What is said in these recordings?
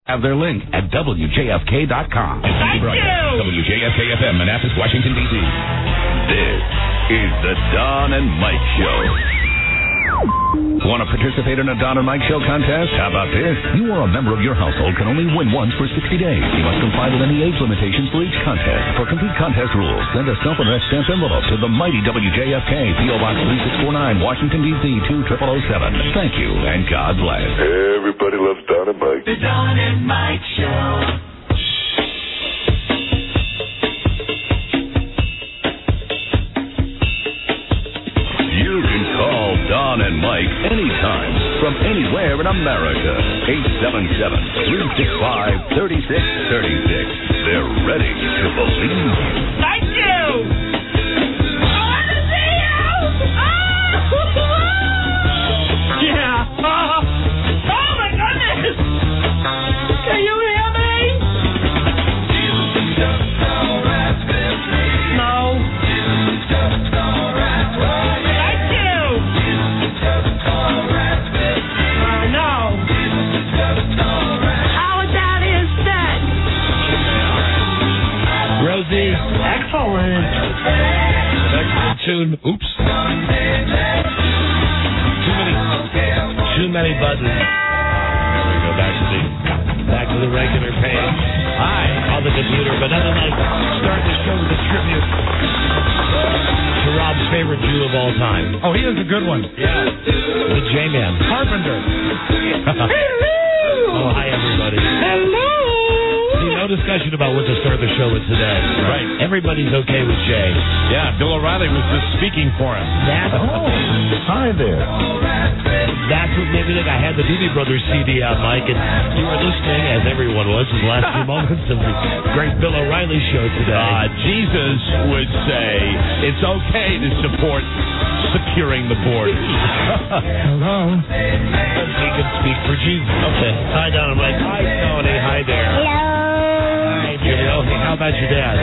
Have their link at WJFK.com. Thank you! WJFK-FM, Manassas, Washington, D.C. This is the Don and Mike Show. Want to participate in a Don and Mike Show contest? How about this? You or a member of your household can only win once for 60 days. You must comply with any age limitations for each contest. For complete contest rules, send a self-addressed stamped envelope to the mighty WJFK, P.O. Box 3649, Washington, D.C. 20007. Thank you, and God bless. Everybody loves Don and Mike. The Don and Mike Show. You can call Don and Mike anytime from anywhere in America. 877-365-3636. They're ready to believe you. Thank you! I want to see you! Oh! Yeah! Oh my goodness! Can you hear me? No. Rosie. Excellent. Excellent tune. Oops. Too many buttons. There we go. Back to the regular page. Hi. On the computer, but nonetheless, start the show with a tribute to Rob's favorite Jew of all time. Oh, he is a good one. Yeah. The J-Man. Carpenter. Oh, hi, everybody. Hello. See, no discussion about what to start the show with today. Right. Everybody's okay with Jay. Yeah, Bill O'Reilly was just speaking for him. Hi there. That's what made me think. I had the Doobie Brothers CD out, Mike, and you were listening, as everyone was, in the last few moments of the great Bill O'Reilly show today. Jesus would say it's okay to support securing the border. Hello. He can speak for Jesus. Okay. Hi, Don. I'm like, hi, Tony. Hi there. Hello. Hi, dear. Okay, how about your dad?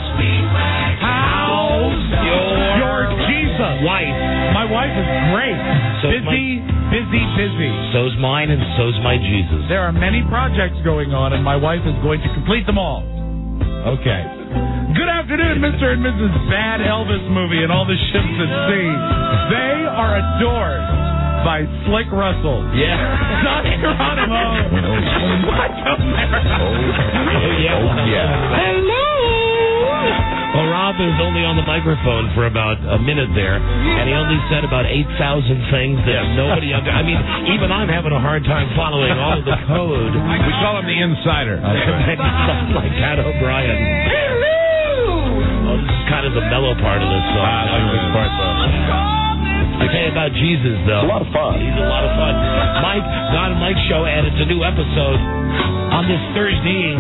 How's Your Jesus. wife? My wife is great. So's Busy. So's mine, and so's my Jesus. There are many projects going on, and my wife is going to complete them all. Okay. Good afternoon, Mr. and Mrs. Bad Elvis Movie and all the ships at sea. They are adored by Slick Russell. Yeah. Don Geronimo. What? Oh, yeah. Hello. Well, Rob is only on the microphone for about a minute there, and he only said about 8,000 things that nobody under. I mean, even I'm having a hard time following all of the code. We call him the insider. That sounds like Pat O'Brien. Oh, this is kind of the mellow part of this song. I like this part, though. Okay, about Jesus, though. A lot of fun. He's a lot of fun. Mike, Don and Mike Show, and it's a new episode on this Thursday.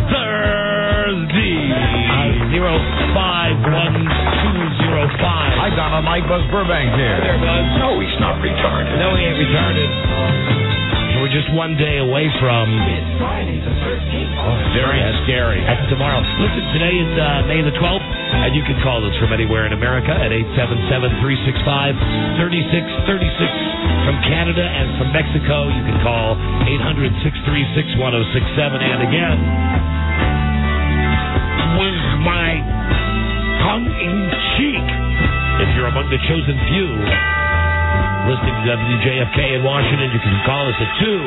051205. Hi, Donald. Mike Buzz Burbank here. There, Buzz. No, he's not retarded. No, he ain't retarded. We're just one day away from... Very scary. That's tomorrow. Listen, today is May the 12th, and you can call us from anywhere in America at 877-365-3636. From Canada and from Mexico, you can call 800-636-1067. And again, with my tongue in cheek, if you're among the chosen few listening to WJFK in Washington, you can call us at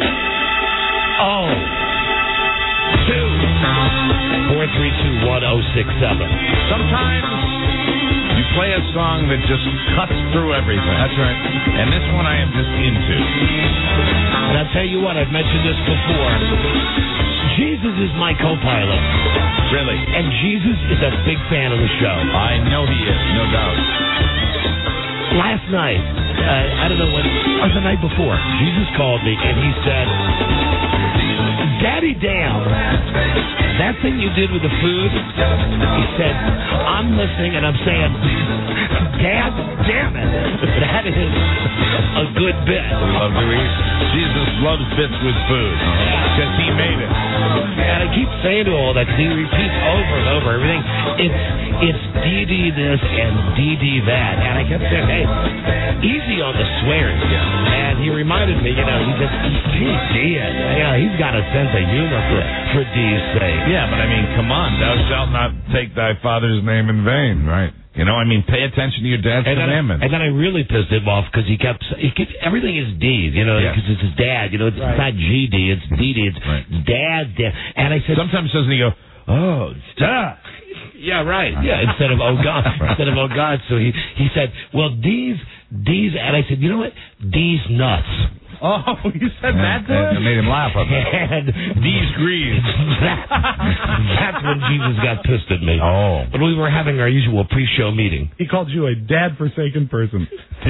432-1067. Sometimes you play a song that just cuts through everything. That's right. And this one I am just into. And I'll tell you what, I've mentioned this before. Jesus is my co-pilot. Really? And Jesus is a big fan of the show. I know he is, no doubt. Last night, I don't know when, or the night before, Jesus called me and he said, Daddy Dan, that thing you did with the food, he said, I'm listening and I'm saying, Dad, damn it, that is a good bit. Love to eat. Jesus loves bits with food because he made it. And I keep saying to all that because he repeats over and over everything. it's DD this and DD that. And I kept saying, hey, easy on the swearing. And he reminded me, he said, DD it. He's got a sense of humor for D's sake. Yeah, but I mean, come on. Thou shalt not take thy father's name in vain, right? Pay attention to your dad's commandments. And then I really pissed him off because he kept everything is D's, because it's his dad. It's not GD, it's DD, it's Dad's dad. And I said, sometimes doesn't he go, oh, stop. Yeah, right. Yeah, instead of oh God, So he said, well, D's, and I said, you know what? D's nuts. Oh, you said that to him? It made him laugh. And D's grease. That's when Jesus got pissed at me. Oh. But we were having our usual pre-show meeting. He called you a dad-forsaken person.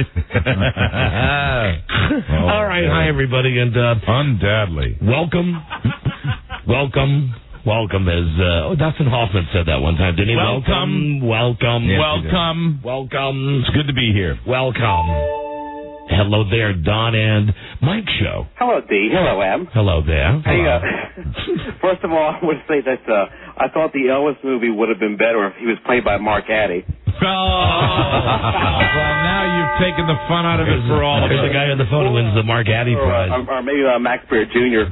All right, hi everybody, and undadly. Welcome, as Dustin Hoffman said that one time, didn't he? Welcome. Welcome. It's good to be here. Welcome. Hello there, Don and Mike Show. Hello, D. Hello, M. Hello there. Hey, first of all, I want to say that I thought the Elvis movie would have been better if he was played by Mark Addy. Well, now you've taken the fun out of it for all of us. The guy on the phone who wins the Mark Addy Prize. Or maybe Max Baer Jr.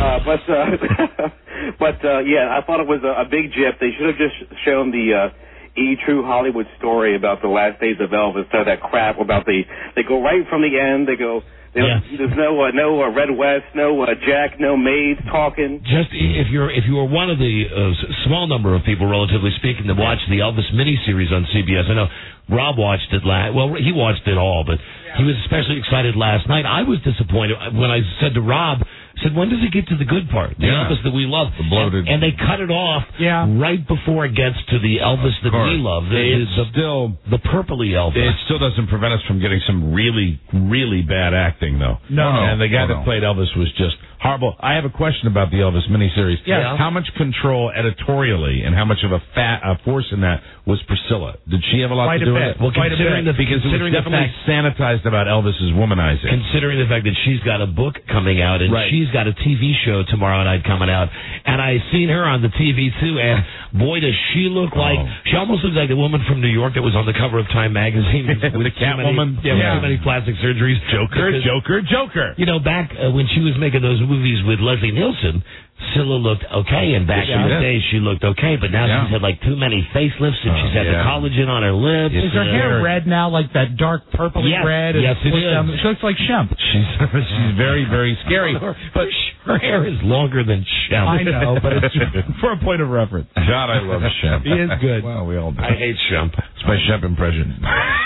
But I thought it was a big jip. They should have just shown the True Hollywood story about the last days of Elvis. So that crap about they go right from the end. They go. There's no Red West, no Jack, no maid talking. Just if you were one of the small number of people, relatively speaking, that watched the Elvis miniseries on CBS. I know Rob watched it he watched it all, but he was especially excited last night. I was disappointed when I said to Rob, when does it get to the good part? The Elvis that we love. The bloated. And they cut it off right before it gets to the Elvis that we love. The purpley Elvis. It still doesn't prevent us from getting some really, really bad acting, though. No. And the guy that played Elvis was just horrible. I have a question about the Elvis miniseries. Yeah. How much control editorially and how much of a force in that was Priscilla? Did she have a lot to do with it? Well, considering because it was definitely sanitized about Elvis's womanizing. Considering the fact that she's got a book coming out and she's got a TV show tomorrow night coming out, and I seen her on the TV too, and boy, does she look like she almost looks like the woman from New York that was on the cover of Time magazine with the Catwoman. With too many plastic surgeries. Joker. Back when she was making those movies with Leslie Nielsen, Scylla looked okay, and back in the day she looked okay, but now she's had like too many facelifts, and she's had the collagen on her lips. Is her hair red now, like that dark purpley red? Yes, it is. She looks like Shemp. She's very, very scary. But her hair is longer than Shemp. I know, but it's for a point of reference. God, I love Shemp. He is good. Well, we all do. I hate Shemp. It's my Shemp impression.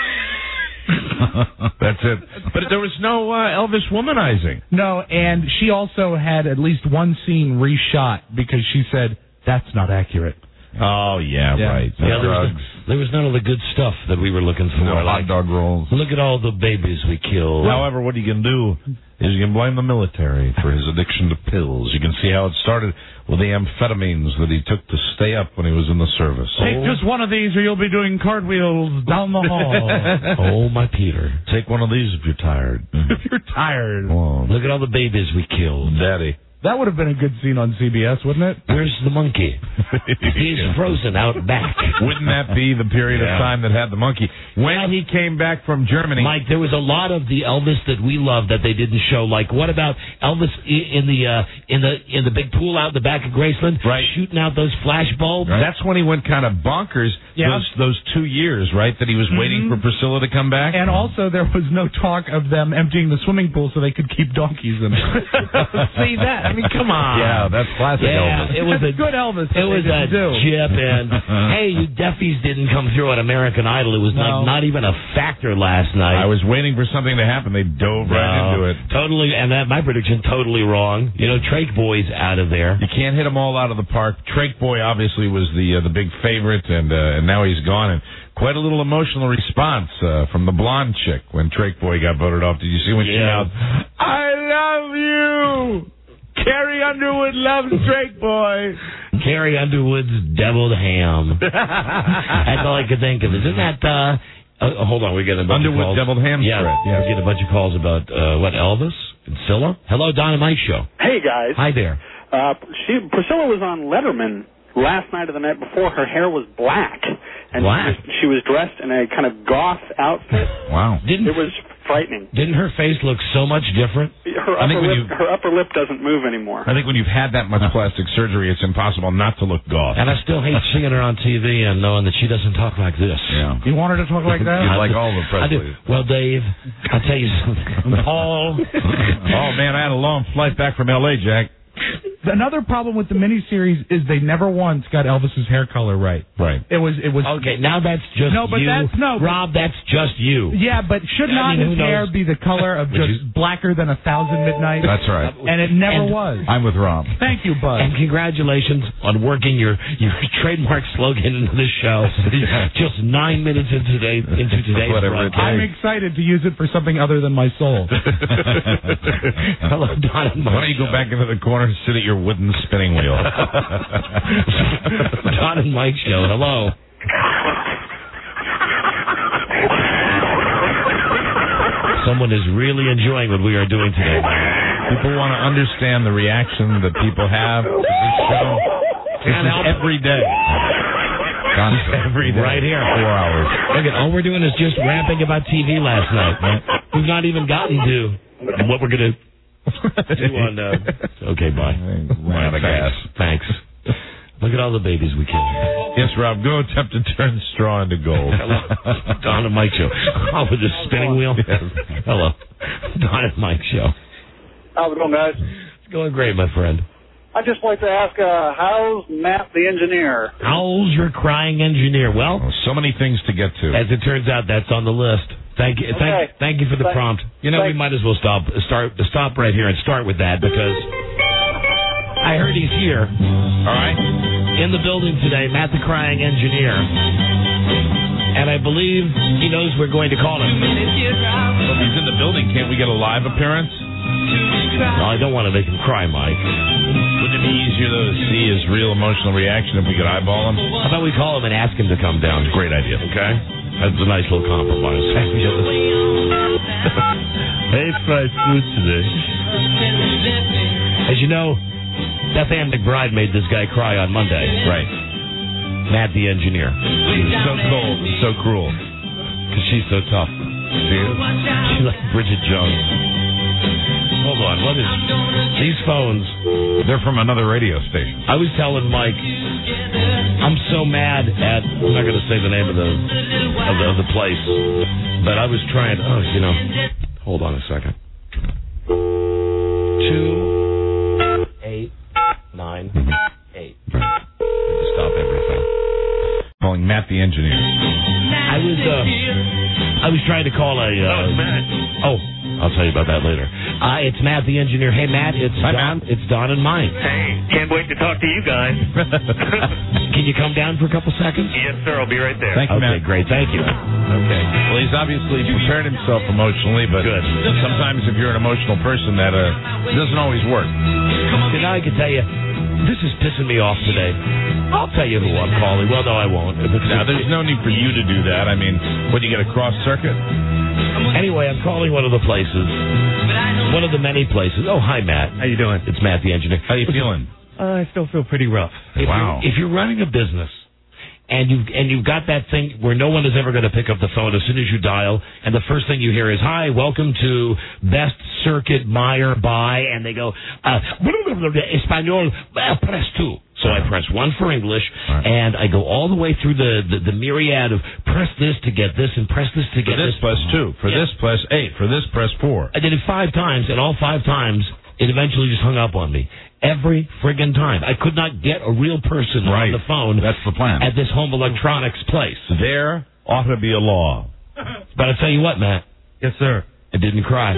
That's it. But there was no Elvis womanizing. No, and she also had at least one scene reshot because she said, that's not accurate. Oh, right. There was none of the good stuff that we were looking for. No, like hot dog rolls. Look at all the babies we killed. However, what you can do is you can blame the military for his addiction to pills. You can see how it started with the amphetamines that he took to stay up when he was in the service. Take just one of these or you'll be doing cartwheels down the hall. Oh, my Peter. Take one of these if you're tired. If you're tired. Look at all the babies we killed. Daddy. That would have been a good scene on CBS, wouldn't it? Where's the monkey? He's frozen out back. Wouldn't that be the period of time that had the monkey? When he came back from Germany. Mike, there was a lot of the Elvis that we loved that they didn't show. Like, what about Elvis in the big pool out in the back of Graceland? Right. Shooting out those flash bulbs? Right. That's when he went kind of bonkers. Yeah. Those 2 years, right, that he was waiting for Priscilla to come back. And also there was no talk of them emptying the swimming pool so they could keep donkeys in it. See that? I mean, come on. Yeah, that's classic Elvis. It was a good Elvis. It was a chip, and hey, you deafies didn't come through on American Idol. It was not even a factor last night. I was waiting for something to happen. They dove right into it. Totally, and my prediction totally wrong. Trach Boy's out of there. You can't hit them all out of the park. Trach Boy obviously was the big favorite, and now he's gone. And quite a little emotional response from the blonde chick when Trach Boy got voted off. Did you see when she yelled, "I love you"? Carrie Underwood loves Drake Boy. Carrie Underwood's deviled ham. That's all I could think of. Isn't that, hold on, we get a bunch of calls. Underwood deviled ham spread. Yeah, we get a bunch of calls about, Elvis and Scylla? Hello, Don and Mike Show. Hey, guys. Hi there. Priscilla was on Letterman last night or the night before. Her hair was black. and she was dressed in a kind of goth outfit. Wow. It was frightening. Didn't her face look so much different? Her upper lip doesn't move anymore. I think when you've had that much plastic surgery, it's impossible not to look goth. And I still hate seeing her on TV and knowing that she doesn't talk like this. Yeah. You want her to talk like that? You'd like all the I do. Presleys. Well, Dave, I'll tell you something. Paul. Oh, man, I had a long flight back from L.A., Jack. Another problem with the miniseries is they never once got Elvis's hair color right. Right. It was. Okay, now that's just Rob, that's just you. Yeah, but should not his hair be the color of just blacker than 1,000 midnights? That's right. And it never was. I'm with Rob. Thank you, Bud. And congratulations on working your trademark slogan into this show. Just 9 minutes into today's broadcast. I'm excited to use it for something other than my soul. Hello, Don and Mike. Why don't you go back into the corner and sit at your wooden spinning wheel? Don and Mike show. Hello. Someone is really enjoying what we are doing today. People want to understand the reaction that people have to this show. This is every day. Every day. Right here. 4 hours. Look at all we're doing is just rapping about TV last night. We've not even gotten to what we're going to do on... Okay, bye. Ran out of gas. Thanks. Look at all the babies we killed. Yes, Rob, go attempt to turn straw into gold. Hello. Don and Mike show. Oh, with this spinning wheel? Yes. Hello. Don and Mike show. How's it going, guys? It's going great, my friend. I'd just like to ask, how's Matt the engineer? How's your crying engineer? Well, so many things to get to. As it turns out, that's on the list. Thank you. Okay. Thank you for the prompt. You know, we might as well stop right here and start with that because I heard he's here. All right. In the building today, Matt the crying engineer. And I believe he knows we're going to call him. Well, if he's in the building, can't we get a live appearance? No, I don't want to make him cry, Mike. Wouldn't it be easier, though, to see his real emotional reaction if we could eyeball him? How about we call him and ask him to come down? Great idea. Okay? That's a nice little compromise. Hey, fried food today. As you know, Beth Ann McBride made this guy cry on Monday. Right. Matt the engineer. She's so cold and so cruel. Because she's so tough. She's like Bridget Jones. Hold on, what is these phones? They're from another radio station. I was telling Mike, I'm so mad at. I'm not going to say the name of the place, but I was trying. Oh, you know, hold on a second. 2898. Stop everything. Calling Matt the engineer. I was trying to call a. I'll tell you about that later. It's Matt the engineer. Hey, Matt, it's Don. It's Don and Mike. Hey, can't wait to talk to you guys. Can you come down for a couple seconds? Yes, sir. I'll be right there. Thank you, Matt. Okay, great. Thank you. Okay. Well, he's obviously prepared himself emotionally, but good. Sometimes if you're an emotional person, that doesn't always work. So now I can tell you, this is pissing me off today. I'll tell you who I'm calling. Well, no, I won't. Now, there's no need for you to do that. I mean, what, you get a cross circuit? Anyway, I'm calling one of the places. One of the many places. Oh, hi, Matt. How you doing? It's Matt the engineer. How you feeling? I still feel pretty rough. Wow. If you're running a business and you've got that thing where no one is ever going to pick up the phone as soon as you dial, and the first thing you hear is, "Hi, welcome to Best Circuit Meyer by," and they go, Espanol, press 2. So I press 1 for English, and I go all the way through the myriad of press this to get this, and press this to get this. For this, press 2. For this, press 8. For this, press 4. I did it 5 times, and all 5 times, it eventually just hung up on me. Every friggin' time. I could not get a real person on the phone. That's the plan. At this home electronics place. There ought to be a law. But I'll tell you what, Matt. Yes, sir. I didn't cry.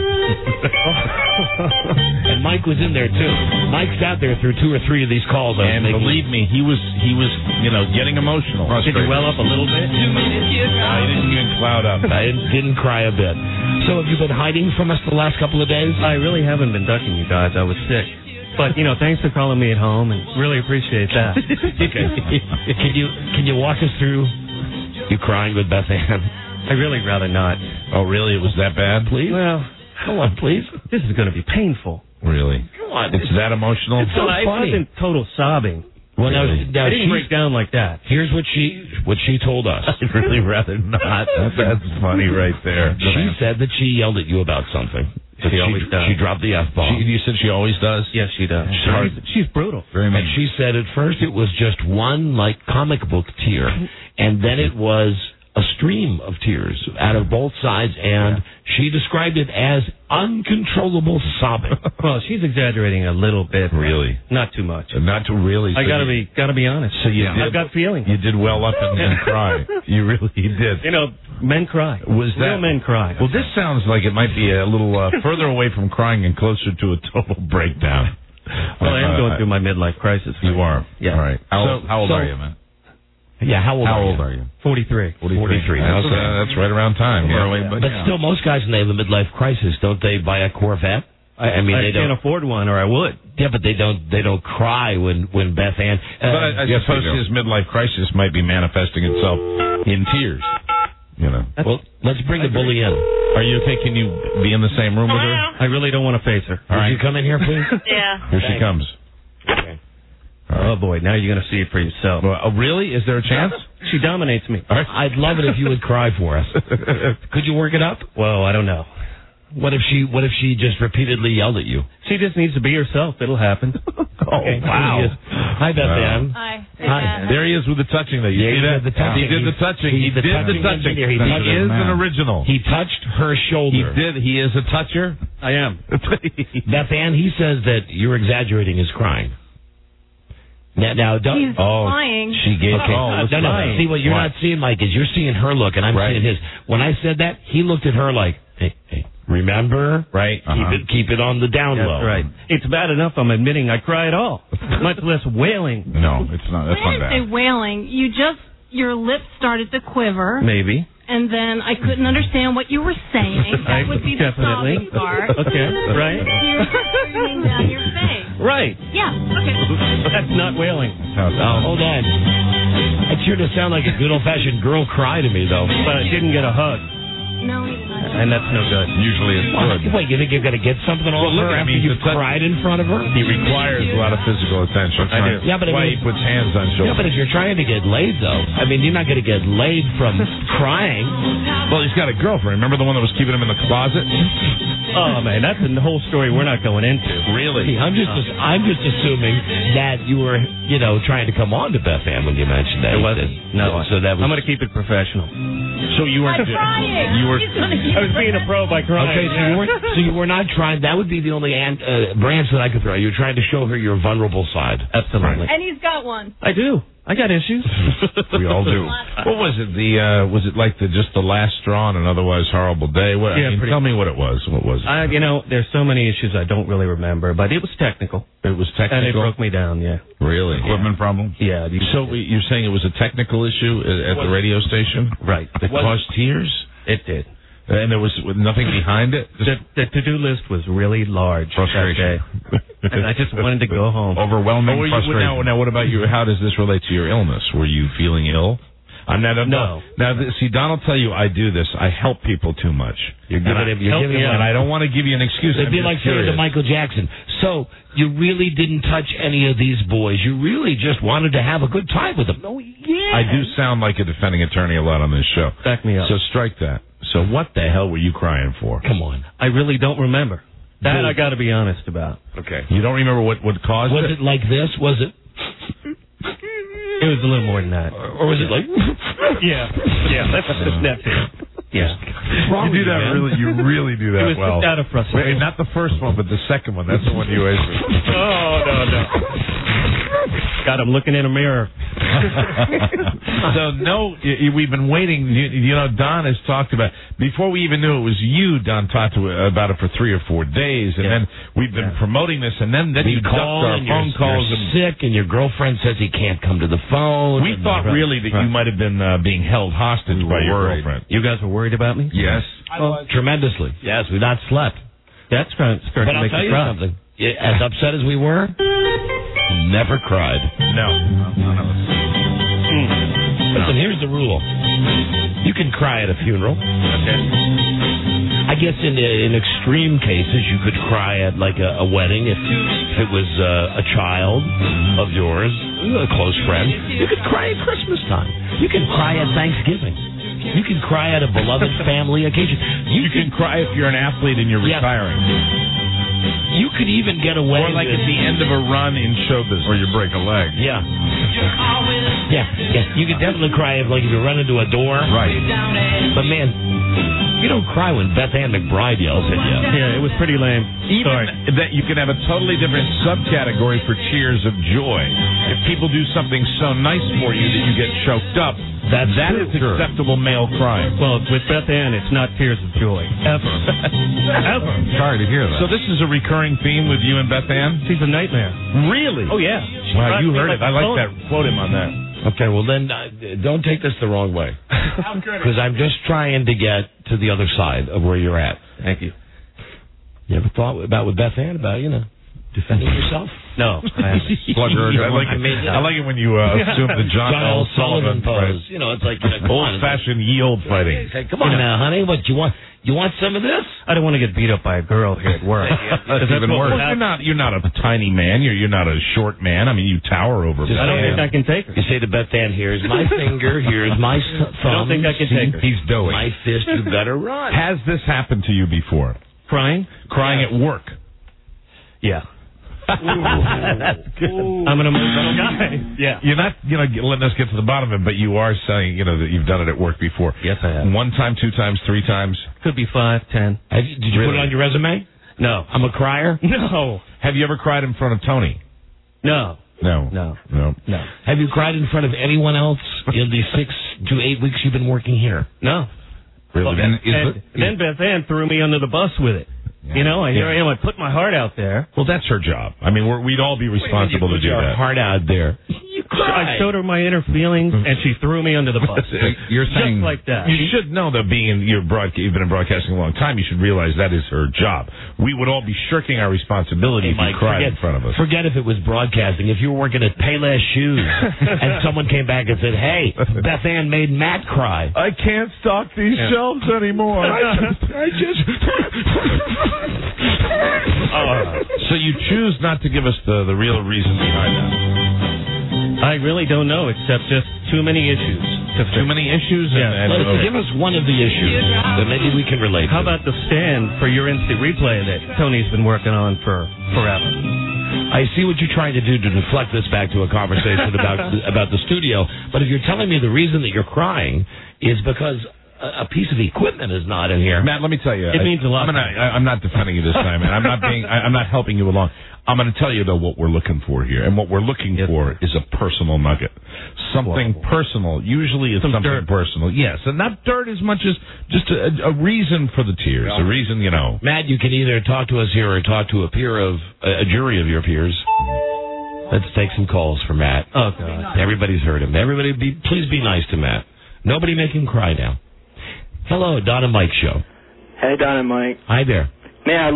And Mike was in there, too. Mike sat there through 2 or 3 of these calls. And believe me, he was getting emotional. Did you well up a little bit? No, he didn't even cloud up. I didn't cry a bit. So have you been hiding from us the last couple of days? I really haven't been ducking you guys. I was sick. But, thanks for calling me at home, and really appreciate that. Okay. Can you walk us through you crying with Beth Ann? I'd really rather not. Oh, really? It was that bad? Please? Well, come on, please. This is going to be painful. Really? Come on. It's that emotional? It's so funny. It wasn't total sobbing. Well, now it didn't break down like that. Here's what she told us. I'd really rather not. That's funny right there. She said that she yelled at you about something. She always does. She dropped the F-bomb. You said she always does? Yes, she does. She's brutal. And she said at first it was just one, like, comic book tear, and then it was a stream of tears out of both sides, and she described it as uncontrollable sobbing. Well, she's exaggerating a little bit. Really? Not too much. Not too really. I gotta be honest. So you did, I've got feelings. You did well up and cry. You really did. You know, men cry. Real men cry. Well, this sounds like it might be a little further away from crying and closer to a total breakdown. Well, I am going through my midlife crisis. You are? Yeah. All right. How old are you, man? Yeah, how old are you? 43. 43. That's right around time. But still, most guys, when they have a midlife crisis, don't they buy a Corvette? I mean, they can't afford one, or I would. Yeah, but they don't cry when Beth Ann. But I suppose his midlife crisis might be manifesting itself in tears. You know. Well, let's bring the bully in. Are you okay? Can you be in the same room with her? I really don't want to face her. Would you come in here, please? Yeah. Here she comes. Okay. Oh, boy. Now you're going to see it for yourself. Well, really? Is there a chance? She dominates me. I'd love it if you would cry for us. Could you work it up? Well, I don't know. What if she just repeatedly yelled at you? She just needs to be herself. It'll happen. Okay. Wow. Hi, Beth Ann. Hi. Hi. There he is with the touching. There. You see that? He did the touching. He did the touching. He is an original. He touched her shoulder. He did. He is a toucher. I am. Beth Ann, he says that you're exaggerating his crying. Now don't. He's lying. She gave. Okay. No. See, what you're not seeing, Mike, is you're seeing her look, and I'm seeing his. When I said that, he looked at her like, hey, remember? Right. Keep it on the down low. That's right. It's bad enough I'm admitting I cry at all, much less wailing. No, it's not. That's I not didn't say wailing. Your lips started to quiver. Maybe. And then I couldn't understand what you were saying. That would be the Definitely. sobbing part. Okay, right. Tears streaming down your face. Right. Yeah, okay. That's not wailing. Hold on. That sure does sound like a good old-fashioned girl cry to me, though. But I didn't get a hug. No, he didn't. And that's no good. Usually it's good. Wait, you think you've got to get something off her after you've cried in front of her? He requires a lot of physical attention. I do. Yeah, but that's why he puts hands on shoulders. Yeah, but if you're trying to get laid, though, I mean, you're not going to get laid from crying. Well, he's got a girlfriend. Remember the one that was keeping him in the closet? Oh, man, that's the whole story we're not going into. Really? I'm just assuming that you were, trying to come on to Beth Ann when you mentioned that. It wasn't. No. So that was. I'm going to keep it professional. So you weren't. Crying. You were. I was being a pro by crying. Okay, so you were not trying. That would be the only branch that I could throw. You were trying to show her your vulnerable side. Absolutely. And he's got one. I do. I got issues. We all do. What was it? Was it like just the last straw on an otherwise horrible day? Tell me what it was. What was it? There's so many issues I don't really remember, but it was technical. It was technical? And it broke me down, yeah. Really? Equipment problems? Yeah. So you're saying it was a technical issue at the radio station? Right. That caused tears? It did. And there was nothing behind it? The to-do list was really large. Frustration. And I just wanted to go home. Overwhelming frustration. Now, what about you? How does this relate to your illness? Were you feeling ill? No. Now, see, Don will tell you I do this. I help people too much. You're giving him, and I don't want to give you an excuse. It'd be like saying to Michael Jackson, so you really didn't touch any of these boys. You really just wanted to have a good time with them. No, yeah. I do sound like a defending attorney a lot on this show. Back me up. So strike that. So what the hell were you crying for? Come on. I really don't remember. That I got to be honest about. Okay. You don't remember what caused it? Was it like this? Was it? It was a little more than that. Or was it like? Yeah. That's it. Yeah. You do that really. You really do that well. It was out of frustration. Wait, not the first one, but the second one. That's the one you always. Oh no. God, I'm looking in a mirror. So we've been waiting. Don has talked about before we even knew it was you. Don talked about it for 3 or 4 days, and then we've been promoting this, and then you ducked our phone calls. You're sick, and your girlfriend says he can't come to the phone. We thought really that you might have been being held hostage by your girlfriend. You guys were worried about me? Yes. Tremendously. Yes, we've not slept. That's starting to make I'll tell you cry. something. As upset as we were, never cried. No. None of us. Listen, here's the rule. You can cry at a funeral. Okay. I guess in extreme cases, you could cry at like a wedding if it was a child of yours, a close friend. You could cry at Christmas time. You can cry at Thanksgiving. You can cry at a beloved family occasion. You can cry if you're an athlete and you're retiring. You could even get away or like with... at the end of a run in show business. Or you break a leg. Yeah. You could definitely cry if you run into a door. Right. But man, you don't cry when Beth Ann McBride yells at you. Yeah, it was pretty lame. Even that you can have a totally different subcategory for tears of joy. If people do something so nice for you that you get choked up, that is acceptable male crying. Well, with Beth Ann, it's not tears of joy. Ever. Ever. Sorry to hear that. So this is a recurring theme with you and Beth Ann? She's a nightmare. Really? Oh, yeah. Wow, you heard it. I like that. Quote him on that. Okay, well then, don't take this the wrong way. Because I'm just trying to get to the other side of where you're at. Thank you. You ever thought about with Beth Ann about, defending yourself? No. I like it when you assume the John L. Sullivan pose. It's like old-fashioned yield fighting. Hey, come on now, honey. What you want? You want some of this? I don't want to get beat up by a girl here at work. That's even worse. Well, you're not a tiny man. You're not a short man. I mean, you tower over me. I don't think I can take her. You say to Beth Ann, here's my finger, here's my thumb. I don't think I can take her. He's doing. My fist, you better run. Has this happened to you before? Crying? Crying at work? Yeah. That's good. I'm an emotional guy. Yeah. You're not, letting us get to the bottom of it, but you are saying, that you've done it at work before. Yes, I have. 1 time, 2 times, 3 times? Could be 5, 10. Did you put it on your resume? No. I'm a crier? No. Have you ever cried in front of Tony? No. No. Have you cried in front of anyone else in the 6 to 8 weeks you've been working here? No. Really? Well, then Beth Ann threw me under the bus with it. Here I am. I put my heart out there. Well, that's her job. I mean, we'd all be responsible to do your that. Heart out there. You cried. I showed her my inner feelings, and she threw me under the bus. You're saying just like that. You should know that you've been in broadcasting a long time. You should realize that is her job. We would all be shirking our responsibility if you cried in front of us. Forget if it was broadcasting. If you were working at Payless Shoes and someone came back and said, "Hey, Beth Ann made Matt cry. I can't stock these shelves anymore. I just." So you choose not to give us the real reason behind that. I really don't know, except just too many issues. Too many issues? Yeah. Give us one of the issues that maybe we can relate to. How about the stand for your instant replay that Tony's been working on for forever? I see what you're trying to do to deflect this back to a conversation about the studio, but if you're telling me the reason that you're crying is because a piece of equipment is not in here. Matt, let me tell you. It means a lot. I'm not defending you this time, and I'm not helping you along. I'm going to tell you, though, what we're looking for here. And what we're looking for is a personal nugget. Something personal. Usually it's something dirt. Personal. Yes, and not dirt as much as just a reason for the tears. A reason, Matt, you can either talk to us here or talk to a jury of your peers. Let's take some calls for Matt. Oh, God. Everybody's heard him. Everybody, please be nice to Matt. Nobody make him cry now. Hello, Don and Mike show. Hey, Don and Mike. Hi there. Man,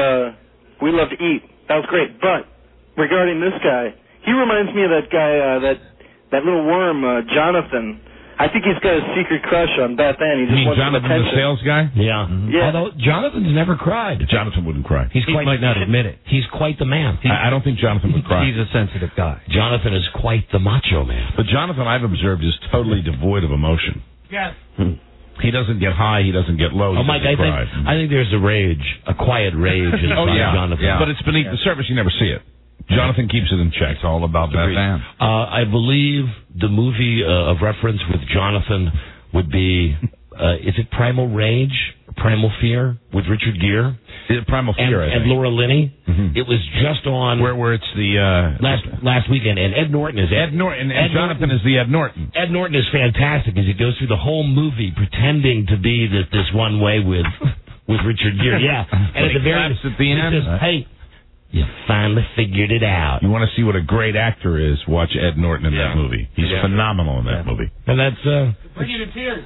we love to eat. That was great. But regarding this guy, he reminds me of that guy, that little worm, Jonathan. I think he's got a secret crush on Beth Ann. He just wants Jonathan, some attention. the sales guy? Yeah. Yeah. Although Jonathan's never cried. Jonathan wouldn't cry. He might not admit it. He's quite the man. I don't think Jonathan would cry. He's a sensitive guy. Jonathan is quite the macho man. But Jonathan, I've observed, is totally devoid of emotion. Yes. He doesn't get high. He doesn't get low. Oh, Mike, I think there's a quiet rage inside Jonathan. Yeah. But it's beneath the surface. You never see it. Jonathan keeps it in check. It's all about Beth Ann. I believe the movie of reference with Jonathan would be, is it Primal Rage? Primal Fear with Richard Gere? Primal Fear, and Laura Linney. Mm-hmm. It was just on where it's the last weekend, and Ed Norton is Ed Norton, and Jonathan is the Ed Norton. Ed Norton is fantastic as he goes through the whole movie pretending to be this one way with Richard Gere. Yeah, and at the very end, says, "Hey, you finally figured it out." You want to see what a great actor is? Watch Ed Norton in that movie. He's phenomenal in that movie. And that's bring you to tears.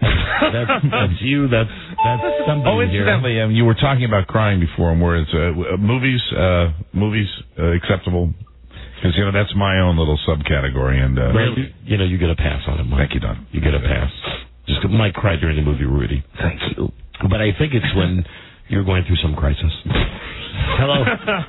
That's you. That's something. Oh, incidentally, you were talking about crying before, and where it's movies acceptable, because that's my own little subcategory. And you get a pass on it, Mike. Thank you, Don. You get a pass. Just Mike cried during the movie Rudy. Thank you. But I think it's when you're going through some crisis. Hello.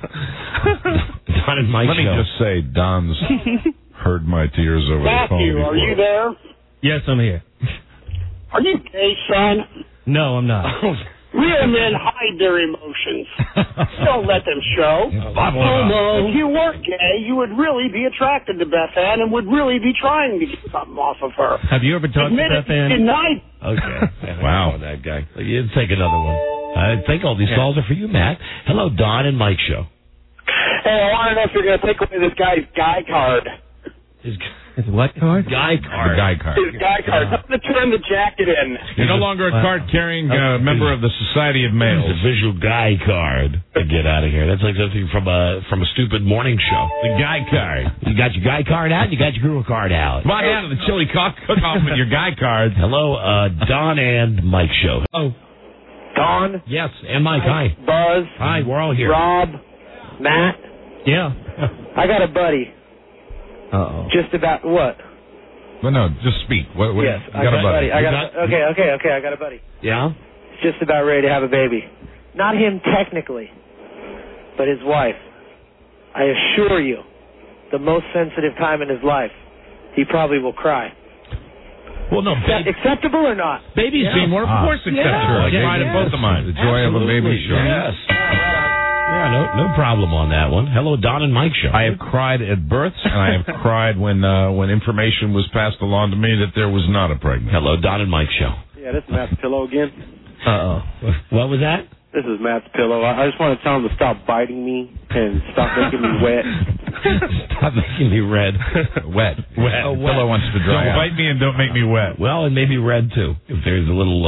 Don and Mike Let me just say, Don's heard my tears over the phone Matthew, before. are you there? Yes, I'm here. Are you gay, son? No, I'm not. Real men hide their emotions. Don't let them show. If you weren't gay, you would really be attracted to Beth Ann and would really be trying to get something off of her. Have you ever talked to Beth Ann? Denied. Okay. Wow. That guy. You take another one. I think all these calls are for you, Matt. Hello, Don and Mike Show. Hey, I want to know if you're going to take away this guy's guy card. His what card? Guy card. The guy card. His guy card. Tell him to turn the jacket in. You're no longer a card-carrying member of the Society of Males. The official guy card. Get out of here. That's like something from a stupid morning show. The guy card. You got your guy card out, you got your girl card out. Come on down to the chili cook-off with your guy card. Hello, Don and Mike Show. Oh. Don? Yes, and Mike, hi. Buzz? Hi, we're all here. Rob? Matt? Yeah. I got a buddy. Uh-oh. Just about what? Well, no, just speak. What, Yes, you got a buddy. I got a buddy. Yeah? He's just about ready to have a baby. Not him technically, but his wife. I assure you, the most sensitive time in his life, he probably will cry. Well, no, acceptable or not? Babies being more, of course, acceptable. I cried at both of mine. The joy of a baby, sure. Yes. Yeah, no problem on that one. Hello, Don and Mike Show. I have cried at births, and I have cried when information was passed along to me that there was not a pregnancy. Hello, Don and Mike Show. Yeah, this is Matt's pillow again. Uh-oh. What was that? This is Matt's pillow. I just want to tell him to stop biting me and stop making me wet. Stop making me red. Wet. Oh, wet. Pillow wants to dry Don't out. bite me and don't make me wet. Well, and maybe red, too, if there's a little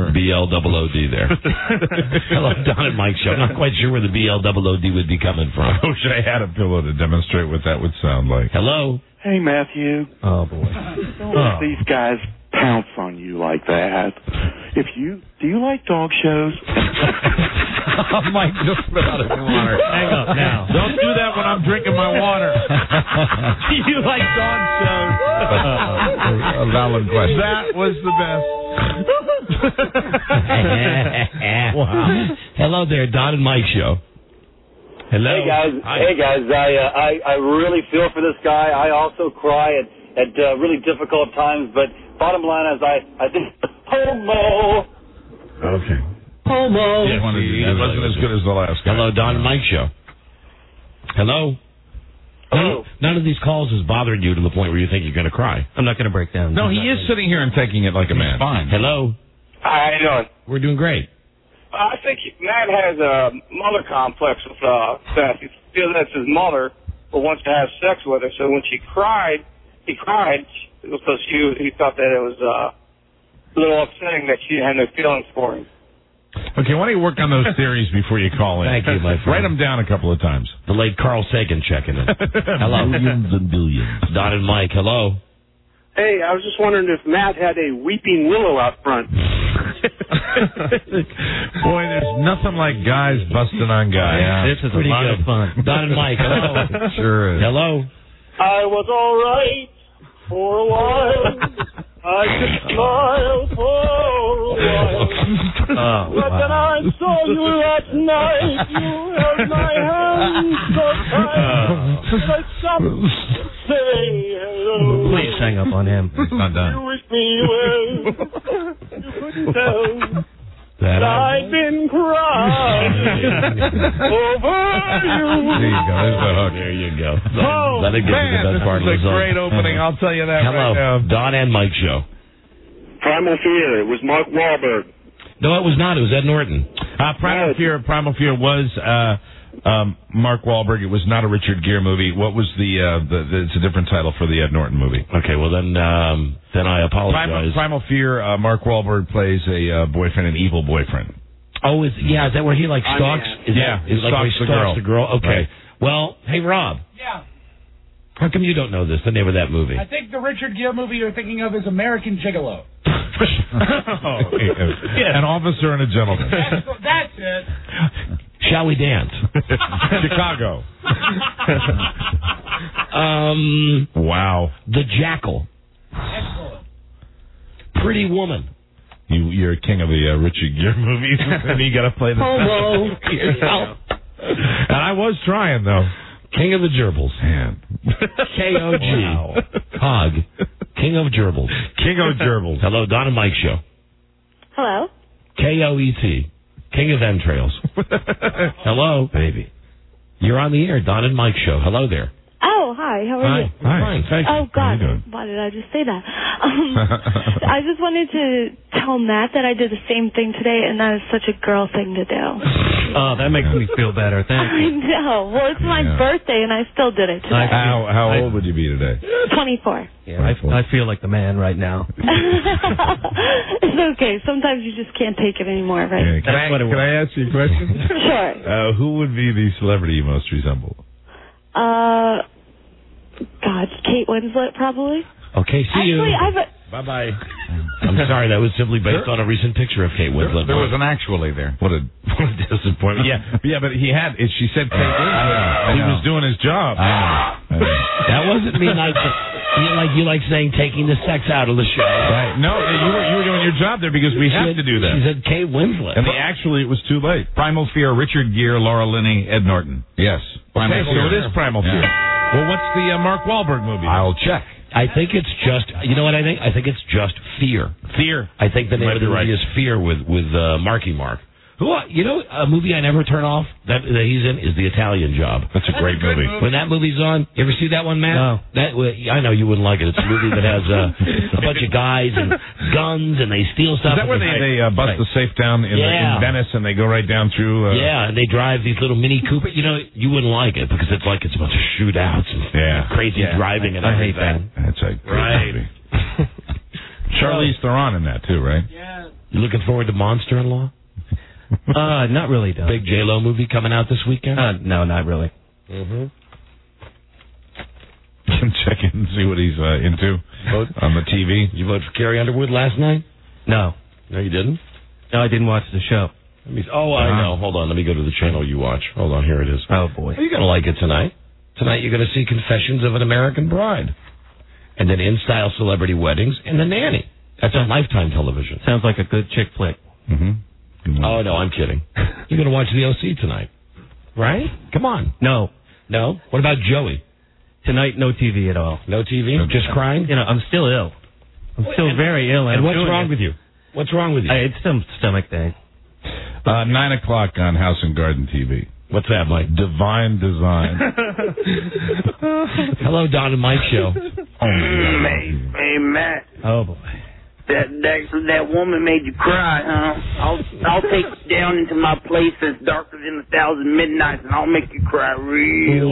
BLOOD there. Hello, Don and Mike Show. I'm not quite sure where the BLOOD would be coming from. I wish I had a pillow to demonstrate what that would sound like. Hello. Hey, Matthew. Oh, boy. Don't let these guys pounce on you like that. Do you like dog shows? Mike just spit out his water. Hang up now. Don't do that when I'm drinking my water. Do you like dog shows? A valid question. That was the best. Wow. Hello there, Don and Mike Show. Hello. Hey guys. Hi. Hey guys. I really feel for this guy. I also cry at really difficult times. But bottom line is I think homo. Okay. Homo. It wasn't as good as the last guy. Hello, Don and Mike Show. Hello. Hello. None of these calls has bothered you to the point where you think you're going to cry. I'm not going to break down. No, he is sitting here and taking it like a man. Fine. Hello. Hi, how you doing? We're doing great. I think Matt has a mother complex with Beth. He feels that's his mother, but wants to have sex with her. So when he cried because he thought that it was a little upsetting that she had no feelings for him. Okay, why don't you work on those theories before you call in? Thank you, my friend. Write them down a couple of times. The late Carl Sagan checking in. Hello. Billions and billions. Don and Mike, hello. Hey, I was just wondering if Matt had a weeping willow out front. Boy, there's nothing like guys busting on guys. Yeah, this is a lot of fun. Don and Mike, hello. Sure is. Hello. I was all right for a while. I could smile for a while. But then I saw you last night. You held my hand so tight. I stopped to say hello. Please hang up on him. It's not done. You wish me well. You couldn't tell that I've been crying over you. There you go. There's the hook. There you go. Oh, Let it get to the best part of the this is a song. great opening. I'll tell you that Hello, right now. Don and Mike Show. Primal Fear. It was Mark Wahlberg. No, it was not. It was Ed Norton. Primal Fear was Mark Wahlberg. It was not a Richard Gere movie. What was it's a different title for the Ed Norton movie. Okay, well then I apologize. Primal Fear, Mark Wahlberg plays a boyfriend, an evil boyfriend. Oh, is that where he like stalks? He stalks the girl. Okay. Right. Well, hey Rob. Yeah. How come you don't know this? The name of that movie? I think the Richard Gere movie you're thinking of is American Gigolo. An officer and a gentleman. That's it. Shall we dance? Chicago. Wow. The Jackal. Excellent. Pretty Woman. You're a king of the Richard Gere movies, and you got to play the Homo. And I was trying, though. King of the Gerbils. Man. K-O-G. Wow. Cog. King of Gerbils. King of Gerbils. Hello, Don and Mike Show. Hello. K-O-E-T. King of entrails. Hello. Baby. You're on the air, Don and Mike Show. Hello there. Oh, hi. How are you? Hi. Fine, thank you. Oh, God. Why did I just say that? I just wanted to tell Matt that I did the same thing today, and that is such a girl thing to do. Oh, that makes me feel better. Thank I you. know. Well, it's my birthday, and I still did it today. How old would you be today? 24. Yeah, I feel like the man right now. It's okay. Sometimes you just can't take it anymore, right? Yeah, can I ask you a question? Sure. Who would be the celebrity you most resemble? God, Kate Winslet, probably. Okay, see you. Actually, Bye-bye. I'm sorry, that was simply based on a recent picture of Kate Winslet. There was an actually there. What a disappointment. Yeah, but he had. She said Kate Winslet. He was doing his job. I know. That wasn't me like you like saying taking the sex out of the show. Right. No, you were doing your job there because we have to do that. She said Kate Winslet. And it was too late. Primal Fear, Richard Gere, Laura Linney, Ed Norton. Yes. Primal So it is Primal Fear. Yeah. Well, what's the Mark Wahlberg movie? I'll check. I think it's just, you know what I think? I think it's just Fear. Fear. I think the name of the movie is Fear with Marky Mark. Who, you know, a movie I never turn off that he's in is The Italian Job. That's a great movie. When that movie's on, you ever see that one, Matt? No. I know you wouldn't like it. It's a movie that has a bunch of guys and guns and they steal stuff. Is that where they bust the safe down in Venice and they go right down through? Yeah, and they drive these little Mini Cooper. You know, you wouldn't like it because it's like it's a bunch of shootouts and crazy driving and everything. I hate that. That's a great movie. Charlize Theron in that too, right? Yeah. You looking forward to Monster-in-Law? Not really, Don. Big J-Lo movie coming out this weekend? No, not really. Mm-hmm. You can check in and see what he's into on the TV. Did you vote for Carrie Underwood last night? No. No, you didn't? No, I didn't watch the show. I know. Hold on. Let me go to the channel you watch. Hold on. Here it is. Oh, boy. You're going to like it tonight. Tonight you're going to see Confessions of an American Bride. And then In Style Celebrity Weddings and The Nanny. That's on Lifetime television. Sounds like a good chick flick. Mm-hmm. Oh, no, I'm kidding. You're going to watch The OC tonight. Right? Come on. No. No? What about Joey? Tonight, no TV at all. No TV? Just crying? You know, I'm still ill. I'm still very ill. And what's wrong with you? What's wrong with you? It's some stomach thing. 9 o'clock on House and Garden TV. What's that, Mike? Divine Design. Hello, Don and Mike Show. Hey, Matt. Oh, boy. That woman made you cry, huh? I'll take you down into my place that's darker than 1,000 midnights, and I'll make you cry real.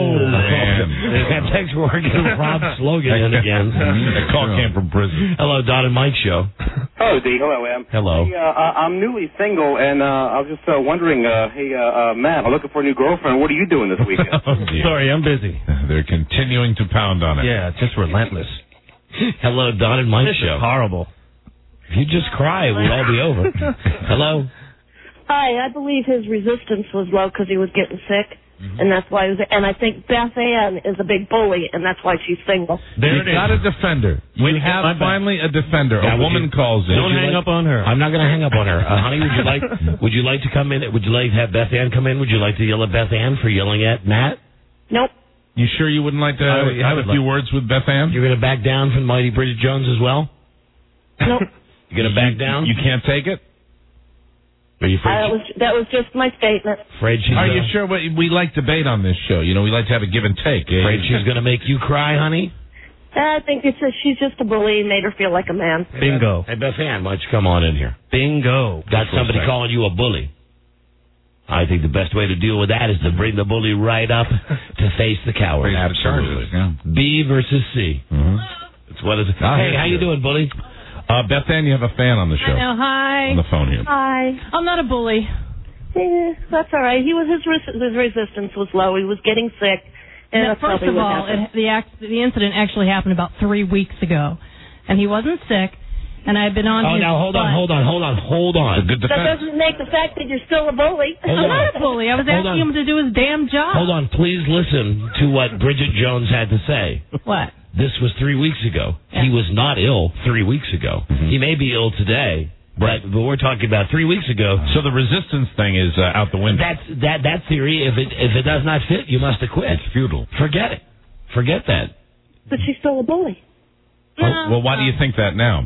Man. Thanks for working Rob Slogan in again. The call came from prison. Hello, Don and Mike Show. Oh, D. Hello, Em. Hello. Hey, I'm newly single, and I was just wondering, Matt, I'm looking for a new girlfriend. What are you doing this weekend? Sorry, I'm busy. They're continuing to pound on it. Yeah, it's just relentless. Hello, Don and Mike Show. This is horrible. If you just cry, it would all be over. Hello? Hi, I believe his resistance was low because he was getting sick, and that's why he was. And I think Beth Ann is a big bully, and that's why she's single. You got a defender. You have finally a defender. A woman calls in. Don't hang up on her. I'm not going to hang up on her. Honey, would you like to come in? Would you like to have Beth Ann come in? Would you like to yell at Beth Ann for yelling at Matt? Nope. You sure you wouldn't like to have a few words with Beth Ann? You're going to back down from Mighty Bridget Jones as well? Nope. You're going to back down? You can't take it? Are you afraid? That was just my statement. Afraid she's Are you sure? We like debate on this show. You know, we like to have a give and take. Afraid she's going to make you cry, honey? I think she's just a bully, made her feel like a man. Bingo. Hey, Beth Ann, why don't you come on in here? Bingo. Got somebody calling you a bully. I think the best way to deal with that is to bring the bully right up to face the coward. Absolutely. Yeah. B versus C. Mm-hmm. It's what is it? Hey, how you doing, bully? Beth Ann, you have a fan on the show. I know. Hi. On the phone here. Hi. I'm not a bully. That's all right. His resistance was low. He was getting sick. And Now, first of all, the incident actually happened about 3 weeks ago, and he wasn't sick. And I've been on. Oh, now hold on. That doesn't make the fact that you're still a bully. I'm not a bully. I was asking him to do his damn job. Hold on. Please listen to what Bridget Jones had to say. What? This was 3 weeks ago. Yeah. He was not ill 3 weeks ago. Mm-hmm. He may be ill today, Right. But we're talking about 3 weeks ago. So the resistance thing is out the window. That theory, if it does not fit, you must have quit. It's futile. Forget it. Forget that. But she's still a bully. Well, why do you think that now?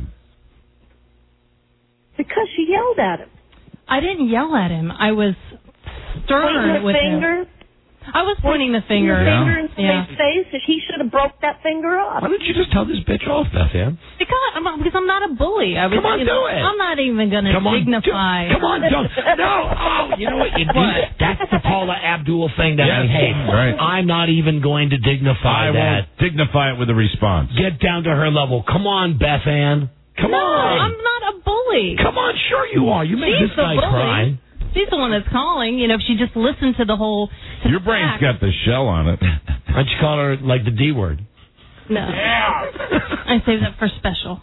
Because she yelled at him. I didn't yell at him. I was stern with him. I was pointing the finger. Finger in somebody's face, and he should have broke that finger off. Why don't you just tell this bitch off, Beth Ann? Because I'm not a bully. Come on, do it. I'm not even going to dignify. Come on, don't. No. Oh, you know what you do? That's the Paula Abdul thing that I hate. Right. I'm not even going to dignify that. Won't dignify it with a response. Get down to her level. Come on, Beth Ann. Come on. I'm not a bully. Come on, sure you are. You make this guy cry. She's the one that's calling. You know, if she just listened to the whole... Your brain's got the shell on it. Why don't you call her, like, the D word? No. I save that for special.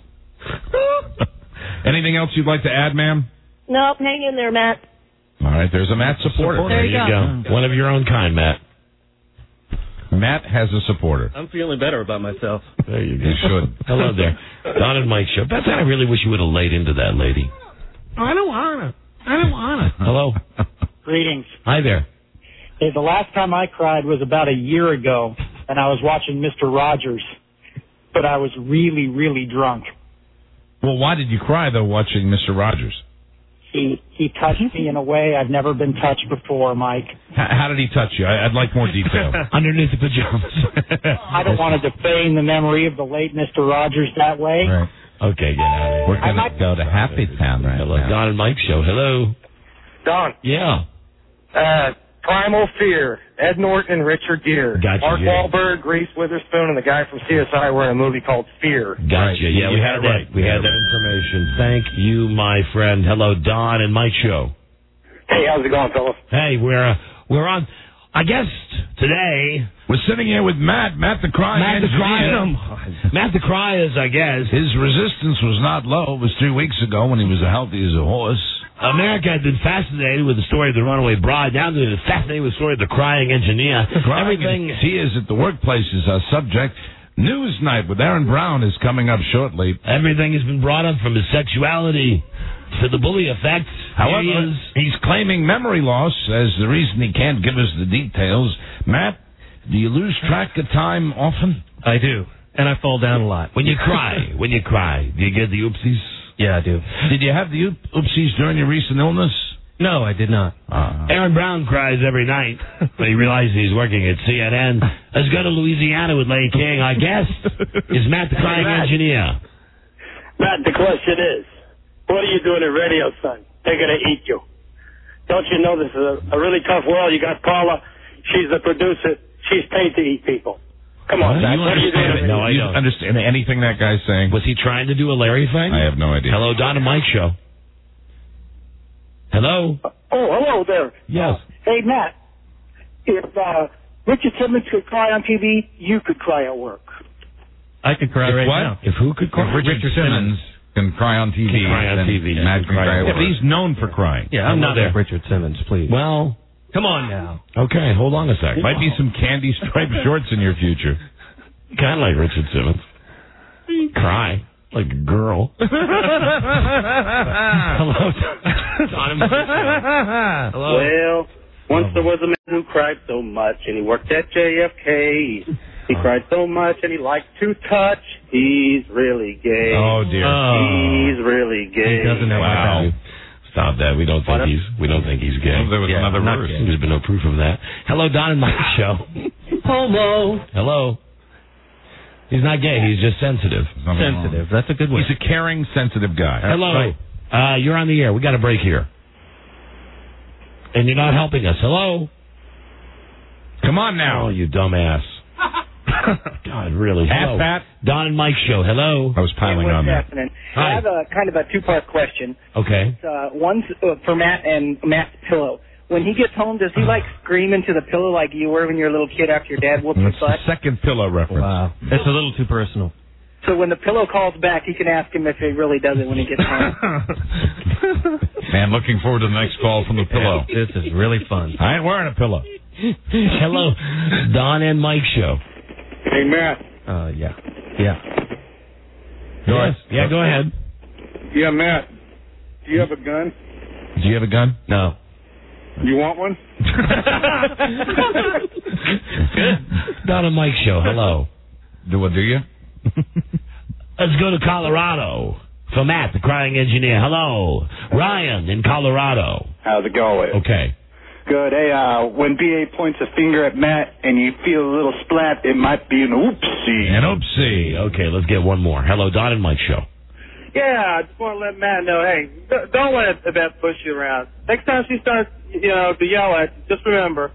Anything else you'd like to add, ma'am? Nope, hang in there, Matt. All right, there's a Matt supporter. There you go. One of your own kind, Matt. Matt has a supporter. I'm feeling better about myself. There you go. You should. Hello there. Don and Mike show. Beth, I really wish you would have laid into that lady. I don't want to. Hello. Greetings. Hi there. Hey, the last time I cried was about a year ago, and I was watching Mr. Rogers, but I was really, really drunk. Well, why did you cry, though, watching Mr. Rogers? He touched me in a way I've never been touched before, Mike. How did he touch you? I'd like more detail. Underneath the pajamas. I don't want to defame the memory of the late Mr. Rogers that way. Right. Okay, get out of here. We're going to go to Happy Town right Hello, now. Don and Mike show. Hello. Don. Yeah. Primal Fear, Ed Norton and Richard Gere. Gotcha, Mark yeah. Wahlberg, Reese Witherspoon, and the guy from CSI were in a movie called Fear. Gotcha. Right. Yeah, we had that. We had that information. Thank you, my friend. Hello, Don and Mike show. Hey, how's it going, fellas? Hey, we're on. I guess today we're sitting here with Matt the Cry. Matt the Cry is, I guess. His resistance was not low. It was 3 weeks ago when he was as healthy as a horse. America had been fascinated with the story of the runaway bride. Now they're fascinated with the story of the crying engineer. Everything tears at the workplace is our subject. News Night with Aaron Brown is coming up shortly. Everything has been brought up from his sexuality to the bully effect. However, he's claiming memory loss as the reason he can't give us the details. Matt, do you lose track of time often? I do, and I fall down a lot. When you cry, do you get the oopsies? Yeah, I do. Did you have the oopsies during your recent illness? No, I did not. Aaron Brown cries every night when he realizes he's working at CNN. Let's go to Louisiana with Larry King. Our guest is Matt the Crying Engineer. Matt, the question is, what are you doing in radio, son? They're going to eat you. Don't you know this is a really tough world? You got Paula. She's the producer. She's paid to eat people. Come on, Matt. What are you doing? No, I don't understand anything that guy's saying. Was he trying to do a Larry thing? I have no idea. Hello, Don and Mike show. Hello? Hello there. Yes. Hey, Matt, if Richard Simmons could cry on TV, you could cry at work. I could cry right now. If who could cry? If Richard Simmons can cry on TV. Can cry on TV. Matt can cry at work. He's known for crying. Yeah, I'm not like Richard Simmons, please. Well, come on now. Okay, hold on a second. Might be some candy striped shorts in your future. Kind of like Richard Simmons. Cry like a girl. Hello. Hello. Well, once there was a man who cried so much, and he worked at JFK. He cried so much, and he liked to touch. He's really gay. Oh dear. He's really gay. He doesn't have Wow. Stop that. We don't think he's gay. Well, there was another verse. There's been no proof of that. Hello, Don and Mike show. Homo. Hello. He's not gay. He's just sensitive. Sensitive. That's a good word. He's a caring, sensitive guy. Hello. Right. You're on the air. We got a break here. And you're not helping us. Hello. Come on now. Oh, you dumbass. God, really. Half Pat. Don and Mike show. Hello. I was piling on that. Happening? Hi. I have a kind of a two-part question. Okay. One's for Matt and Matt's pillow. When he gets home, does he like scream into the pillow like you were when you were a little kid after your dad whooped your That's butt? the second pillow reference. Wow. That's a little too personal. So when the pillow calls back, he can ask him if he really does it when he gets home. Man, looking forward to the next call from the pillow. This is really fun. I ain't wearing a pillow. Hello. Don and Mike show. Hey, Matt. Yeah. Go ahead. Yeah, go ahead. Yeah, Matt. do you have a gun? Do you have a gun? No. You want one? Don and Mike show. Hello. Do you? Let's go to Colorado. For Matt, the crying engineer. Hello. Ryan in Colorado. How's it going? Okay. Good. Hey, when BA points a finger at Matt and you feel a little splat, it might be an oopsie. An oopsie. Okay, let's get one more. Hello, Don and Mike show. Yeah, I just want to let Matt know, hey, don't let Beth push you around. Next time she starts, to yell at you, just remember.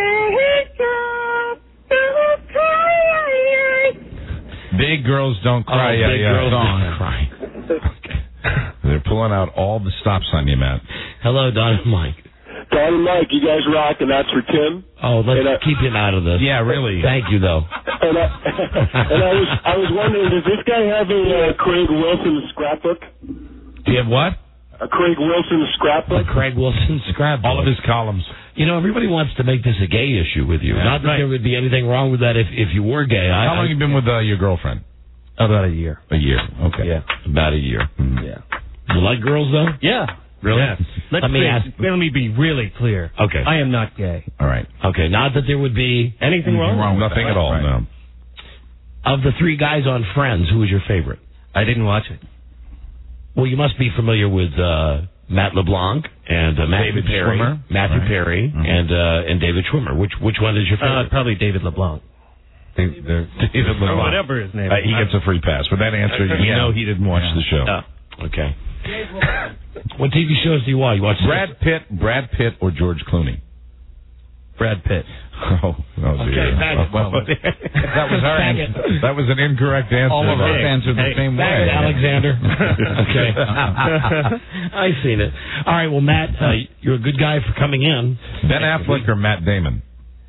Big girls don't cry. Big girls don't cry. Okay. They're pulling out all the stops on you, Matt. Hello, Don and Mike. Don and Mike, you guys rock, and that's for Tim. Oh, let's keep him out of this. Yeah, really. Thank you, though. And I was wondering, does this guy have a Craig Wilson scrapbook? Do you have what? A Craig Wilson scrapbook? A Craig Wilson scrapbook. All of his columns. Everybody wants to make this a gay issue with you. Not that there would be anything wrong with that if you were gay. How long have you been with your girlfriend? About a year. A year. Okay. Yeah. About a year. Mm-hmm. Yeah. You like girls, though? Yeah. Really? Yes. Let me be really clear. Okay. I am not gay. All right. Okay. Not that there would be anything wrong. Nothing at all. Right. No. Of the three guys on Friends, who was your favorite? I didn't watch it. Well, you must be familiar with Matt LeBlanc and Matthew Perry, Perry, and David Schwimmer. Which one is your favorite? Probably David LeBlanc. David LeBlanc. Or whatever his name. He gets a free pass. With that answer, you know he didn't watch the show. Okay. What TV shows do you watch? You watch Brad Pitt, or George Clooney? Brad Pitt. Oh dear. Okay, well, that was our answer. That was an incorrect answer. All of us answered the same way. Alexander. Okay. I've seen it. All right, well, Matt, you're a good guy for coming in. Ben Affleck or Matt Damon?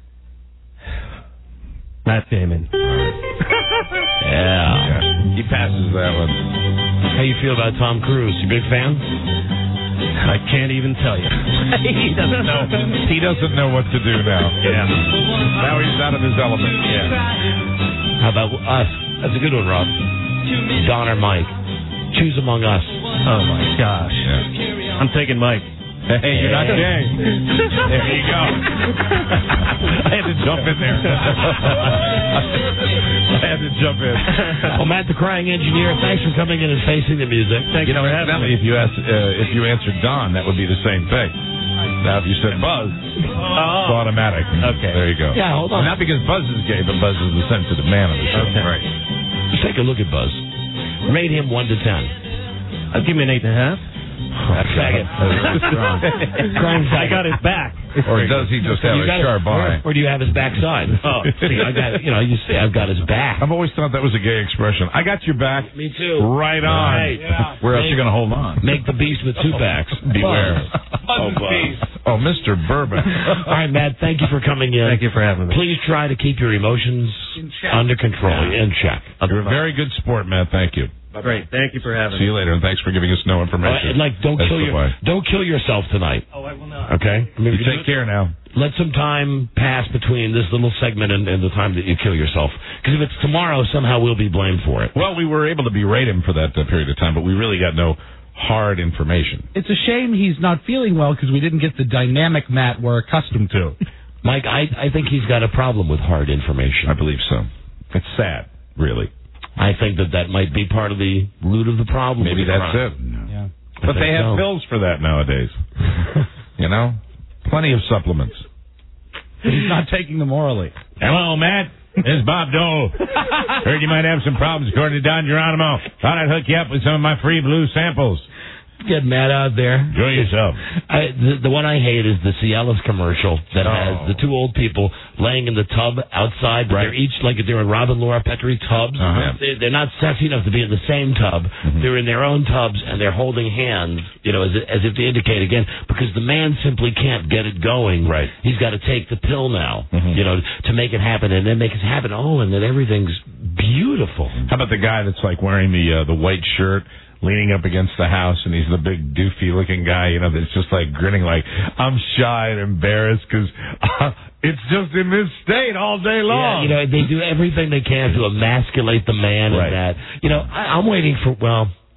Matt Damon. Yeah. He passes that one. How you feel about Tom Cruise? You big fan? I can't even tell you. He doesn't know. He doesn't know what to do now. Yeah. Now he's out of his element. Yeah. How about us? That's a good one, Rob. Don or Mike? Choose among us. Oh my gosh. Yeah. I'm taking Mike. Hey, you're not gay. There you go. I had to jump in there. Well, Matt, the crying engineer, thanks for coming in and facing the music. Thank you for having me. If you answered Don, that would be the same thing. Now, if you said Buzz, it's automatic. Okay. There you go. Yeah, hold on. Well, not because Buzz is gay, but Buzz is the sensitive man of the show. Okay. Right. Just take a look at Buzz. Rate him 1 to 10. I'll give him an 8.5. Faggot. I got his back. Or does he just have a sharp eye? Or do you have his backside? Oh, see, you say I've got his back. I've always thought that was a gay expression. I got your back. Me too. Right on. Right. Yeah. Where else are you going to hold on? Make the beast with 2 backs. Beware. Oh, Mr. Bourbon. All right, Matt, thank you for coming in. Thank you for having me. Please try to keep your emotions under control, in check. You're a very good sport, Matt. Thank you. Great. Thank you for having See me. you later, and thanks for giving us no information. Don't kill yourself tonight. Oh, I will not. Okay? You take care now. Let some time pass between this little segment and the time that you kill yourself. Because if it's tomorrow, somehow we'll be blamed for it. Well, we were able to berate him for that period of time, but we really got no hard information. It's a shame he's not feeling well because we didn't get the dynamic Matt we're accustomed to. Mike, I think he's got a problem with hard information. I believe so. It's sad, really. I think that might be part of the root of the problem. Maybe that's it. Yeah. But they have pills for that nowadays. Plenty of supplements. He's not taking them orally. Hello, Matt. This is Bob Dole. Heard you might have some problems according to Don Geronimo. Thought I'd hook you up with some of my free blue samples. Get Matt out there. Enjoy yourself. The one I hate is the Cialis commercial that has the 2 old people laying in the tub outside. But they're each like they're in Robin Laura Petrie tubs. They're not sexy enough to be in the same tub. They're in their own tubs and they're holding hands, as if to indicate again, because the man simply can't get it going. Right. He's got to take the pill now, to make it happen, and then make it happen. Oh, and then everything's beautiful. How about the guy that's like wearing the white shirt, leaning up against the house, and he's the big doofy-looking guy, that's just like grinning like, I'm shy and embarrassed because it's just in this state all day long. Yeah, they do everything they can to emasculate the man and that. I'm waiting for,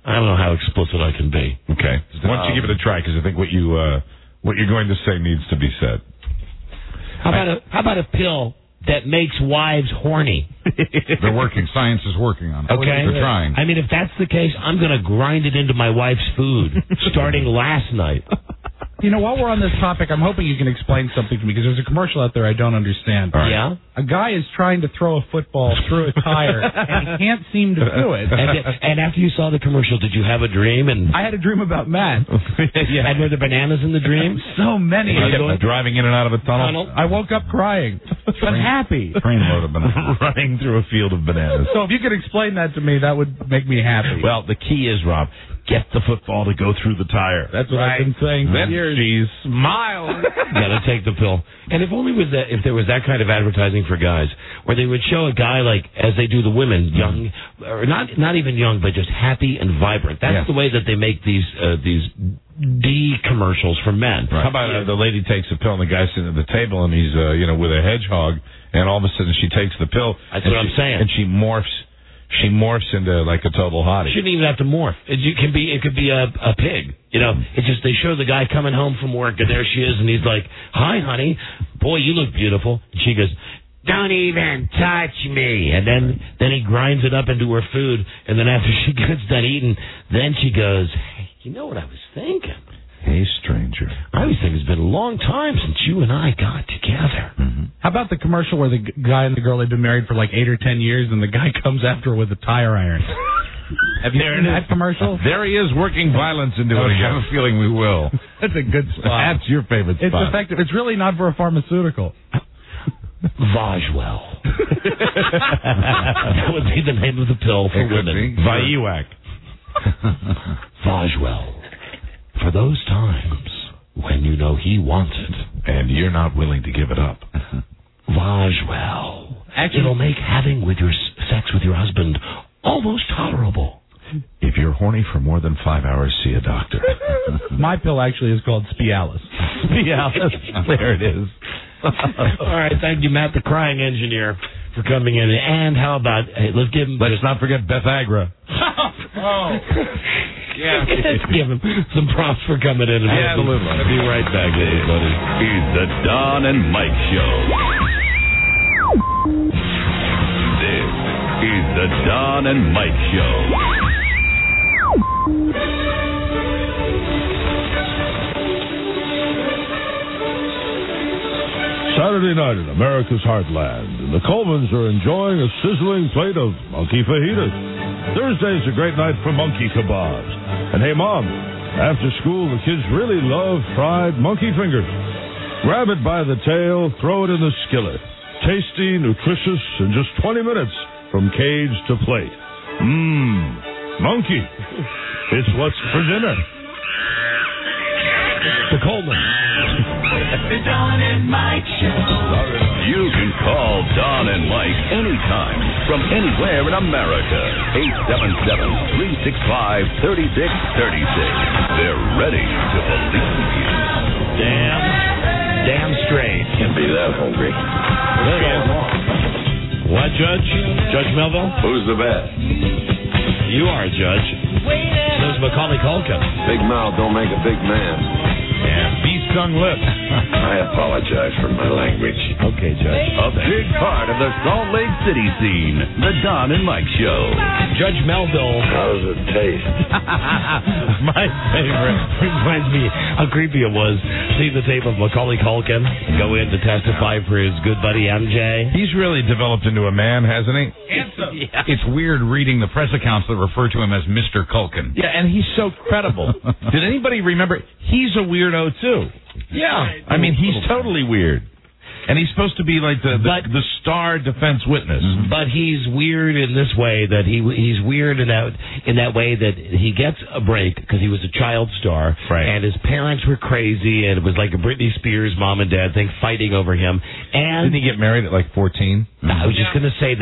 I don't know how explicit I can be. Okay. Why don't you give it a try? Because I think what you're going to say needs to be said. How about a pill that makes wives horny? They're working. Science is working on it. Okay. They're trying. I mean, if that's the case, I'm going to grind it into my wife's food starting last night. You know, while we're on this topic, I'm hoping you can explain something to me, because there's a commercial out there I don't understand. Right. Yeah? A guy is trying to throw a football through a tire, and he can't seem to do it. And after you saw the commercial, did you have a dream? And I had a dream about Matt. And were there bananas in the dream? So many. Driving in and out of a tunnel? I woke up crying, but happy. Trainload of bananas. Running through a field of bananas. So if you could explain that to me, that would make me happy. Well, the key is, Rob, get the football to go through the tire. That's what I've been saying for years. She's smiling. Gotta take the pill. And if only if there was that kind of advertising for guys, where they would show a guy like, as they do the women, young, or not even young, but just happy and vibrant. That's the way that they make these D commercials for men. Right. How about the lady takes a pill and the guy's sitting at the table and he's with a hedgehog, and all of a sudden she takes the pill. That's what I'm saying. And she morphs. She morphs into like a total hottie. Shouldn't even have to morph. It could be a pig. You know, it's just they show the guy coming home from work, and there she is, and he's like, "Hi, honey. Boy, you look beautiful." And she goes, "Don't even touch me." And then he grinds it up into her food, and then after she gets done eating, then she goes, "Hey, you know what I was thinking? Hey, stranger. I was thinking it's been a long time since you and I got together." Mm-hmm. How about the commercial where the guy and the girl had been married for like 8 or 10 years, and the guy comes after her with a tire iron? Have you seen that commercial? There he is working violence into it again. I have a feeling we will. That's a good spot. That's your favorite spot. It's effective. It's really not for a pharmaceutical. Vajwell. That would be the name of the pill for women. Vyuac. Vajwell. For those times when you know he wants it and you're not willing to give it up. Vajwell. It'll make having sex with your husband almost tolerable. If you're horny for more than 5 hours, see a doctor. My pill actually is called Spialis. Spialis. There it is. All right, thank you, Matt, the crying engineer, for coming in. And how about, let's not forget Beth Agra. Oh. Yeah. Let's give him some props for coming in. Absolutely. I'll be right back, everybody. It's the Don and Mike Show. This is the Don and Mike Show. Saturday night in America's heartland, and the Colmans are enjoying a sizzling plate of monkey fajitas. Thursday's a great night for monkey kebabs. And hey, Mom, after school, the kids really love fried monkey fingers. Grab it by the tail, throw it in the skillet. Tasty, nutritious, in just 20 minutes from cage to plate. Monkey. It's what's for dinner. The Coleman. The Don and Mike Show. You can call Don and Mike anytime from anywhere in America. 877-365-3636. They're ready to believe you. Damn straight. Can't be that hungry. What, Judge? Judge Melville? Who's the best? You are a judge. Says Macaulay Culkin. Big mouth don't make a big man. And bee-stung lips. I apologize for my language. Okay, Judge. A big part of the Salt Lake City scene. The Don and Mike Show. Judge Melville. How does it taste? My favorite. Reminds me how creepy it was seeing the tape of Macaulay Culkin go in to testify for his good buddy MJ. He's really developed into a man, hasn't he? Handsome. Yeah. It's weird reading the press accounts that refer to him as Mr. Culkin. Yeah, and he's so credible. Did anybody remember? He's a weirdo, too. Yeah. I mean, he's totally weird. And he's supposed to be like the star defense witness. But he's weird in this way that he's weird in that way that he gets a break because he was a child star, right, and his parents were crazy, and it was like a Britney Spears mom and dad thing fighting over him. And didn't he get married at like 14? I was just going to say that.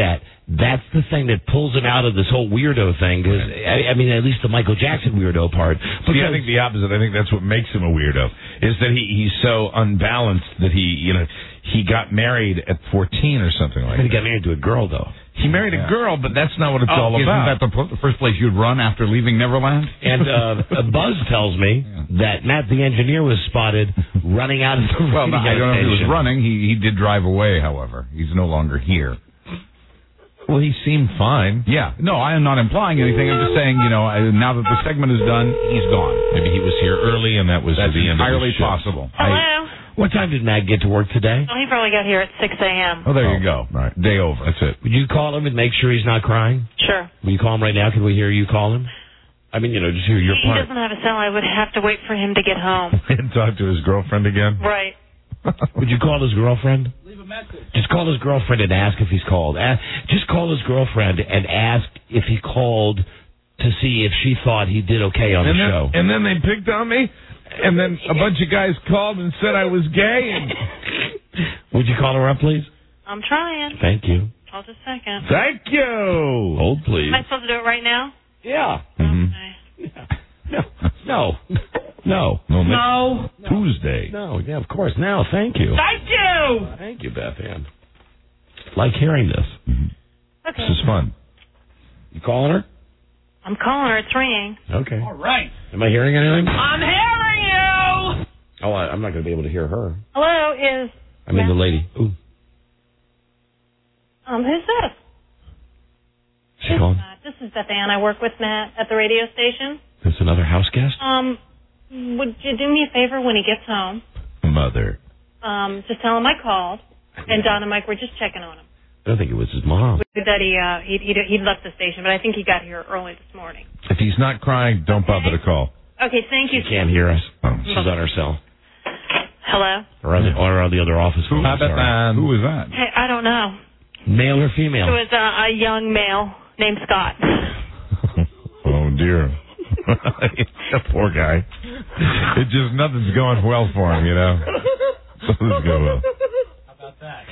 that's the thing that pulls him out of this whole weirdo thing. Because I mean, at least the Michael Jackson weirdo part. See, I think the opposite. I think that's what makes him a weirdo. Is that he's so unbalanced that he got married at 14 or something like that. He got married to a girl, though. He married a girl, but that's not what it's all about. Isn't that the first place you'd run after leaving Neverland? And Buzz tells me that Matt the engineer was spotted running out of the Well, radio I don't know if he was station. running. He did drive away, however. He's no longer here. Well, he seemed fine. Yeah. No, I am not implying anything. I'm just saying, now that the segment is done, he's gone. Maybe he was here early, and that was That's the end entirely of the show. possible. Hello? What time did Matt get to work today? Oh, he probably got here at 6 a.m. Oh, there you go. Right. Day over. That's it. Would you call him and make sure he's not crying? Sure. Will you call him right now? Can we hear you call him? I mean, just hear your He part. doesn't have a cell. I would have to wait for him to get home. And talk to his girlfriend again. Right. Would you call his girlfriend? Leave a message. Just call his girlfriend and ask if he's called. Just call his girlfriend and ask if he called to see if she thought he did okay on the show. And then they picked on me, and then a bunch of guys called and said I was gay. And would you call her up, please? I'm trying. Thank you. Hold a second. Thank you. Hold, please. Am I supposed to do it right now? Yeah. Okay. No. No. Tuesday. No, yeah, of course. Now, thank you. Thank you. Thank you, Beth Ann. Like hearing this. Okay. This is fun. You calling her? I'm calling her. It's ringing. Okay. All right. Am I hearing anything? I'm hearing you. Oh, I'm not going to be able to hear her. Hello, is... I mean, the lady. Ooh. Who's this? She calling? This is Beth Ann. I work with Matt at the radio station. Is another house guest? Would you do me a favor when he gets home? Mother. Just tell him I called, and Don and Mike were just checking on him. I don't think it was his mom. That he'd left the station, but I think he got here early this morning. If he's not crying, don't bother to call. Okay, thank you. She can't hear us. She's on her cell. Hello? Or on the other office phone. Who was that? Hey, I don't know. Male or female? It was a young male named Scott. Oh, dear. Poor guy. It just, nothing's going well for him, Nothing's going well. How about that?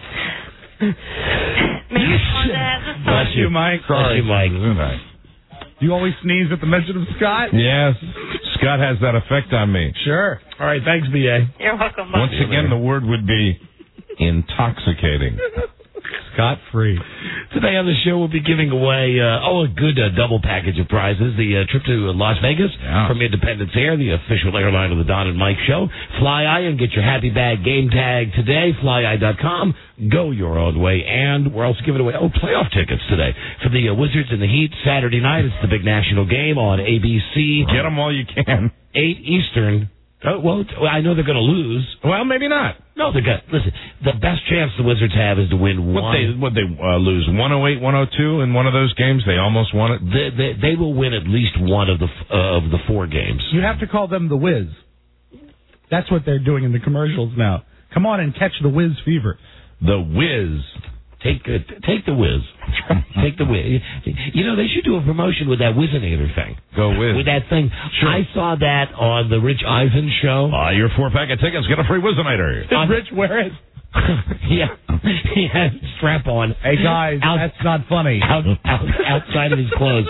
Maybe on that. Bless you, Mike. Sorry, Bless you, Mike. Do you always sneeze at the mention of Scott? Yes. Scott has that effect on me. Sure. All right, thanks, B.A. You're welcome. Once again, the word would be intoxicating. Scot-free. Today on the show, we'll be giving away a good double package of prizes. The trip to Las Vegas from Independence Air, the official airline of the Don and Mike Show. Fly Eye and get your happy bag game tag today. FlyEye.com. Go your own way. And we're also giving away playoff tickets today for the Wizards and the Heat Saturday night. It's the big national game on ABC. Get them while you can. 8 Eastern. Well, I know they're going to lose. Well, maybe not. No, they're going to. Listen, the best chance the Wizards have is to win one. Would they lose 108, 102 in one of those games? They almost won it. They will win at least one of the 4 games. You have to call them the Wiz. That's what they're doing in the commercials now. Come on and catch the Wiz fever. The Wiz. Take the Wiz. Take the Wiz. They should do a promotion with that Wizinator thing. Go Wiz. With that thing. Sure. I saw that on the Rich Eisen show. Buy your 4-pack of tickets, get a free Wizinator. Did Rich wear it? Yeah. He had a strap on. Hey, guys, that's not funny. Outside of his clothes.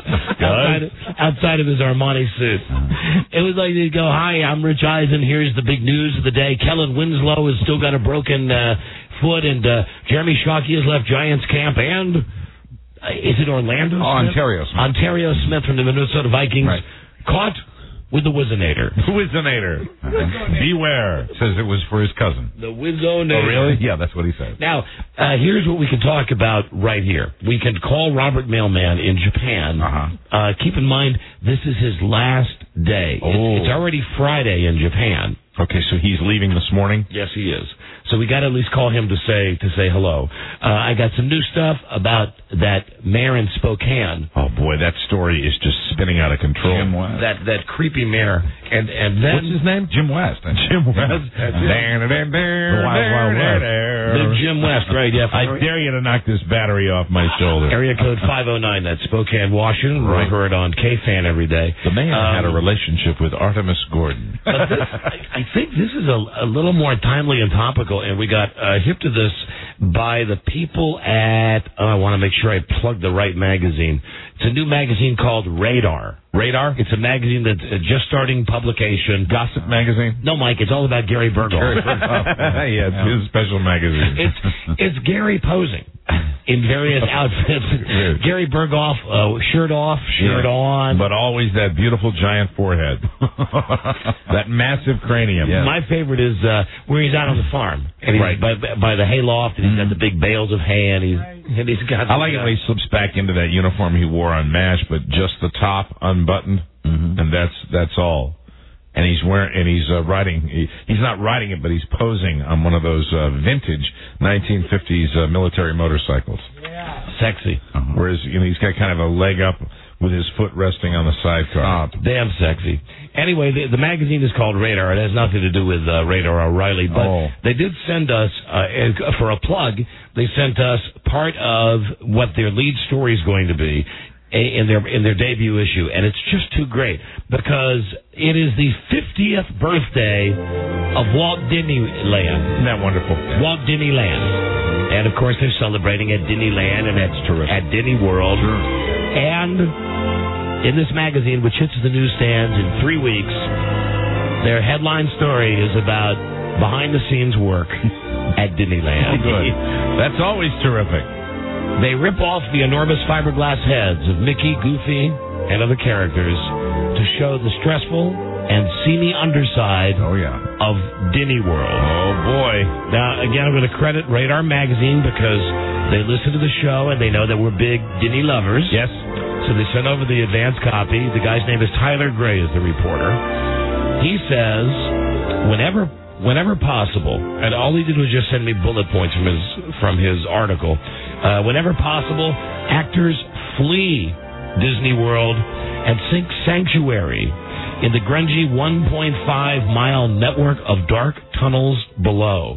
outside of his Armani suit. It was like they'd go, "Hi, I'm Rich Eisen. Here's the big news of the day. Kellen Winslow has still got a broken foot, and Jeremy Shockey has left Giants camp, and is it Orlando Smith? Ontario Smith. Ontario Smith from the Minnesota Vikings caught with the Wizinator. Wizinator. Beware. Says it was for his cousin. The Wizonator. Oh, really? Yeah, that's what he said. Now, here's what we can talk about right here. We can call Robert Mailman in Japan. Keep in mind, this is his last day. It's already Friday in Japan. Okay, so he's leaving this morning? Yes, he is. So we got to at least call him to say hello. I got some new stuff about that mayor in Spokane. Oh boy, that story is just spinning out of control. Jim West. That creepy mayor, and then what's his name? Jim West. Jim West. The Wild West. Big Jim West, right? Yeah. I dare you to knock this battery off my shoulder. Area code 509. That's Spokane, Washington. Right. We're heard on KFan every day. The mayor had a relationship with Artemis Gordon. I think this is a little more timely and topical article, and we got hip to this by the people at, I want to make sure I plug the right magazine. It's a new magazine called Radar. Radar? It's a magazine that's just starting publication. Gossip magazine? No, Mike, it's all about Gary Berghoff. Yeah, it's his special magazine. It's Gary posing in various outfits. Gary Berghoff, shirt off, shirt on. But always that beautiful giant forehead. That massive cranium. Yeah. My favorite is where he's out on the farm. And he's by the hayloft, and he's got the big bales of hay, and he's got... I like it when he slips back into that uniform he wore on MASH, but just the top unbuttoned, and that's all. And he's riding. He's not riding it, but he's posing on one of those vintage 1950s military motorcycles. Yeah, sexy. Whereas he's got kind of a leg up with his foot resting on the sidecar. Damn sexy. Anyway, the magazine is called Radar. It has nothing to do with Radar O'Reilly, but they did send us for a plug. They sent us part of what their lead story is going to be in their debut issue, and it's just too great because it is the 50th birthday of Walt Disneyland. Isn't that wonderful? Walt Disneyland. And of course they're celebrating at Disneyland and at Disney World. And in this magazine, which hits the newsstands in 3 weeks, their headline story is about behind the scenes work at Disneyland. Oh, good. That's always terrific. They rip off the enormous fiberglass heads of Mickey, Goofy, and other characters to show the stressful and seamy underside of Disney World. Oh, boy. Now, again, I'm going to credit Radar Magazine because they listen to the show and they know that we're big Disney lovers. Yes. So they sent over the advance copy. The guy's name is Tyler Gray, is the reporter. He says, whenever possible, and all he did was just send me bullet points from his article. Whenever possible, actors flee Disney World and seek sanctuary in the grungy 1.5-mile network of dark tunnels below.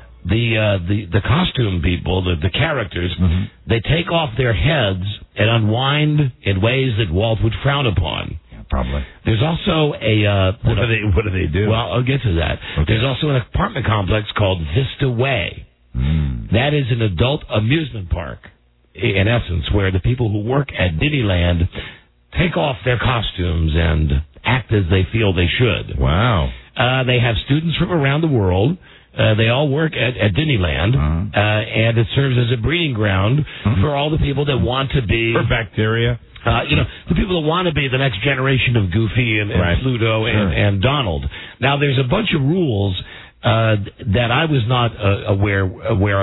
The costume people, the characters, they take off their heads and unwind in ways that Walt would frown upon. Probably. There's also what do they do? Well, I'll get to that. Okay. There's also an apartment complex called Vista Way. That is an adult amusement park, in essence, where the people who work at Disneyland take off their costumes and act as they feel they should. Wow. They have students from around the world. They all work at Disneyland, and it serves as a breeding ground for all the people that want to be... For bacteria. The people that want to be the next generation of Goofy and Pluto and Donald. Now, there's a bunch of rules that I was not aware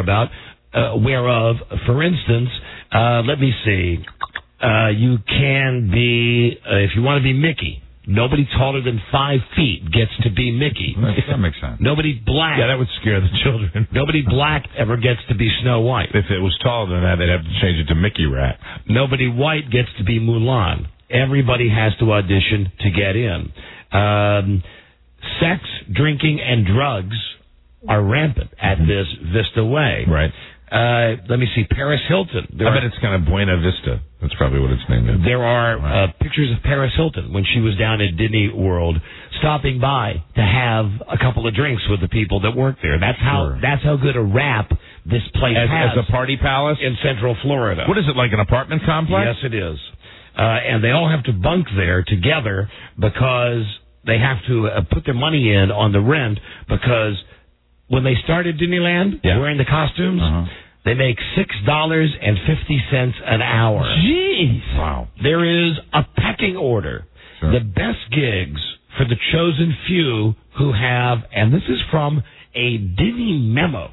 of. For instance, let me see. You can be, if you want to be Mickey, nobody taller than 5 feet gets to be Mickey. That makes sense. Nobody black. Yeah, that would scare the children. Nobody black ever gets to be Snow White. If it was taller than that, they'd have to change it to Mickey Rat. Nobody white gets to be Mulan. Everybody has to audition to get in. Sex, drinking, and drugs are rampant at this Vista Way. Right. Let me see. Paris Hilton. I bet it's kind of Buena Vista. That's probably what its name is. There are pictures of Paris Hilton when she was down at Disney World, stopping by to have a couple of drinks with the people that work there. That's how good a rap this place has. As a party palace? In Central Florida. What is it, like an apartment complex? Yes, it is. And they all have to bunk there together because they have to put their money in on the rent because when they started Disneyland, wearing the costumes, they make $6.50 an hour. Jeez. Wow. There is a pecking order. Sure. The best gigs for the chosen few who have, and this is from a Disney memo,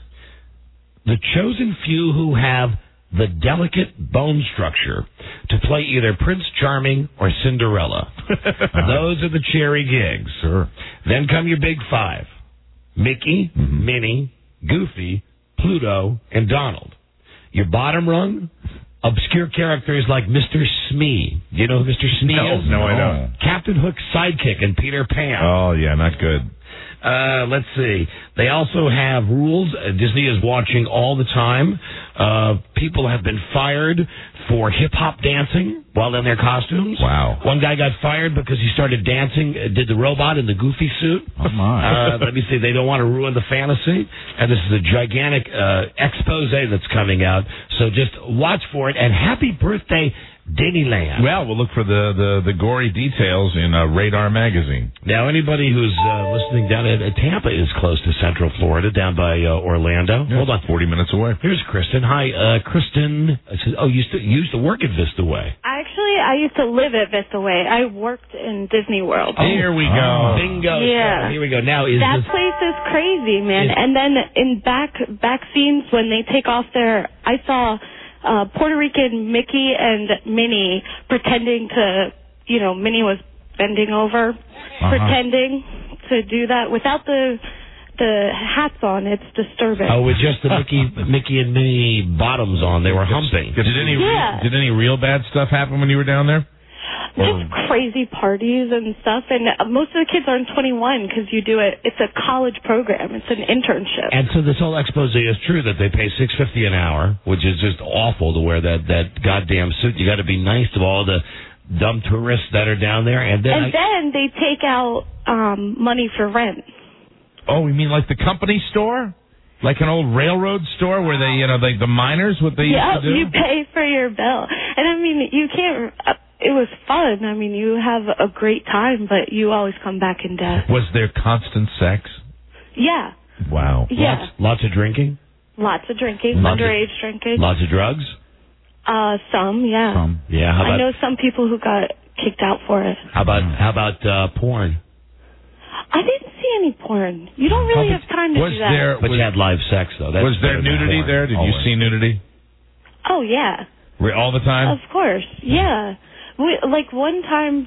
the chosen few who have the delicate bone structure to play either Prince Charming or Cinderella. Those are the cherry gigs. Sure. Then come your big 5. Mickey, Minnie, Goofy, Pluto, and Donald. Your bottom rung, obscure characters like Mr. Smee. Do you know who Mr. Smee is? No, I don't. Captain Hook's sidekick in Peter Pan. Oh, yeah, not good. Let's see. They also have rules. Disney is watching all the time. People have been fired for hip-hop dancing while in their costumes. Wow. One guy got fired because he started dancing, did the robot in the Goofy suit. Oh, my. Let me see. They don't want to ruin the fantasy. And this is a gigantic expose that's coming out. So just watch for it. And happy birthday, Disneyland. Well, we'll look for the gory details in Radar magazine. Now, anybody who's listening down at Tampa is close to Central Florida, down by Orlando. Yeah, Hold on. 40 minutes away. Here's Kristen. Hi, Kristen. You used to work at Vista Way. Actually, I used to live at Vista Way. I worked in Disney World. Here we go. Bingo. Yeah. So here we go. Now, is that this... place is crazy, man. And then in back scenes, when they take off their... I saw... Puerto Rican Mickey and Minnie pretending to, Minnie was bending over, pretending to do that without the hats on. It's disturbing. Oh, with just the Mickey and Minnie bottoms on, they were humping. Did any real bad stuff happen when you were down there? Just crazy parties and stuff, and most of the kids aren't 21 because you do it. It's a college program. It's an internship. And so this whole expose is true that they pay $6.50 an hour, which is just awful to wear that goddamn suit. You got to be nice to all the dumb tourists that are down there, and then they take out money for rent. Oh, you mean like the company store? Like an old railroad store where they, like the miners, what they used to do? You pay for your bill. And I mean, you can't... It was fun. I mean, you have a great time, but you always come back in debt. Was there constant sex? Yeah. Wow. Yeah. Lots of drinking? Lots of drinking. Underage drinking. Lots of drugs? Some, yeah. Some. Yeah, how about... I know some people who got kicked out for it. How about porn? I didn't see any porn. You don't really have time to do that. But you had live sex, though. That's was there nudity there? Did you see nudity? Oh, yeah. All the time? Of course, yeah. Like one time,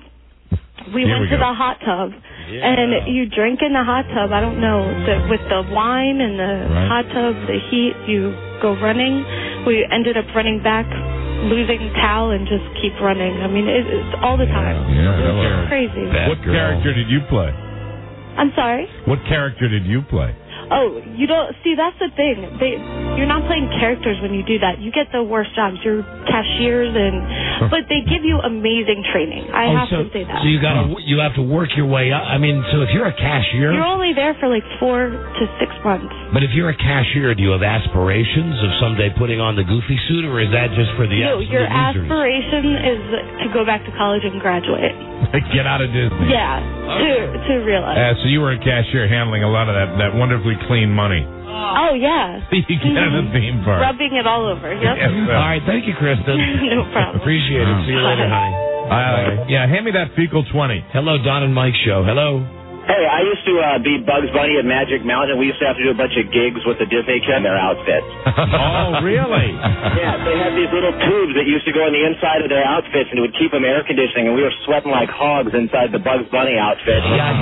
we went to the hot tub, and you drink in the hot tub. I don't know, with the wine and the hot tub, the heat, you go running. We ended up running back, losing towel, and just keep running. I mean, it's all the time. It's crazy. What character did you play? I'm sorry? What character did you play? Oh, you don't... See, that's the thing. You're not playing characters when you do that. You get the worst jobs. You're cashiers, but they give you amazing training. I have to say that. So you have to work your way up. I mean, so if you're a cashier... You're only there for like 4 to 6 months. But if you're a cashier, do you have aspirations of someday putting on the Goofy suit, or is that just for the No, your losers? aspiration is to go back to college and graduate. Get out of Disney. Yeah, to realize. So you were a cashier handling a lot of that wonderfully clean money. Oh, yeah. You get in the theme park. Rubbing it all over. Yep. All right, thank you, Kristen. No problem. Appreciate it. See you later, honey. Yeah, hand me that fecal 20. Hello, Don and Mike Show. Hello. Hey, I used to be Bugs Bunny at Magic Mountain. We used to have to do a bunch of gigs with the Disney kids in their outfits. Oh, really? Yeah, they had these little tubes that used to go in the inside of their outfits, and it would keep them air conditioning, and we were sweating like hogs inside the Bugs Bunny outfit. Yeah,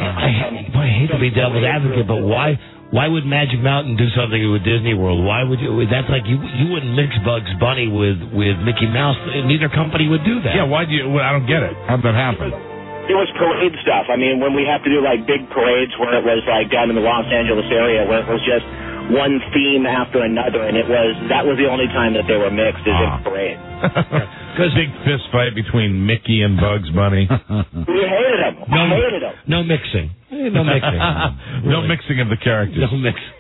I hate to be devil's advocate, but why would Magic Mountain do something with Disney World? Why would you? That's like you wouldn't mix Bugs Bunny with Mickey Mouse. Neither company would do that. Yeah, why do you? I don't get it. How'd that happen? It was parade stuff. I mean, when we have to do like big parades where it was like down in the Los Angeles area where it was just one theme after another, and that was the only time that they were mixed is in parade. Because big fist fight between Mickey and Bugs Bunny. We hated them. Hated them. No mixing. No mixing. No mixing of the characters. No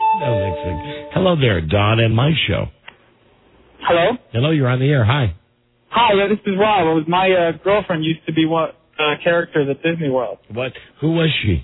mixing. Hello there, Don and my show. Hello? Hello, you're on the air. Hi. Hi, this is Rob. My girlfriend used to be one character at Disney World. What? Who was she?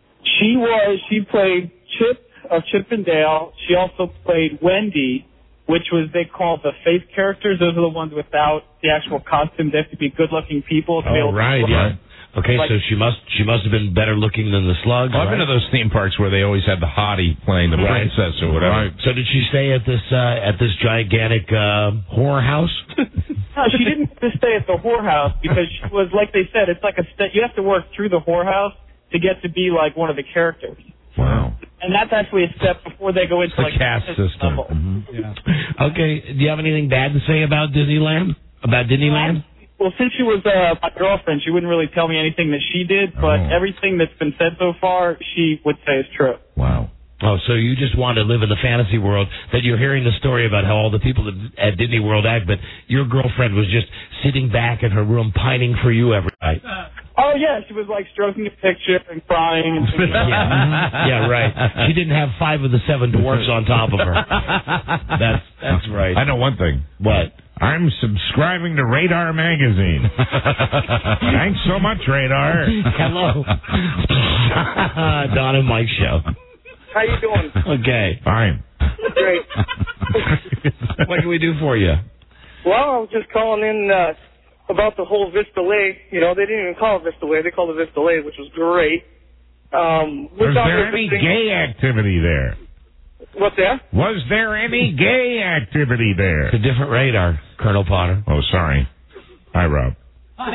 She played Chip of Chip and Dale. She also played Wendy, which they called the face characters. Those are the ones without the actual costume. They have to be good-looking people to be able to yeah. Okay, so she must have been better looking than the Slugs. I've been to those theme parks where they always had the hottie playing the princess or whatever. Right. So did she stay at this gigantic horror house? No, she didn't stay at the whorehouse because she was, like they said, it's like you have to work through the whorehouse to get to be like one of the characters. Wow. And that's actually a step before they go into the caste system. Mm-hmm. Yeah. Okay, do you have anything bad to say about Disneyland? About Disneyland? Well, since she was my girlfriend, she wouldn't really tell me anything that she did, but everything that's been said so far, she would say is true. Wow. Oh, so you just want to live in the fantasy world that you're hearing the story about how all the people at Disney World act, but your girlfriend was just sitting back in her room pining for you every night. Oh, yeah, she was, like, stroking a picture and crying. And yeah, right. She didn't have 5 of the 7 dwarfs on top of her. That's right. I know one thing. What? I'm subscribing to Radar Magazine. Thanks so much, Radar. Hello. Don and Mike Show. How you doing? Okay. Fine. Great. What can we do for you? Well, I was just calling in about the whole Vista Lay. You know, they didn't even call it Vista Lay. They called it Vista Lay, which was great. Was there any gay activity there? What's that? Was there any gay activity there? It's a different radar, Colonel Potter. Oh, sorry. Hi, Rob. Hi,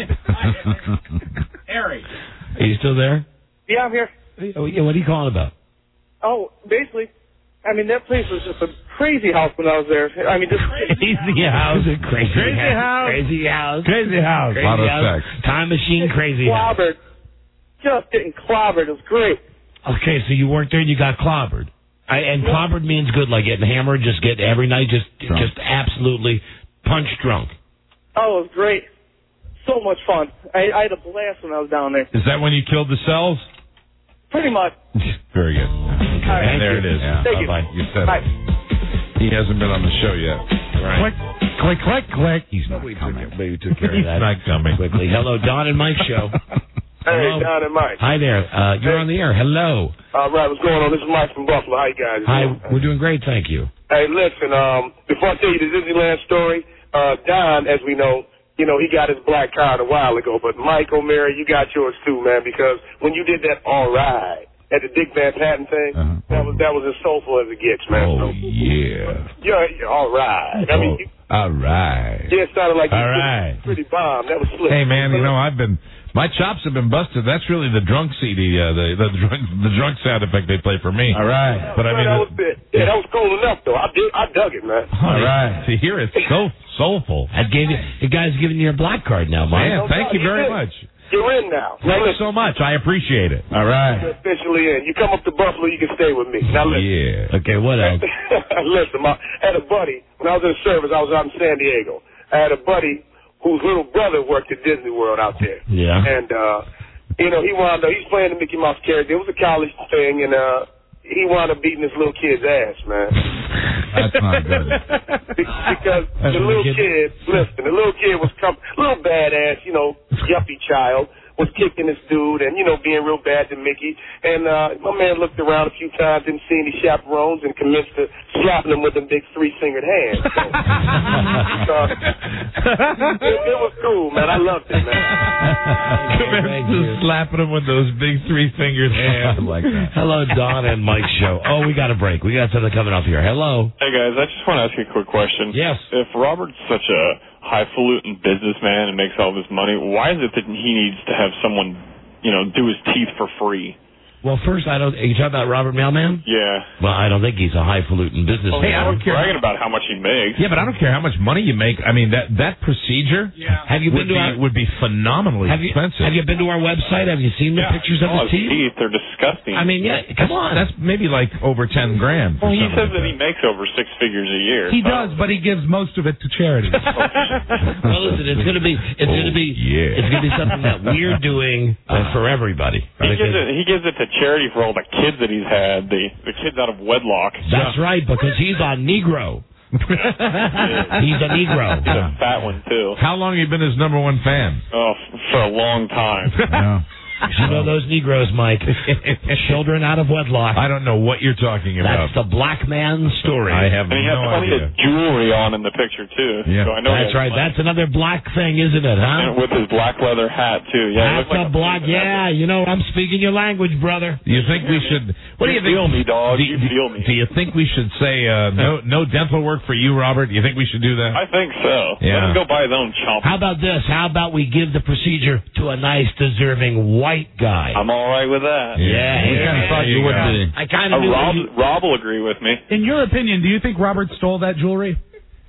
Harry. Are you still there? Yeah, I'm here. Oh, yeah, what are you calling about? Oh, basically, I mean, that place was just a crazy house when I was there. I mean, just crazy house. Crazy house. Crazy house. Crazy house. A lot of sex. Time machine, crazy house. Clobbered. Just getting clobbered. It was great. Okay, so you worked there and you got clobbered. And clobbered means good, like getting hammered, just get every night, just absolutely punch drunk. Oh, it was great. So much fun. I had a blast when I was down there. Is that when you killed the cells? Pretty much. Very good. All right. And there it is. Yeah. Thank you. Bye-bye. You said Bye. it. He hasn't been on the show yet. Right. Click. He's not coming. Maybe took care of that. He's not coming. Quickly. Hello, Don and Mike Show. Hey, Don and Mike. Hi there. You're on the air. Hello. All right, what's going on? This is Mike from Buffalo. How you guys Hi, doing? we're doing great, thank you. Hey, listen, before I tell you the Disneyland story, Don, as we know, he got his black card a while ago, but Mike O'Mara, you got yours too, man, because when you did that All Right at the Dick Van Patten thing, that was as soulful as it gets, man. Oh, yeah. Yeah, All Right. I mean, all right. Yeah, it sounded like all right. Pretty bomb. That was slick. Hey, man, my chops have been busted. That's really the drunk CD, the drunk sound effect they play for me. All right. But I mean, that was it. Yeah, that was cool enough though. I dug it, man. All right. To hear it so soulful. The guy's giving you a black card now, Mike. Man, thank you very much. You're in now. Thank you so much. I appreciate it. All right. You're officially in. You come up to Buffalo, you can stay with me. Now listen. Yeah. Okay, what else? Listen, I had a buddy when I was in the service. I was out in San Diego. I had a buddy whose little brother worked at Disney World out there. Yeah. And, he's playing the Mickey Mouse character. It was a college thing, and he wound up beating this little kid's ass, man. That's not good. Because the little kid was little badass, yuppie child, was kicking this dude and, being real bad to Mickey. And my man looked around a few times, didn't see any chaperones, and commenced to slapping him with them big 3-fingered hands. So, it was cool, man. I loved it, man. Commenced to slapping him with those big 3-fingered hands. Like that. Hello, Don and Mike Show. Oh, we got a break. We got something coming up here. Hello. Hey, guys. I just want to ask you a quick question. Yes. If Robert's such a highfalutin businessman and makes all this money, why is it that he needs to have someone, do his teeth for free? Well, first, are you talking about Robert Mailman? Yeah. Well, I don't think he's a highfalutin businessman. Hey, I don't care. Bragging about how much he makes. Yeah, but I don't care how much money you make. I mean, that procedure Have you been would be phenomenally expensive. Have you been to our website? Have you seen the pictures of his teeth? They're disgusting. I mean, come on. That's maybe like over $10,000. Well, he says that he makes over 6 figures a year. He does, but he gives most of it to charity. Well, listen, it's going to be something that we're doing for everybody. He gives it to charity for all the kids that he's had, the kids out of wedlock. That's right, because he's a Negro. He's a Negro. He's a fat one, too. How long have you been his number one fan? Oh, for a long time. Yeah. You know those Negroes, Mike. Children out of wedlock. I don't know what you're talking about. That's the black man's story. I have and he has plenty of jewelry on in the picture, too. Yeah. So I know that's right. That's another black thing, isn't it, huh? And with his black leather hat, too. Yeah, that's a black, I'm speaking your language, brother. You think we should... What do you think? Feel me, dog. You feel me. Do you think we should say no dental work for you, Robert? You think we should do that? I think so. Yeah. Let him go buy his own chomp. How about this? How about we give the procedure to a nice, deserving white guy? I'm all right with that. Yeah. We kind of thought you would be. I kind of knew Rob will agree with me. In your opinion, do you think Robert stole that jewelry?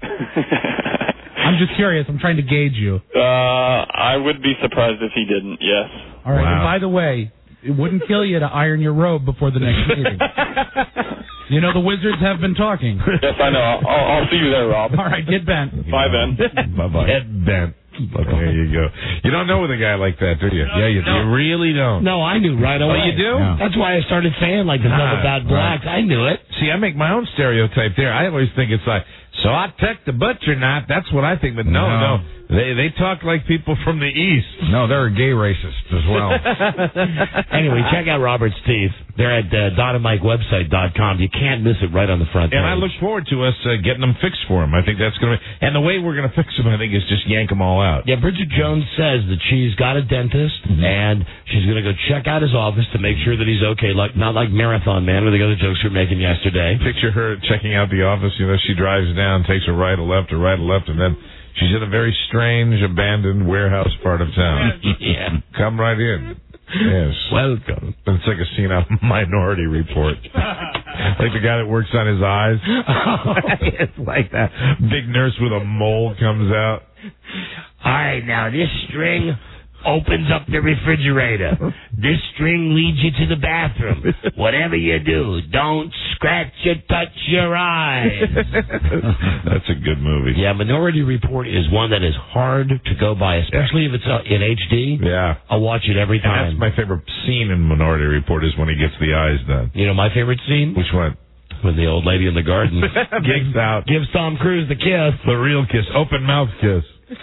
I'm just curious. I'm trying to gauge you. I would be surprised if he didn't, yes. All right. Wow. And by the way, it wouldn't kill you to iron your robe before the next meeting. You know, the wizards have been talking. Yes, I know. I'll see you there, Rob. All right, get bent. Bye, Ben. Bye-bye. Get bent. There you go. You don't know with a guy like that, do you? No, you really don't. No, I knew right away. Oh, you do? No. That's why I started saying like the stuff about blacks. I knew it. See, I make my own stereotype there. I always think it's like, so I took the butcher knife. That's what I think. But no. They talk like people from the East. No, they're gay racists as well. Anyway, check out Robert's Teeth. They're at DonandMikeWebsite.com. You can't miss it right on the front page. And I look forward to us getting them fixed for him. I think that's going to be... And the way we're going to fix them, I think, is just yank them all out. Yeah, Bridget Jones says that she's got a dentist, and she's going to go check out his office to make sure that he's okay, not like Marathon Man or the other jokes we were making yesterday. Picture her checking out the office. You know, she drives down, takes a right, a left, and then... She's in a very strange, abandoned warehouse part of town. Yeah. Come right in. Yes. Welcome. It's like a scene out of Minority Report. Like the guy that works on his eyes. It's like that. Big nurse with a mole comes out. All right, now this string opens up the refrigerator. This string leads you to the bathroom. Whatever you do, don't scratch or touch your eyes. That's a good movie. Yeah, Minority Report is one that is hard to go by, especially if it's in HD. Yeah. I'll watch it every time. And that's my favorite scene in Minority Report is when he gets the eyes done. You know my favorite scene? Which one? When the old lady in the garden gives Tom Cruise the kiss. The real kiss. Open mouth kiss.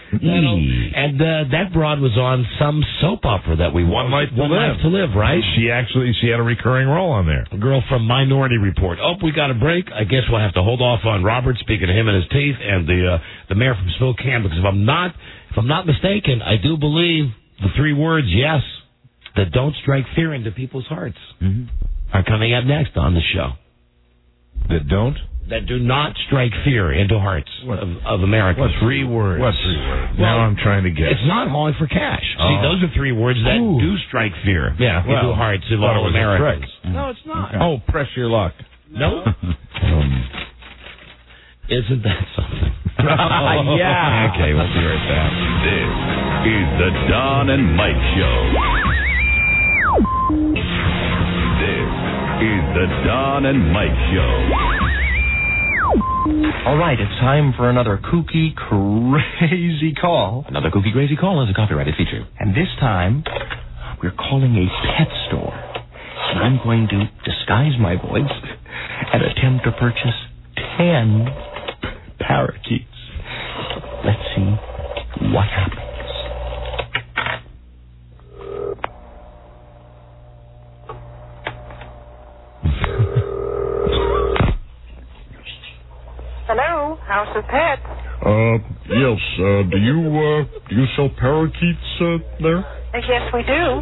And that broad was on some soap opera that we One Life to Live, right? She had a recurring role on there. A girl from Minority Report. Oh, we got a break. I guess we'll have to hold off on Robert, speaking of him and his teeth, and the mayor from Spokane, because if I'm not mistaken, I do believe the three words "yes" that don't strike fear into people's hearts are coming up next on the show. That don't? That do not strike fear into hearts of Americans. What three words? What three words? Now I'm trying to guess. It's not hauling for cash. See, those are three words that do strike fear into hearts of all Americans. No, it's not. Oh, press your luck. No. Isn't that something? Yeah. Okay, we'll be right back. This is the Don and Mike Show. This is the Don and Mike Show. All right, it's time for another kooky, crazy call. Another kooky, crazy call is a copyrighted feature. And this time, we're calling a pet store. And I'm going to disguise my voice and attempt to purchase 10 parakeets. Let's see what happens. Hello, House of Pets. Yes, do you sell parakeets, there? Yes, we do.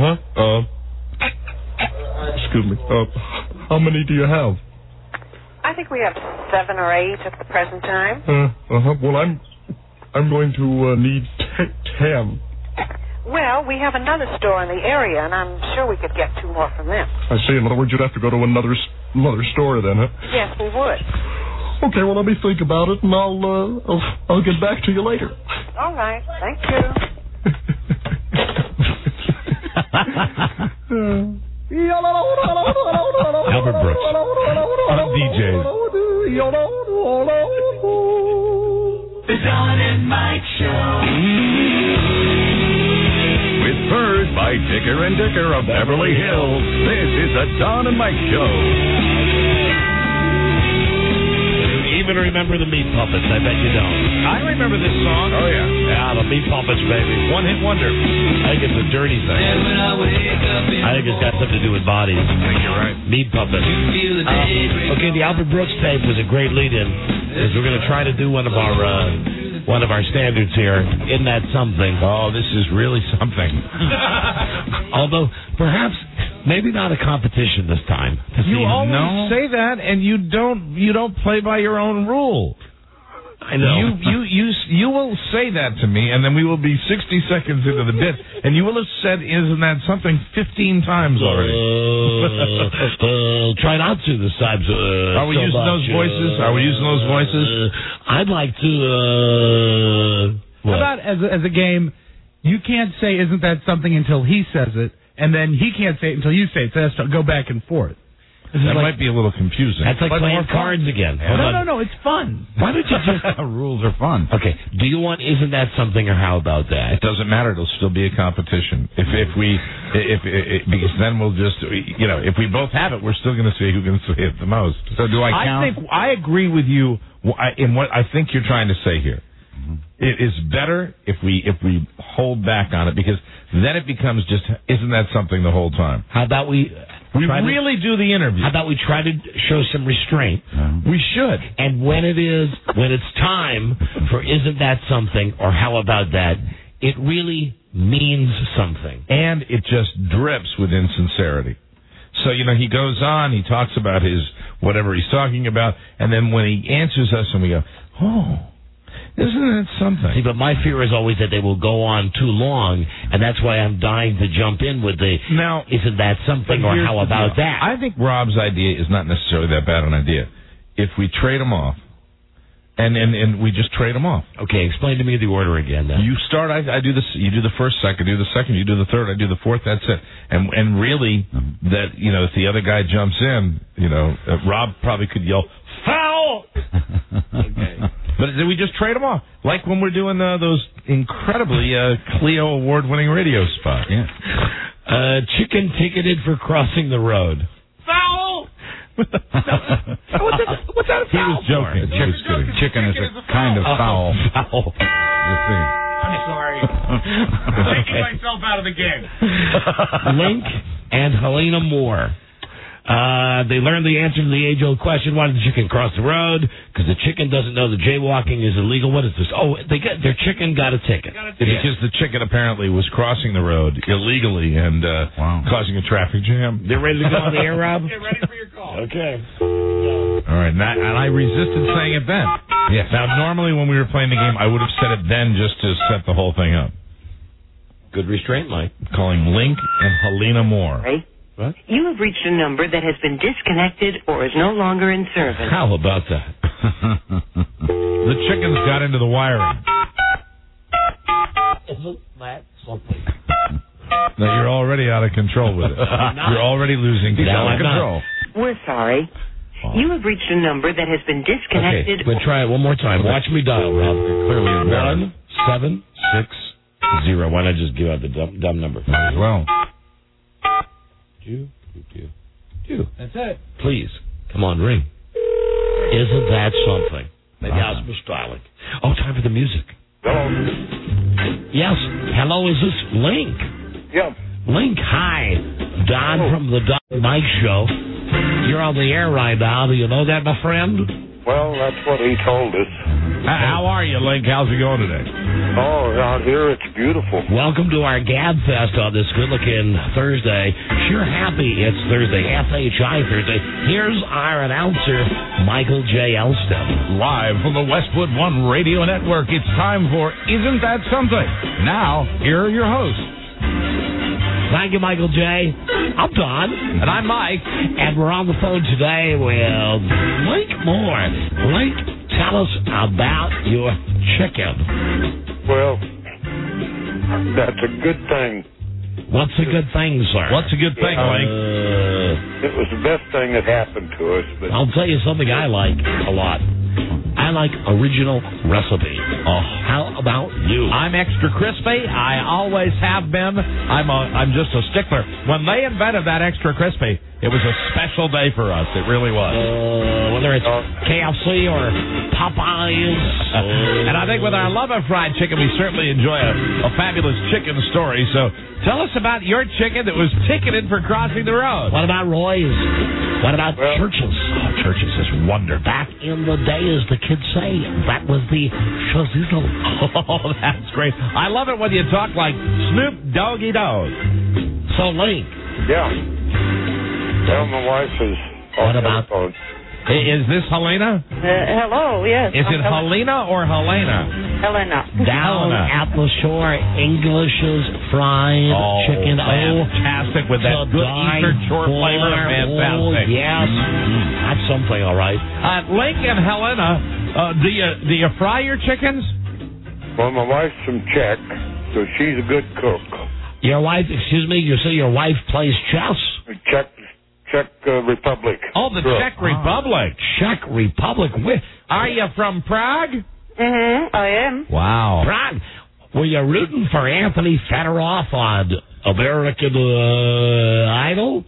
Excuse me, how many do you have? I think we have 7 or 8 at the present time. Well, I'm going to need 10. Well, we have another store in the area, and I'm sure we could get 2 more from them. I see. In other words, you'd have to go to another store then, huh? Yes, we would. Okay, well, let me think about it, and I'll get back to you later. All right. Thank you. Albert Brooks on DJs. The Don and Mike Show. With furs by Dicker and Dicker of Beverly Hills, this is the Don and Mike Show. Even remember the Meat Puppets? I bet you don't. I remember this song. Oh, yeah. Yeah, the Meat Puppets, baby. One-hit wonder. I think it's a dirty thing. I think it's got something to do with bodies. I think you're right. Meat Puppets. Okay, the Albert Brooks tape was a great lead-in, because we're going to try to do one of our standards here. Isn't that something? Oh, this is really something. Although, perhaps... maybe not a competition this time. You always say that, and you don't play by your own rule. I know. You will say that to me, and then we will be 60 seconds into the bit, and you will have said, "Isn't that something?" 15 times already. Try not to this time. Are we using those voices? Are we using those voices? I'd like to. How about as a game? You can't say "Isn't that something?" until he says it. and then he can't say it until you say it. So it has to go back and forth. That might be a little confusing. That's like playing cards again. No, it's fun. Why don't you just... Rules are fun. Okay, do you want Isn't That Something or how about that? It doesn't matter. It'll still be a competition. Because then we'll just, if we both have it, we're still going to see who can say it the most. So do I count? I agree with you in what I think you're trying to say here. It is better if we hold back on it, because then it becomes just, isn't that something the whole time? How about we really do the interview? How about we try to show some restraint? We should. And when it's time for Isn't That Something or how about that, it really means something. And it just drips with insincerity. So, he goes on, he talks about his whatever he's talking about, and then when he answers us and we go, oh, isn't that something? See, but my fear is always that they will go on too long, and that's why I'm dying to jump in with now, isn't that something or how about that? I think Rob's idea is not necessarily that bad an idea. If we trade them off, and we just trade them off. Okay, explain to me the order again then. You start, I do this, you do the first, I do the second, you do the third, I do the fourth, that's it. And really, that, if the other guy jumps in, Rob probably could yell, foul! Okay. But we just trade them off, like when we're doing those incredibly Clio award-winning radio spots. Yeah. Chicken ticketed for crossing the road. Foul! What's that? He was joking. Chicken is a kind of foul. Foul. I'm sorry. I'm taking myself out of the game. Link and Helena Moore. They learned the answer to the age-old question, why did the chicken cross the road? Because the chicken doesn't know that jaywalking is illegal. What is this? Oh, their chicken got a ticket. Because the chicken apparently was crossing the road illegally and causing a traffic jam. They're ready to go on the air, Rob? Get ready for your call. Okay. All right, and I resisted saying it then. Yes. Now, normally when we were playing the game, I would have said it then just to set the whole thing up. Good restraint, Mike. Calling Link and Helena Moore. Hey. What? You have reached a number that has been disconnected or is no longer in service. How about that? The chickens got into the wiring. Isn't that something? No, you're already out of control with it. You're already losing control. We're sorry. You have reached a number that has been disconnected. Okay, but try it one more time. Watch me dial, Rob. Clearly 1760. Why not just give out the dumb number? Well. Two. That's it. Please, come on, ring. Isn't that something? Maybe I was misdialing. Oh, time for the music. Hello. Yes. Hello, is this Link? Yeah. Link, hi. Don from the Don Mike Show. You're on the air right now. Do you know that, my friend? Well, that's what he told us. How are you, Link? How's it going today? Oh, out here it's beautiful. Welcome to our Gab Fest on this good-looking Thursday. Sure happy it's Thursday, FHI Thursday. Here's our announcer, Michael J. Elston. Live from the Westwood One Radio Network, it's time for Isn't That Something? Now, here are your hosts. Thank you, Michael J. I'm Don. And I'm Mike. And we're on the phone today with Link Moore. Link, tell us about your chicken. Well, that's a good thing. What's a good thing, sir? What's a good thing, Link? It was the best thing that happened to us. But I'll tell you something I like a lot. I like original recipe. Oh, how about you? I'm extra crispy. I always have been. I'm just a stickler. When they invented that extra crispy, it was a special day for us. It really was. Whether it's KFC or Popeyes. And I think with our love of fried chicken, we certainly enjoy a fabulous chicken story. So tell us about your chicken that was ticketed for crossing the road. What about Roy's? What about Church's? Oh, Church's is wonderful. Back in the day, as the kids say, that was the shazizzle. Oh, that's great. I love it when you talk like Snoop Doggy Dogg. So, Link. Yeah. Well, my wife is on the phone. Is this Helena? Hello, yes. Is it Helena or Helena? Helena. Down at the shore, English's fried chicken. Fantastic with that good Eastern Shore flavor. Fantastic. Oh, yes. That's something, all right. Link and Helena, do you fry your chickens? Well, my wife's from Czech, so she's a good cook. Your wife, excuse me, you say your wife plays chess? Czech Republic. Oh, the Czech Republic. Czech Republic. Are you from Prague? Mm-hmm, I am. Wow. Prague. Were you rooting for Anthony Fedorov on American Idol?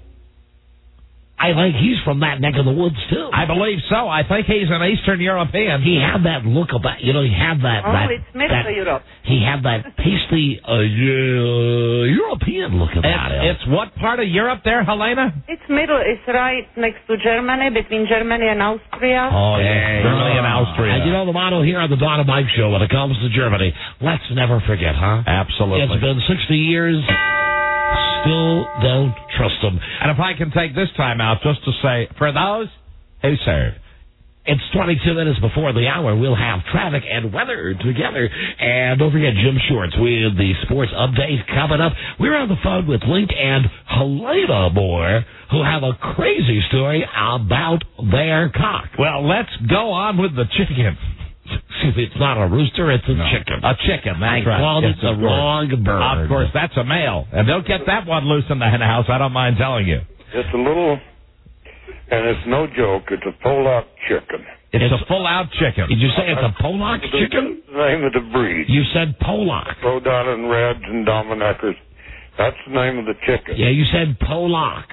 I think he's from that neck of the woods, too. I believe so. I think he's an Eastern European. He had that look about, he had that... It's Middle Europe. He had that pasty European look about him. It's what part of Europe there, Helena? It's right next to Germany, between Germany and Austria. Oh, yeah. Germany and Austria. And you know the motto here on the Don and Mike Show when it comes to Germany, let's never forget, huh? Absolutely. It's been 60 years... Still don't trust them. And if I can take this time out just to say, for those who serve. It's 22 minutes before the hour. We'll have traffic and weather together. And don't forget Jim Shorts with the sports update coming up. We're on the phone with Link and Helena Moore, who have a crazy story about their cock. Well, let's go on with the chicken. It's not a rooster, it's a chicken. A chicken, that's I right. called it the wrong bird. Of course, that's a male. And don't get that one loose in the hen house, I don't mind telling you. It's a little, and it's no joke, it's a Polak chicken. It's a full-out chicken. Did you say it's a Polak chicken? The name of the breed. You said Polak. Rhododendron Reds and Dominicers. That's the name of the chicken. Yeah, you said Polak.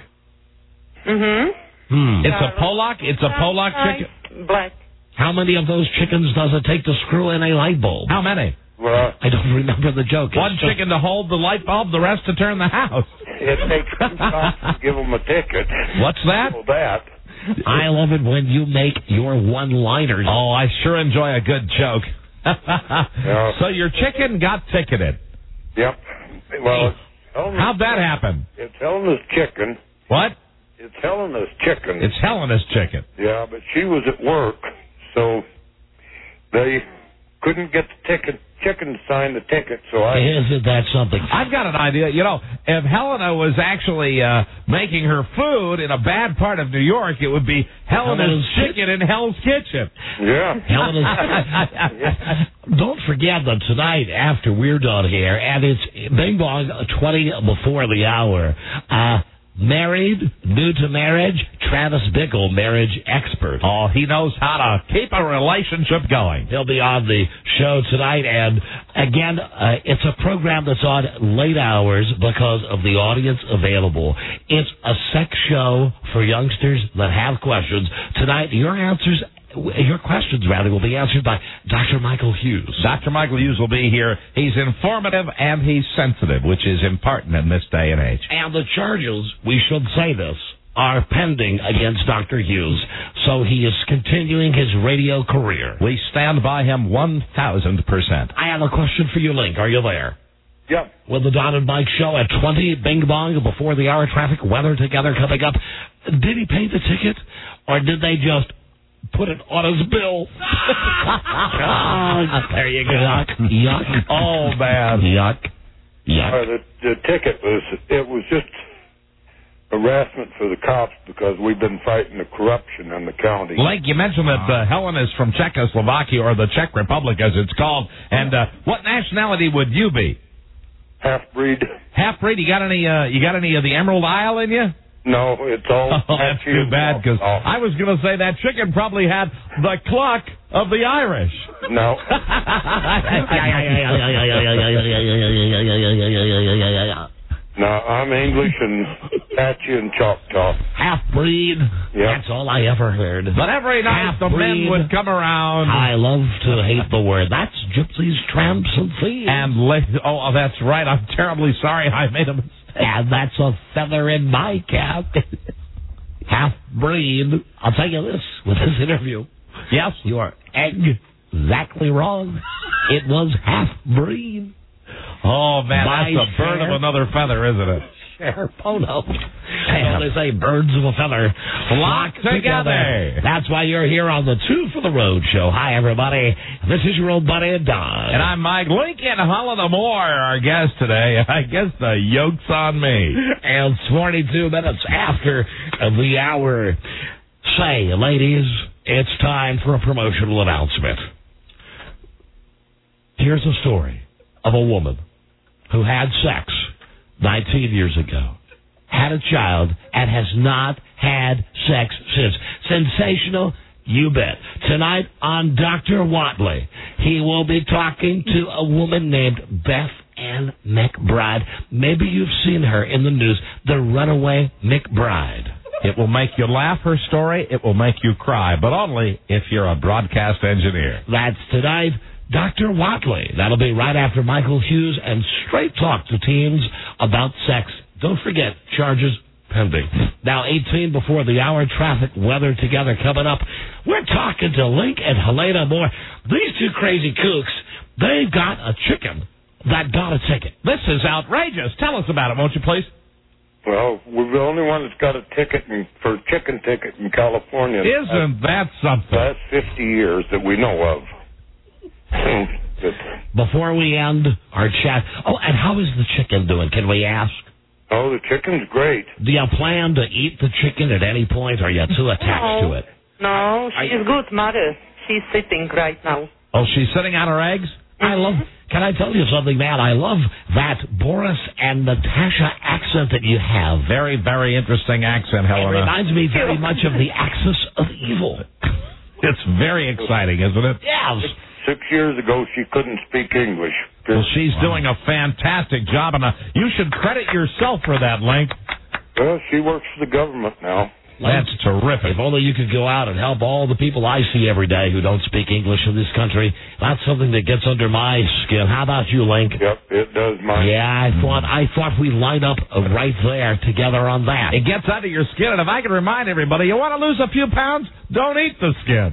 Mm-hmm. It's a Polak? It's a Polak chicken? Black. How many of those chickens does it take to screw in a light bulb? How many? Well, I don't remember the joke. One chicken to hold the light bulb, the rest to turn the house. It takes 2 times to give them a ticket. What's that? So that. I love it when you make your one-liners. Oh, I sure enjoy a good joke. Yeah. So your chicken got ticketed. Yep. Well, how'd that happen? It's Helena's chicken. What? It's Helena's chicken. It's Helena's chicken. Yeah, but she was at work, so they couldn't get the chicken to sign the ticket, so Isn't that something? I've got an idea. You know, if Helena was actually making her food in a bad part of New York, it would be Helena's chicken in Hell's Kitchen. Yeah. Don't forget that tonight, after we're done here, and it's Bing Bong 20 before the hour, married, new to marriage, Travis Bickle, marriage expert. Oh, he knows how to keep a relationship going. He'll be on the show tonight, and again, it's a program that's on late hours because of the audience available. It's a sex show for youngsters that have questions. Tonight, your questions will be answered by Dr. Michael Hughes. Dr. Michael Hughes will be here. He's informative and he's sensitive, which is important in this day and age. And the charges, we should say this, are pending against Dr. Hughes. So he is continuing his radio career. We stand by him 1,000%. I have a question for you, Link. Are you there? Yep. With the Don and Mike show at 20, Bing Bong, before the hour, traffic, weather together coming up. Did he pay the ticket, or did they just put it on his bill? There you go. Yuck. Oh, man. Yuck. The ticket was just harassment for the cops because we've been fighting the corruption in the county. Link, you mentioned that Helena is from Czechoslovakia, or the Czech Republic as it's called. And what nationality would you be? Half-breed. Half-breed? You got any of the Emerald Isle in you? No, it's all... Oh, that's too bad, because I was going to say that chicken probably had the cluck of the Irish. No. No, I'm English and Apache and Choctaw. Half-breed. Yeah. That's all I ever heard. But every night the men would come around. I love to hate the word. That's gypsies, tramps, and thieves. Oh, that's right. I'm terribly sorry I made a mistake. And that's a feather in my cap. Half-breed. I'll tell you this, with this interview. Yes? You are exactly wrong. It was half-breed. Oh, man, that's a bird of another feather, isn't it? Sheriff Pono. And they say birds of a feather flock together. That's why you're here on the Two for the Road show. Hi, everybody. This is your old buddy, Don. And I'm Mike Lincoln. Helena Moore, our guest today. I guess the yoke's on me. And 22 minutes after the hour. Say, ladies, it's time for a promotional announcement. Here's a story of a woman who had sex 19 years ago, had a child, and has not had sex since. Sensational? You bet. Tonight on Dr. Watley, he will be talking to a woman named Beth Ann McBride. Maybe you've seen her in the news, the runaway McBride. It will make you laugh, her story. It will make you cry, but only if you're a broadcast engineer. That's tonight, Dr. Watley. That'll be right after Michael Hughes and straight talk to teens about sex. Don't forget, charges pending. Now, 18 before the hour, traffic, weather together coming up. We're talking to Link and Helena Moore. These two crazy kooks, they've got a chicken that got a ticket. This is outrageous. Tell us about it, won't you, please? Well, we're the only one that's got a ticket for a chicken ticket in California. Isn't that something? Last 50 years that we know of. Before we end our chat, and how is the chicken doing? Can we ask? Oh, the chicken's great. Do you plan to eat the chicken at any point, or are you too attached to it? No, she's good, mother. She's sitting right now. Oh, she's sitting on her eggs? Can I tell you something, man? I love that Boris and Natasha accent that you have. Very, very interesting accent, Helena. It reminds me very much of the Axis of Evil. It's very exciting, isn't it? Yeah. 6 years ago, she couldn't speak English. Well, she's doing a fantastic job, and you should credit yourself for that, Link. Well, she works for the government now. That's terrific. If only you could go out and help all the people I see every day who don't speak English in this country. That's something that gets under my skin. How about you, Link? Yep, it does mine. Yeah, I thought we'd line up right there together on that. It gets under your skin, and if I can remind everybody, you want to lose a few pounds? Don't eat the skin.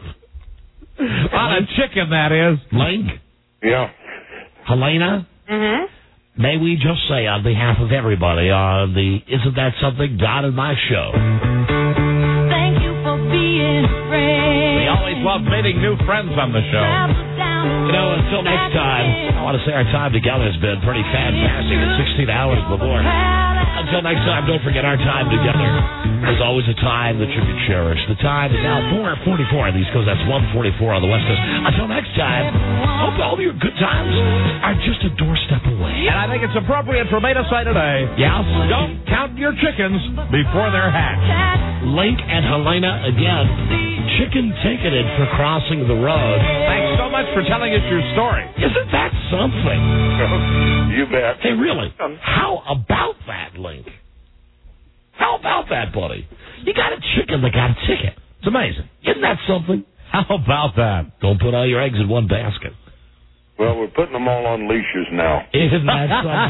On a chicken, that is. Link? Yeah. Helena? Mm-hmm. May we just say on behalf of everybody on the Isn't That Something? Don and Mike show. Thank you for being a friend. We always love meeting new friends on the show. You know, until next time, I want to say our time together has been pretty fantastic. It's 16 hours before. Until next time, don't forget our time together. There's always a time that should be cherished. The time is now 4:44 on the East Coast. That's 1:44 on the West Coast. Until next time, hope all of your good times are just a doorstep away. And I think it's appropriate for me to say today, yes, don't count your chickens before they're hatched. Link and Helena again, chicken ticketed for crossing the road. Thanks so much for telling us your story. Isn't that something? You bet. Hey, really, how about that, Link? How about that, buddy? You got a chicken that got a ticket. It's amazing. Isn't that something? How about that? Don't put all your eggs in one basket. Well, we're putting them all on leashes now. Isn't that something?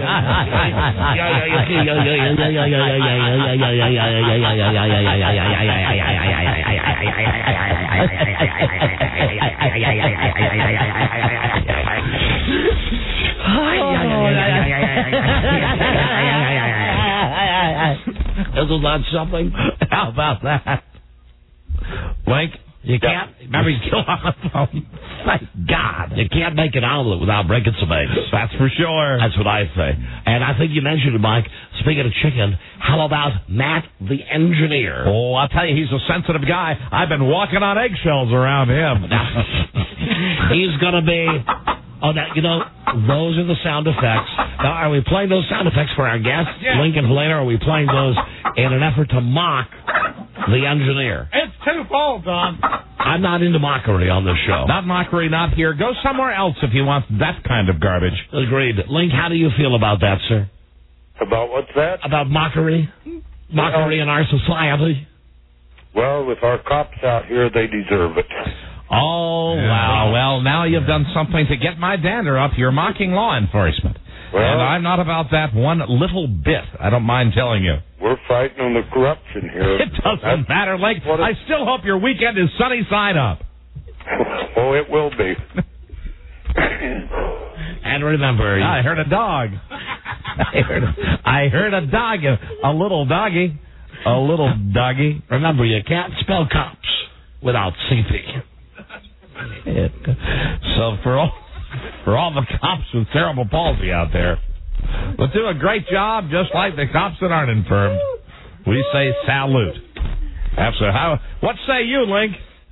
Isn't that something? How about that? Link? You can't. Remember, you still on the phone. Thank God. You can't make an omelet without breaking some eggs. That's for sure. That's what I say. And I think you mentioned it, Mike. Speaking of chicken, how about Matt the engineer? Oh, I'll tell you, he's a sensitive guy. I've been walking on eggshells around him. He's going to be... Oh, now, you know, those are the sound effects. Now, are we playing those sound effects for our guests, Link and Helena, or are we playing those in an effort to mock the engineer? It's twofold, Don. I'm not into mockery on this show. Not mockery, not here. Go somewhere else if you want that kind of garbage. Agreed. Link, how do you feel about that, sir? About what's that? About mockery? Mockery in our society? Well, with our cops out here, they deserve it. Oh, wow. Well, now you've done something to get my dander up. You're mocking law enforcement. Well, and I'm not about that one little bit. I don't mind telling you. We're fighting on the corruption here. It doesn't matter, Link. I still hope your weekend is sunny side up. Oh, it will be. And remember... I heard a dog. I heard a dog. A little doggy. A little doggy. Remember, you can't spell cops without CP. So for all the cops with cerebral palsy out there, but do a great job, just like the cops that aren't infirmed. We say salute. Absolutely. What say you, Link?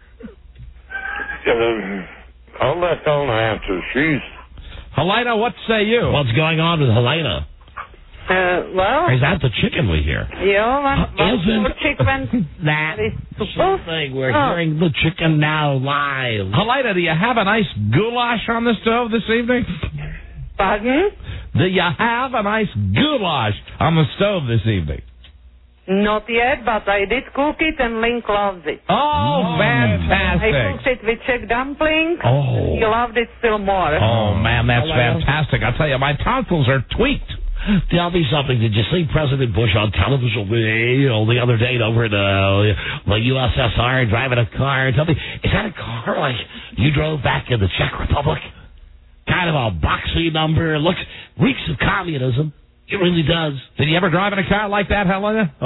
I'll let Helena answer. Helena, what say you? What's going on with Helena? Well... Or is that the chicken we hear? Yeah, one chicken. That thing. We're hearing the chicken now live. Helena, do you have a nice goulash on the stove this evening? Pardon? Do you have a nice goulash on the stove this evening? Not yet, but I did cook it and Link loves it. Oh, fantastic. I cooked it with chick dumplings. Oh. He loved it still more. Oh, man, that's fantastic. I'll tell you, my tonsils are tweaked. Tell me something. Did you see President Bush on television the other day over the USSR driving a car? Tell me, is that a car like you drove back in the Czech Republic? Kind of a boxy number. Reeks of communism. It really does. Did you ever drive in a car like that, Helena?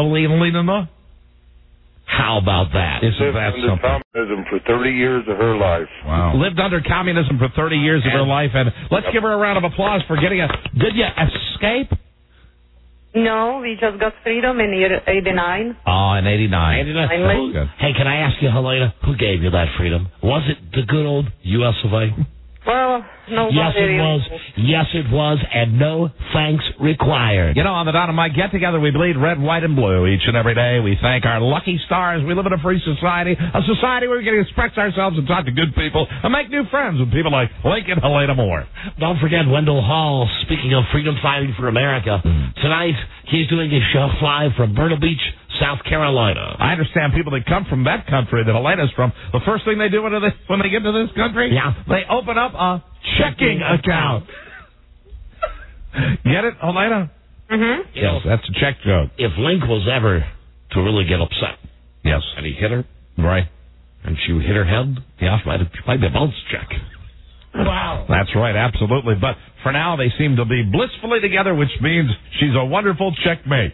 How about that? Isn't that Lived something? under communism for 30 years of her life. Wow. Lived under communism for 30 years of her life, and let's give her a round of applause for getting Did you escape? No, we just got freedom in year 89. Oh, in 89. Hey, can I ask you, Helena, who gave you that freedom? Was it the good old U.S. of A.? Well, nobody Yes, it really. was. Yes, it was, and no thanks required. You know, on the Don and Mike get-together, we bleed red, white, and blue each and every day. We thank our lucky stars. We live in a free society, a society where we can express ourselves and talk to good people and make new friends with people like Lincoln Helena Moore. Don't forget Wendell Hall, speaking of freedom fighting for America. Tonight, he's doing his show live from Myrtle Beach, South Carolina. I understand people that come from that country that Helena's from, the first thing they do when they get to this country, they open up a checking account. Get it, Helena? Mm-hmm. Yes, that's a check joke. If Link was ever to really get upset, yes, and he hit her, right, and she hit her head, she might be a bounce check. Wow. That's right, absolutely. But for now, they seem to be blissfully together, which means she's a wonderful checkmate.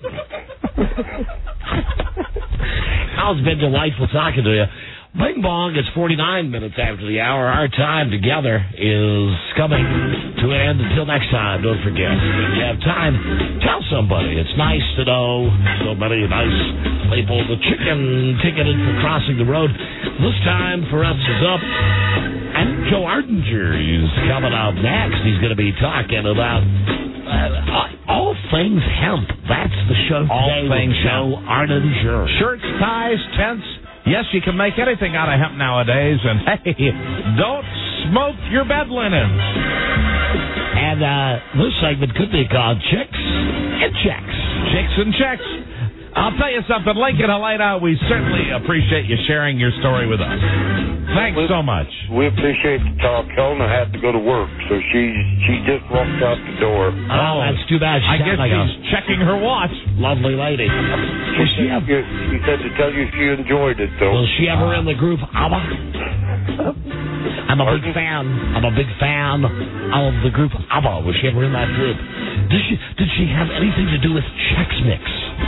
How's it been delightful talking to you? Bing Bong, it's 49 minutes after the hour. Our time together is coming to an end. Until next time, don't forget, if you have time, tell somebody. It's nice to know so many nice people. The chicken ticketed for crossing the road. This time for us is up. And Joe Ardinger is coming up next. He's going to be talking about all things hemp. That's the show today. All things Joe Ardinger. Shirts, ties, tents. Yes, you can make anything out of hemp nowadays. And hey, don't smoke your bed linen. And this segment could be called Chicks and Checks. Chicks and Checks. I'll tell you something, Lincoln Helena, we certainly appreciate you sharing your story with us. Thanks so much. We appreciate the talk. Helena had to go to work, so she just walked out the door. Oh, that's too bad. I guess she's checking her watch. Lovely lady. She said to tell you she enjoyed it, though. Was she ever in the group ABBA? I'm a big fan. I'm a big fan of the group ABBA. Was she ever in that group? Did she have anything to do with Chex Mix?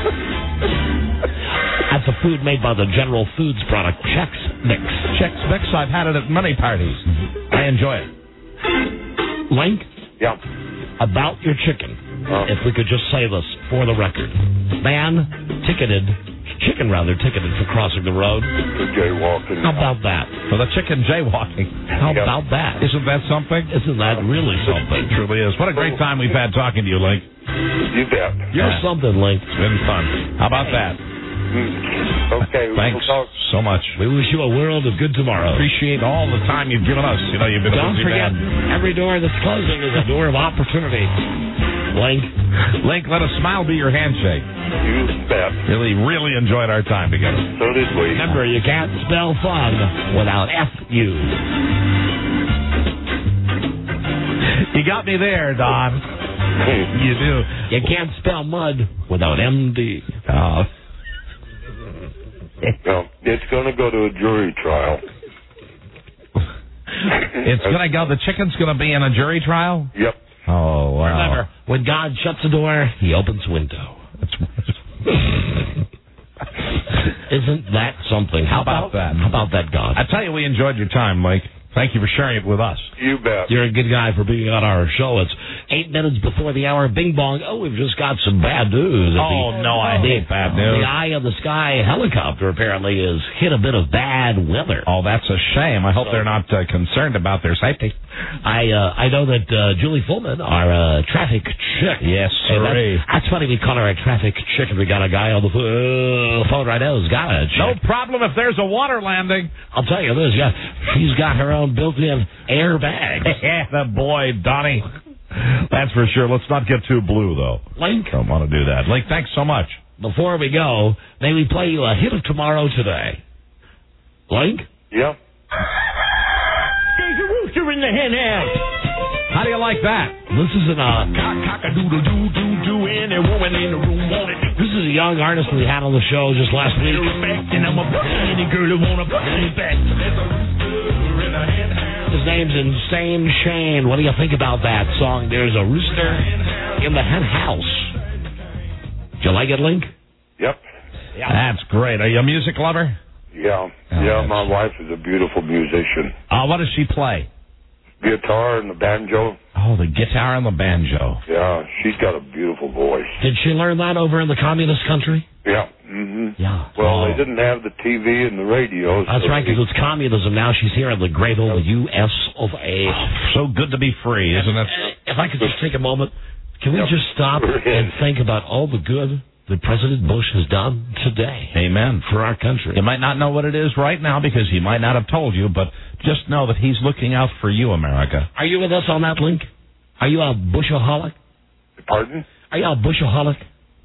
That's a food made by the General Foods product, Chex Mix. Chex Mix, I've had it at many parties. I enjoy it. Link? Yeah. About your chicken, if we could just say this for the record. Chicken ticketed for crossing the road. For jaywalking. How about that? For the chicken jaywalking. How about that? Isn't that something? Isn't that really something? It truly is. What a great time we've had talking to you, Link. You bet. You're something, Link. It's been fun. How about that? Okay. Thanks so much. We wish you a world of good tomorrow. Appreciate all the time you've given us. You know, you've been Don't a busy forget, man. every door that's closing is a door of opportunity. Link, let a smile be your handshake. You bet. Really enjoyed our time together. So did we. Remember, you can't spell fun without F-U. You got me there, Don. You do. You can't spell mud without M-D. Oh. No, it's going to go to a jury trial. It's going to go, the chicken's going to be in a jury trial? Yep. Oh, wow. Remember, when God shuts a door, he opens a window. Isn't that something? How about that? How about that, God? I tell you, we enjoyed your time, Mike. Thank you for sharing it with us. You bet. You're a good guy for being on our show. It's 8 minutes before the hour. Bing bong. Oh, we've just got some bad news. I hate bad news. The Eye of the Sky helicopter apparently has hit a bit of bad weather. Oh, that's a shame. I hope they're not concerned about their safety. I know that Julie Fullman, our traffic chick. Yes, sir. That's funny. We call her a traffic chick, and we got a guy on the phone right now who's got a chick. No problem if there's a water landing. I'll tell you this. Yeah, she's got her own built-in airbag. Yeah, that boy, Donnie. That's for sure. Let's not get too blue, though. Link. Don't want to do that. Link, thanks so much. Before we go, may we play you a hit of tomorrow today? Link? Yeah. There's a rooster in the hen house. How do you like that? This is This is a young artist we had on the show just last week. And I'm a any girl who wanna back. His name's Insane Shane. What do you think about that song? There's a rooster in the hen house. Do you like it, Link? Yep. Yeah. That's great. Are you a music lover? Yeah. My wife is a beautiful musician. What does she play? Guitar and the banjo. Oh, the guitar and the banjo. Yeah, she's got a beautiful voice. Did she learn that over in the communist country? Yeah. Mm-hmm. Yeah. Well, they didn't have the TV and the radio. That's right, because it's communism now. She's here in the great old U.S. of A. So good to be free, isn't it? If I could just take a moment, can we just stop and think about all the good that President Bush has done today? Amen. For our country. You might not know what it is right now because he might not have told you, but just know that he's looking out for you, America. Are you with us on that, Link? Are you a Bushaholic? Pardon? Are you a Bushaholic?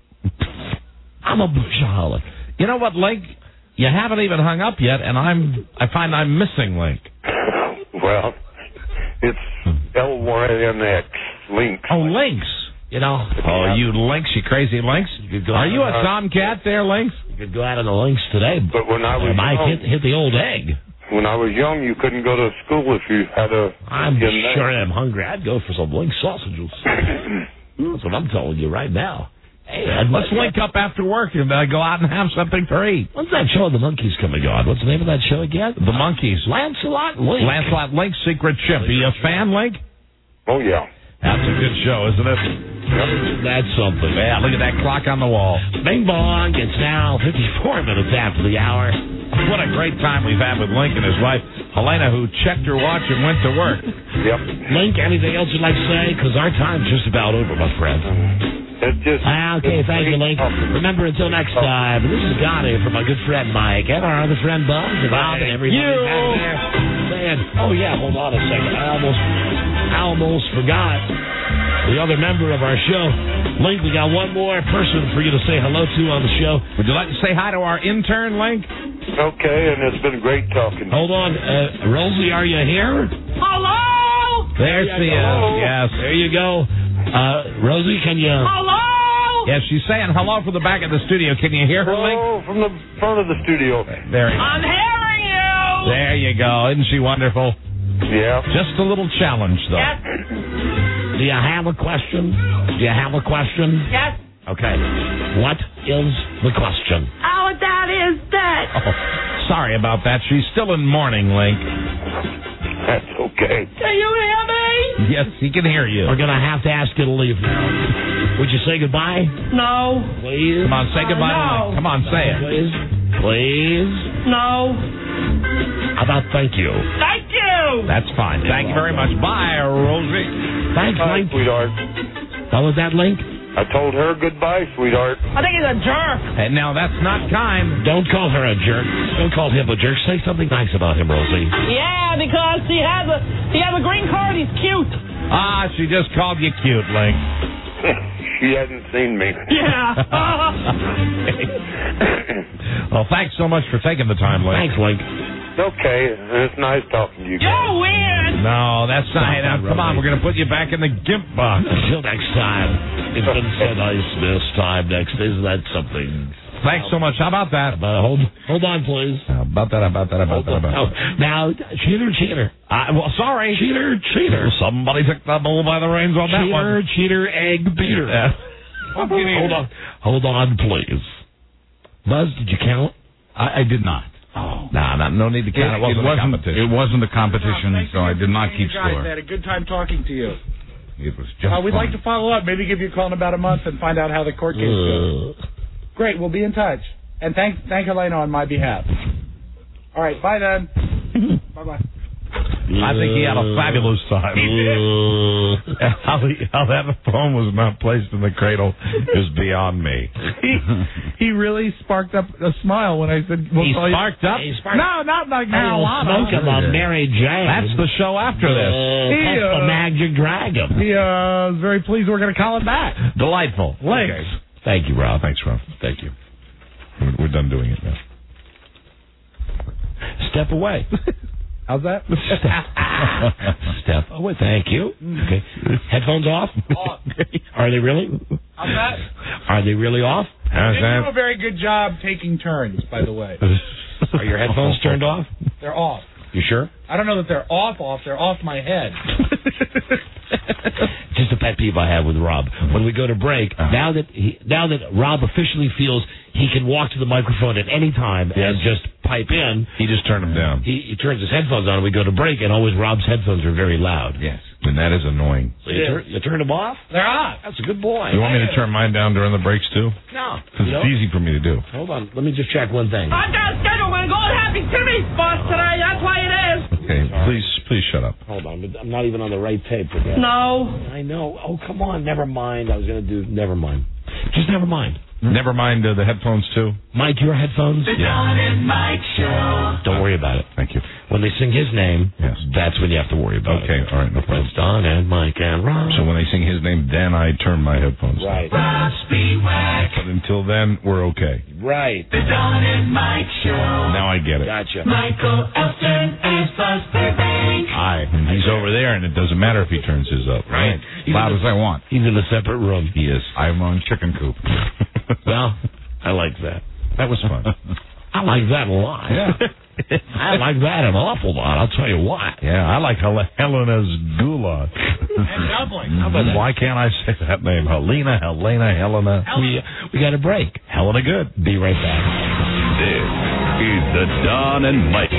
I'm a Bushaholic. You know what, Link? You haven't even hung up yet, and I find I'm missing Link. Well, it's LYNX, Lynx. Oh, Lynx. You know. Oh, you Lynx, you crazy Lynx. Are you a tomcat there, Lynx? You could go out on the Lynx today. But when I was young, hit the old egg. When I was young, you couldn't go to school if you had a... I'm sure I'm hungry. I'd go for some Lynx sausages. That's what I'm telling you right now. Hey, let's link up after work and go out and have something to eat. When's that show The Monkeys coming on? What's the name of that show again? The Monkeys. Lancelot Link. Lancelot Link, Secret Chip. Are you a fan, Link? Oh, yeah. That's a good show, isn't it? Yep. That's something. Yeah, look at that clock on the wall. Bing bong. It's now 54 minutes after the hour. What a great time we've had with Link and his wife, Helena, who checked her watch and went to work. Yep. Link, anything else you'd like to say? Because our time's just about over, my friend. It's just... Okay, thank you, Link. Remember, until next time, this is Gotti from my good friend Mike and our other friend Bob and everybody back there saying, oh, yeah, hold on a second. I almost forgot the other member of our show. Link, we got one more person for you to say hello to on the show. Would you like to say hi to our intern, Link? Okay, and it's been great talking. Hold on. Rosie, are you here? Hello? There she is. Yes. There you go. Rosie, can you... Hello? Yes, she's saying hello from the back of the studio. Can you hear her, Link? Hello from the front of the studio. There you go. I'm hearing you. There you go. Isn't she wonderful? Yeah. Just a little challenge, though. Yes. Do you have a question? Yes. Okay. What is the question? Oh, that is that. Oh, sorry about that. She's still in mourning, Link. That's okay. Can you hear me? Yes, he can hear you. We're going to have to ask you to leave now. Would you say goodbye? No. Please? Come on, say goodbye to No. Link. Come on, say it. Please? Please? No. How about thank you? Thank you. That's fine. Thank you very much. Bye, Rosie. Thanks, Bye, Link. sweetheart. What was that, Link? I told her goodbye, sweetheart. I think he's a jerk. And now that's not kind. Don't call her a jerk. Don't call him a jerk. Say something nice about him, Rosie. Yeah, because he has a green card. He's cute. She just called you cute, Link. She hadn't seen me. Yeah. Well, thanks so much for taking the time, Link. Thanks, Link. Okay, it's nice talking to you guys. You're weird. No, that's not. Now, come on, we're going to put you back in the gimp box. Until next time. It's been so nice this time next. Isn't that something? Thanks so much. How about that? Hold on, please. How about that. Now, cheater. Well, sorry. Cheater. Somebody took the bull by the reins on that one. Cheater, egg, beater. Hold on, please. Buzz, did you count? I did not. Oh. No need to count. It wasn't a competition, so I did not keep guys. score. I had a good time talking to you. It was just we'd fun. like to follow up. Maybe give you a call in about a month and find out how the court case goes. Great. We'll be in touch. And thank Helena on my behalf. All right. Bye then. Bye-bye. I think he had a fabulous time. He did. How that phone was not placed in the cradle is beyond me. He really sparked up a smile when I said, he sparked up? No, not like marijuana. Smoke about Mary Jane. That's the show after this. That's the Magic Dragon. He was very pleased we're going to call it back. Delightful. Thanks. Okay. Thank you, Rob. Thanks, Rob. Thank you. We're done doing it now. Step away. How's that? Step away. Thank you. Okay. Headphones off? Off. Are they really? How's that? Are they really off? You do a very good job taking turns, by the way. Are your headphones turned off? They're off. You sure? I don't know that they're off. They're off my head. Just a pet peeve I have with Rob. When we go to break, now that Rob officially feels he can walk to the microphone at any time and just pipe in, he just turned them down. He turns his headphones on and we go to break, and always Rob's headphones are very loud. Yes, and that is annoying. So you turn them off? They're off. That's a good boy. You want me to turn mine down during the breaks too? No. Because it's easy for me to do. Hold on. Let me just check one thing. I got a schedule when Gold Happy Timmy's boss today. That's why it is. Okay, please shut up. Hold on. I'm not even on the right tape for that. No. I know. Oh, come on. Never mind. I was going to do... Never mind. Just never mind. Never mind the headphones, too. Mike, your headphones? The Don and Mike Show. Don't worry about it. Thank you. When they sing his name, that's when you have to worry about it. Okay, all right, no problem. It's Don and Mike and Rob. So when they sing his name, then I turn my headphones Right. Rob Speedwack. But until then, we're okay. Right. The Don and Mike Show. Now I get it. Gotcha. Michael Elton is Buzz Burbank. Aye, and he's over there, and it doesn't matter if he turns his up. Right. Loud as I want. He's in a separate room. He is. I'm on chicken coop. Well, I like that. That was fun. I like that a lot. Yeah. I like that an awful lot. I'll tell you why. Yeah, I like Helena's goulash. And dumpling. How about that? Why can't I say that name? Helena. We got a break. Helena good. Be right back. This is the Don and Mike.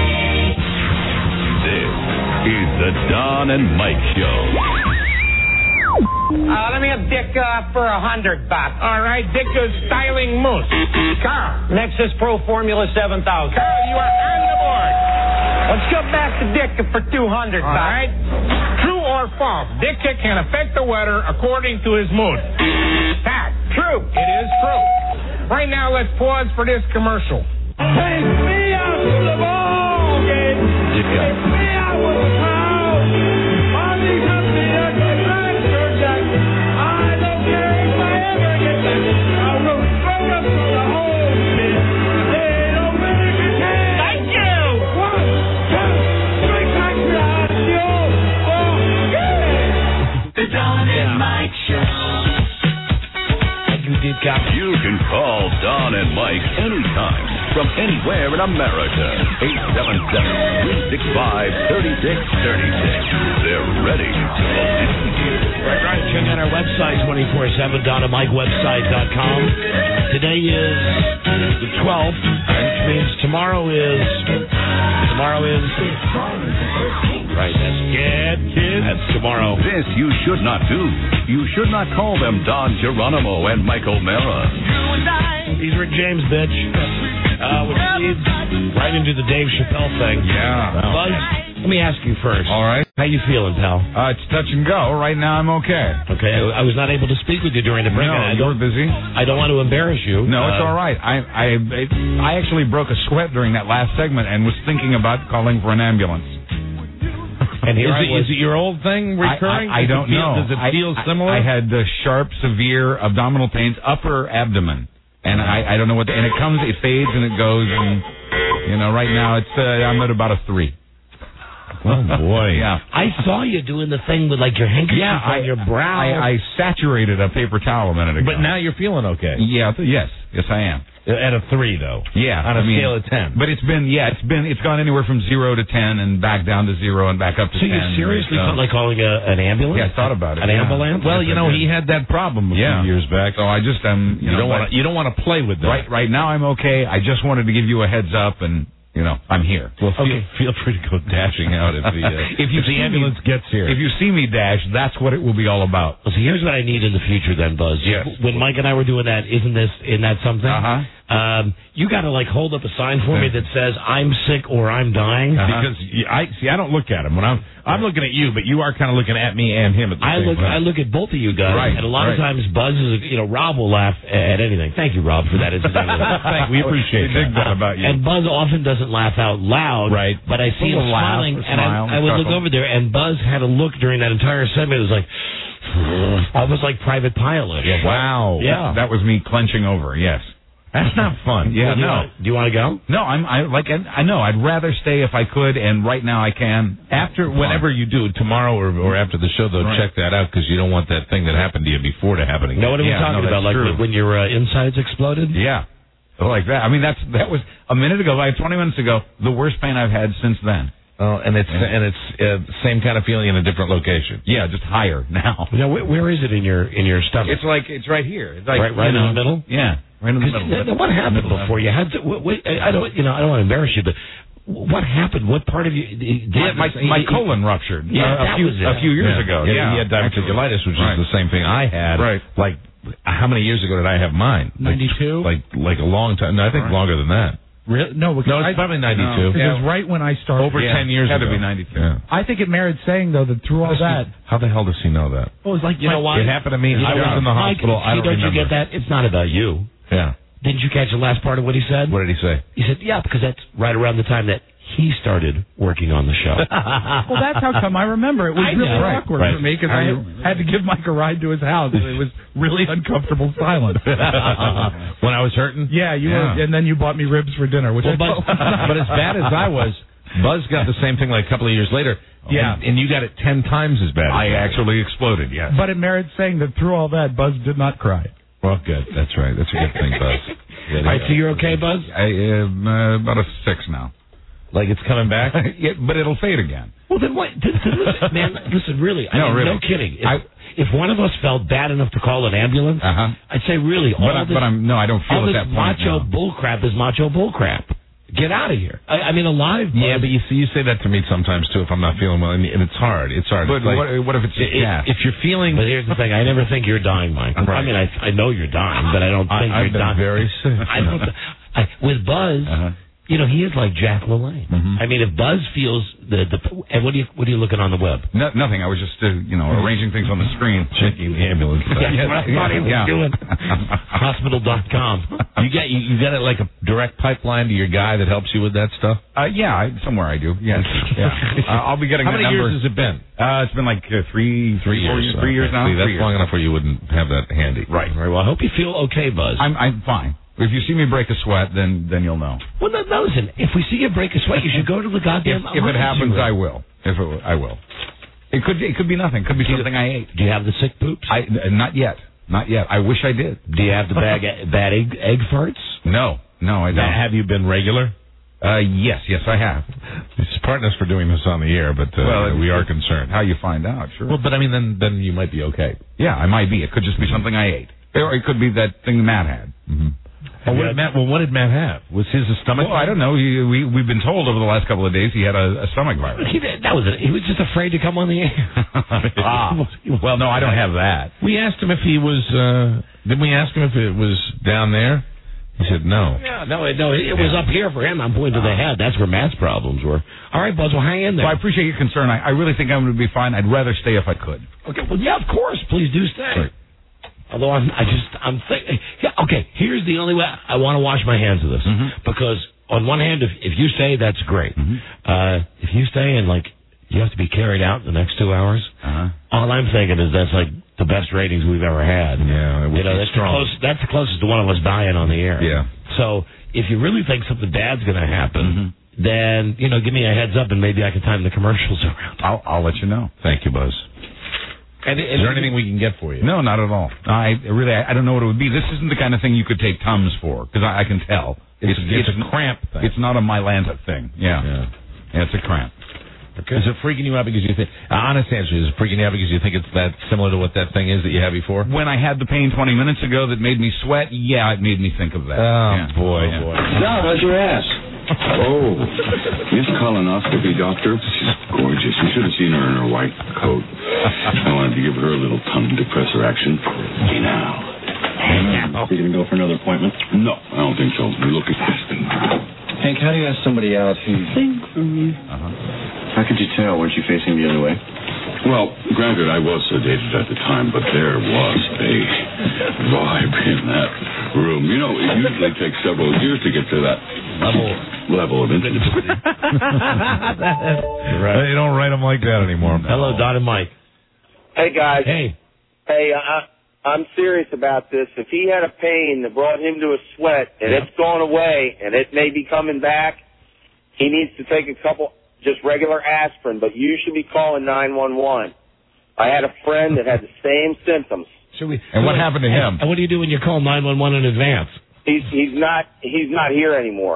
This is the Don and Mike Show. Let me have Dick for $100. All right, Dick is styling moose. Carl. Lexus Pro Formula 7000. Carl, you are on the board. Let's go back to Dick for $200. All right. True or false? Dick can affect the weather according to his mood. Fact. True. It is true. Right now, let's pause for this commercial. Take me out to the ball game. Take me out with a crowd. Mommy comes to the tractor jack. I don't care if I ever get back. I'll go straight up to the home pit. They don't really care. Thank you. 1, 2, 3 times radio. Oh, yeah. The Don and Mike Show. You can call Don and Mike anytime from anywhere in America. 877-365-3636. They're ready to listen to you. Right. Check out our website 24/7, DonandMikeWebsite.com. Today is the 12th, which means tomorrow is. Right. That's good, kids. That's tomorrow. This you should not do. You should not call them Don Geronimo and Michael Mara. He's Rick James, bitch. Which leads right into the Dave Chappelle thing. Yeah. Buzz, let me ask you first. All right. How you feeling, pal? It's touch and go. Right now, I'm okay. Okay. I was not able to speak with you during the break. No, you were busy. I don't want to embarrass you. No, it's all right. I actually broke a sweat during that last segment and was thinking about calling for an ambulance. And is it your old thing recurring? I don't know. Does it feel similar? I had the sharp, severe abdominal pains, upper abdomen, and I don't know what. And it comes, it fades, and it goes, and right now I'm at about a 3. Oh boy! Yeah, I saw you doing the thing with like your handkerchief on your brow. I saturated a paper towel a minute ago. But now you're feeling okay. Yeah. Yes, I am. At a 3, though. Yeah, on a scale of 10. But it's gone anywhere from 0 to 10 and back down to 0 and back up to 10. So you seriously felt like calling an ambulance? Yeah, I thought about it. An ambulance? Well, he had that problem a few years back. So I just you don't want to play with that. Right now I'm okay. I just wanted to give you a heads up and You know, I'm here. Well, feel free to go dashing out if the ambulance gets here. If you see me dash, that's what it will be all about. Well, see, here's what I need in the future then, Buzz. Yes. When Mike and I were doing that, isn't that something? You got to, like, hold up a sign for me that says, I'm sick or I'm dying. Because I don't look at him. When I'm looking at you, but you are kind of looking at me and him at the same time. I look at both of you guys, right, and a lot of times Buzz is, Rob will laugh at anything. Thank you, Rob, for that. We appreciate that. About you. And Buzz often doesn't laugh out loud, right? But I see him smiling, and I would look over there, and Buzz had a look during that entire segment. It was like, almost like Private Pilot. Yeah, wow. Yeah. That was me clenching over, yes. That's not fun. Yeah, do you want to go? No, I know. I'd rather stay if I could, and right now I can. Whenever you do, tomorrow or after the show, they'll check that out because you don't want that thing that happened to you before to happen again. Know what I'm talking about? Like when your insides exploded? Yeah. Like that. I mean, that was a minute ago, like 20 minutes ago, the worst pain I've had since then. Oh, and it's same kind of feeling in a different location. Yeah, just higher now. Now, where is it in your stomach? It's right here. It's like right in the middle. Yeah, right in the middle. What happened before you had to? I don't want to embarrass you, but what happened? What part of you? My colon ruptured. Yeah, a few years ago. Yeah, he had diverticulitis, which is the same thing I had. Right. Like, how many years ago did I have mine? 92. Like a long time. No, I think longer than that. Really? No, it's probably 92. No, because right when I started, over 10 years ago, had to be 92. Yeah. I think it merits saying though that through all that, how the hell does he know that? Well, it's like you know why it happened to me. I was in the hospital. I don't remember. You get that? It's not about you. Yeah. Didn't you catch the last part of what he said? What did he say? He said, "Yeah, because that's right around the time that he started working on the show." Well, that's how come I remember. It was really awkward for me because I had to give Mike a ride to his house. It was really uncomfortable silence. When I was hurting? Yeah, you were, and then you bought me ribs for dinner, which but as bad as I was, Buzz got the same thing like a couple of years later. Yeah. And you got it 10 times as bad. I actually exploded, yes. But it merits saying that through all that, Buzz did not cry. Well, good. That's right. That's a good thing, Buzz. All right, so you're okay, Buzz? I am about a 6 now. Like it's coming back? Yeah, but it'll fade again. Well, then what? Man, listen, really. Really. No kidding. If one of us felt bad enough to call an ambulance, I'd say, really, I don't feel at that point. Macho bullcrap is macho bullcrap. Get out of here. I mean, alive. Yeah, but you say that to me sometimes, too, if I'm not feeling well, and it's hard. It's hard. But what if it's just gas? If you're feeling... But here's the thing. I never think you're dying, Mike. Right. I mean, I know you're dying, but I don't think you're dying. I've been very sick. With Buzz... he is like Jack LaLanne. I mean, if Buzz feels and what are you looking on the web? Nothing. I was just arranging things on the screen, checking the ambulance. That's what I thought he was doing. Hospital.com. You got it like a direct pipeline to your guy that helps you with that stuff. Somewhere I do. Yes. Yeah. I'll be getting. How many years has it been? It's been like 3 years. 3 years now. See, that's long enough where you wouldn't have that handy. Right. Well, I hope you feel okay, Buzz. I'm fine. If you see me break a sweat, then you'll know. Well, no, listen. If we see you break a sweat, you should go to the goddamn. If it happens, I will. I will. It could be nothing. Could be something I ate. Do you have the sick poops? Not yet. I wish I did. Do you have the bad egg farts? No, I don't. Have you been regular? Yes, I have. Pardon us for doing this on the air, but we are concerned. How you find out? Sure. Well, but I mean, then you might be okay. Yeah, I might be. It could just be something I ate, or it could be that thing Matt had. What did Matt have? Was his a stomach? Well, I don't know. We've been told over the last couple of days he had a stomach virus. That was it. He was just afraid to come on the air. Well, no, I don't have that. We asked him if he was. Didn't we ask him if it was down there? He said no. Yeah, no, it was up here for him. I'm pointing to the head. That's where Matt's problems were. All right, Buzz, well, hang in there. Well, I appreciate your concern. I really think I'm going to be fine. I'd rather stay if I could. Okay, well, yeah, of course. Please do stay. Right. Although I'm thinking, okay, here's the only way I want to wash my hands of this. Because on one hand, if you stay, that's great. If you stay and, you have to be carried out in the next 2 hours, all I'm thinking is that's, the best ratings we've ever had. Yeah, that's the closest to one of us dying on the air. Yeah. So if you really think something bad's going to happen, then, give me a heads up and maybe I can time the commercials around. I'll let you know. Thank you, Buzz. Is there anything we can get for you? No, not at all. I don't know what it would be. This isn't the kind of thing you could take Tums for, because I can tell. It's a cramp thing. It's not a Mylanta thing. Yeah, it's a cramp. Okay. Is it freaking you out because you think, honest answer, is it freaking you out because you think it's that similar to what that thing is that you had before? When I had the pain 20 minutes ago that made me sweat, it made me think of that. Oh, boy. Don, how's your ass? Oh, Miss Colonoscopy Doctor. She's gorgeous. You should have seen her in her white coat. I wanted to give her a little tongue depressor action. Hey, now. Are you going to go for another appointment? No, I don't think so. We're looking past him. Hank, how do you ask somebody out who... Think for me. How could you tell? Weren't you facing the other way? Well, granted, I was sedated at the time, but there was a vibe in that room. You know, it usually takes several years to get to that level of intimacy. Right. They don't write them like that anymore. Hello, Don and Mike. Hey, guys. Hey. Hey, I'm serious about this. If he had a pain that brought him to a sweat and it's gone away and it may be coming back, he needs to take a couple, just regular aspirin, but you should be calling 911. I had a friend that had the same symptoms. And what happened to him? And what do you do when you call 911 in advance? He's not here anymore.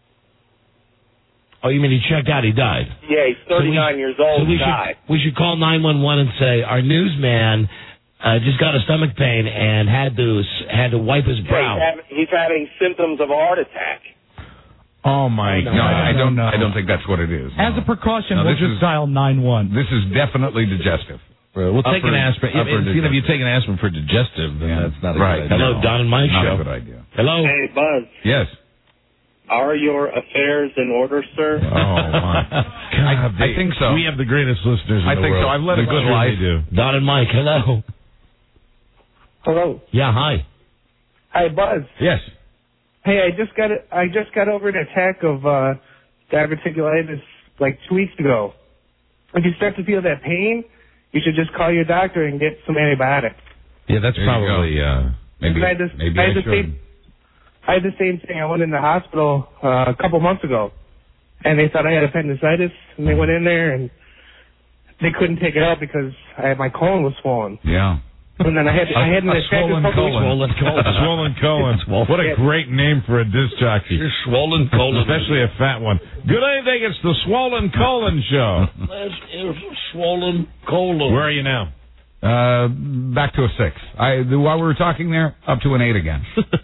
Oh, you mean he checked out? He died? Yeah, he's 39 years old. So we died. We should call 911 and say our newsman just got a stomach pain and had to wipe his brow. He's having symptoms of a heart attack. Oh my God! I don't think that's what it is. As a precaution, we'll just dial 911. This is definitely digestive. We'll take an aspirin. If you take an aspirin for digestive, then that's not a good idea. Hello, Don and Mike show. Not a good idea. Hello. Hey, Buzz. Yes. Are your affairs in order, sir? Oh my! God, I think so. We have the greatest listeners in the world. I think so. I've led a good life. Don and Mike, hello. Hello. Yeah, hi. Hi, Buzz. Yes. Hey, I just got over an attack of diverticulitis like 2 weeks ago. If you start to feel that pain, you should just call your doctor and get some antibiotics. Yeah, that's probably maybe I should. I had the same thing. I went in the hospital a couple months ago, and they thought I had appendicitis, and they went in there, and they couldn't take it out because my colon was swollen. Yeah. And then I had an attack. Swollen colon. What a great name for a disc jockey. Your swollen colon. Especially a fat one. Good evening, it's the Swollen Colon Show. Swollen colon. Where are you now? Back to a 6. While we were talking there, up to an 8 again.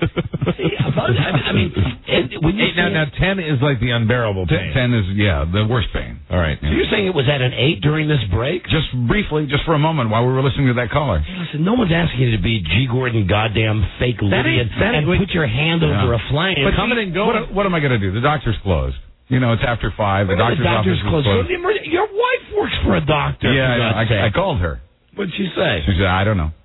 I mean, when you now 10 is like the unbearable pain. 10 is the worst pain. All right. So you're saying it was at an 8 during this break? Just briefly, just for a moment, while we were listening to that caller. Hey, listen, no one's asking you to be G. Gordon, goddamn fake Lydian, and put your hand over a flame. But coming and going. What am I going to do? The doctor's closed. You know, it's after 5. The doctor's office is closed. Your wife works for a doctor. Yeah, I called her. What'd she say? She said, I don't know.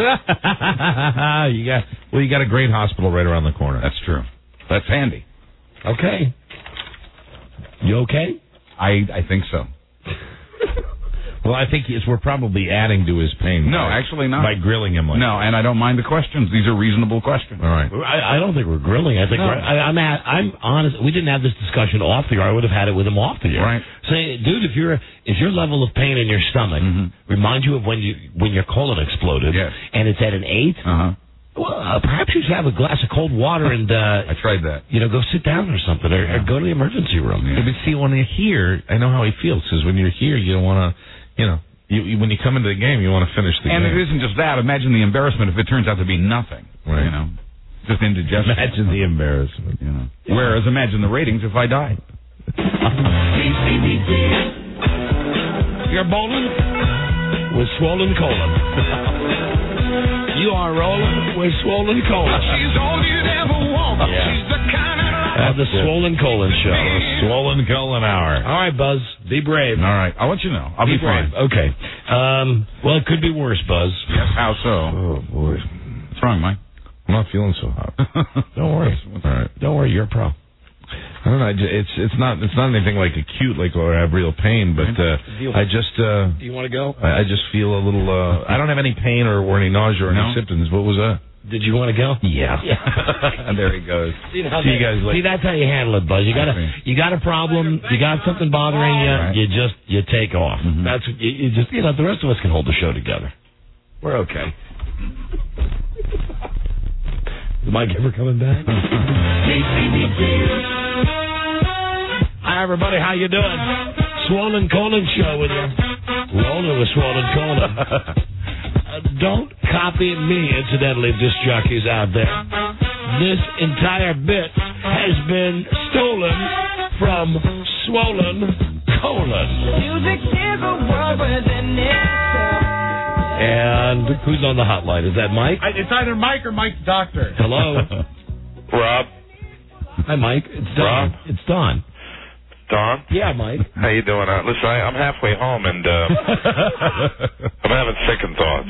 you got a great hospital right around the corner. That's true. That's handy. Okay. You okay? I think so. Well, I think we're probably adding to his pain. No, actually not. By grilling him like No, and I don't mind the questions. These are reasonable questions. All right. I don't think we're grilling. I think I'm honest. We didn't have this discussion off the air. I would have had it with him off the air. Right. Say, dude, if your level of pain in your stomach remind you of when your colon exploded, and it's at an 8, well, perhaps you should have a glass of cold water and I tried that. Go sit down or something, or go to the emergency room. Yeah. But see, when you're here, I know how he feels. Because when you're here, you don't want to. When you come into the game, you want to finish the game. And it isn't just that. Imagine the embarrassment if it turns out to be nothing. Right. Just indigestion. Imagine the embarrassment. Whereas imagine the ratings if I died. You're bowling with swollen colon. You are rolling with swollen colon. She's all you'd ever want. She's the kind of the Swollen Colon Show. Swollen Colon Hour. All right, Buzz. Be brave. All right. I'll let you know. I'll be fine. Okay. Well, it could be worse, Buzz. Yes. How so? Oh, boy. What's wrong, Mike? I'm not feeling so hot. Don't worry. All right. Don't worry. You're a pro. I don't know. It's not anything like acute, like where I have real pain, but I just. Do you want to go? I just feel a little. I don't have any pain or any nausea or any symptoms. What was that? Did you want to go? Yeah. And there he goes. See you guys later. See, that's how you handle it, Buzz. You got a problem. You got something bothering you. Right. You take off. Mm-hmm. That's you just the rest of us can hold the show together. We're okay. Is Mike ever coming back? Hi, everybody. How you doing? Swollen Colon Show with you. Rolling with Swollen Colon. Don't copy me, incidentally, disc jockeys out there. This entire bit has been stolen from swollen colon. Music is a world within itself. And who's on the hotline? Is that Mike? It's either Mike or Mike's doctor. Hello? Rob. Hi, Mike. It's Don. Rob? It's Don. Don? Yeah, Mike. How you doing? Listen, I'm halfway home, and I'm having second thoughts.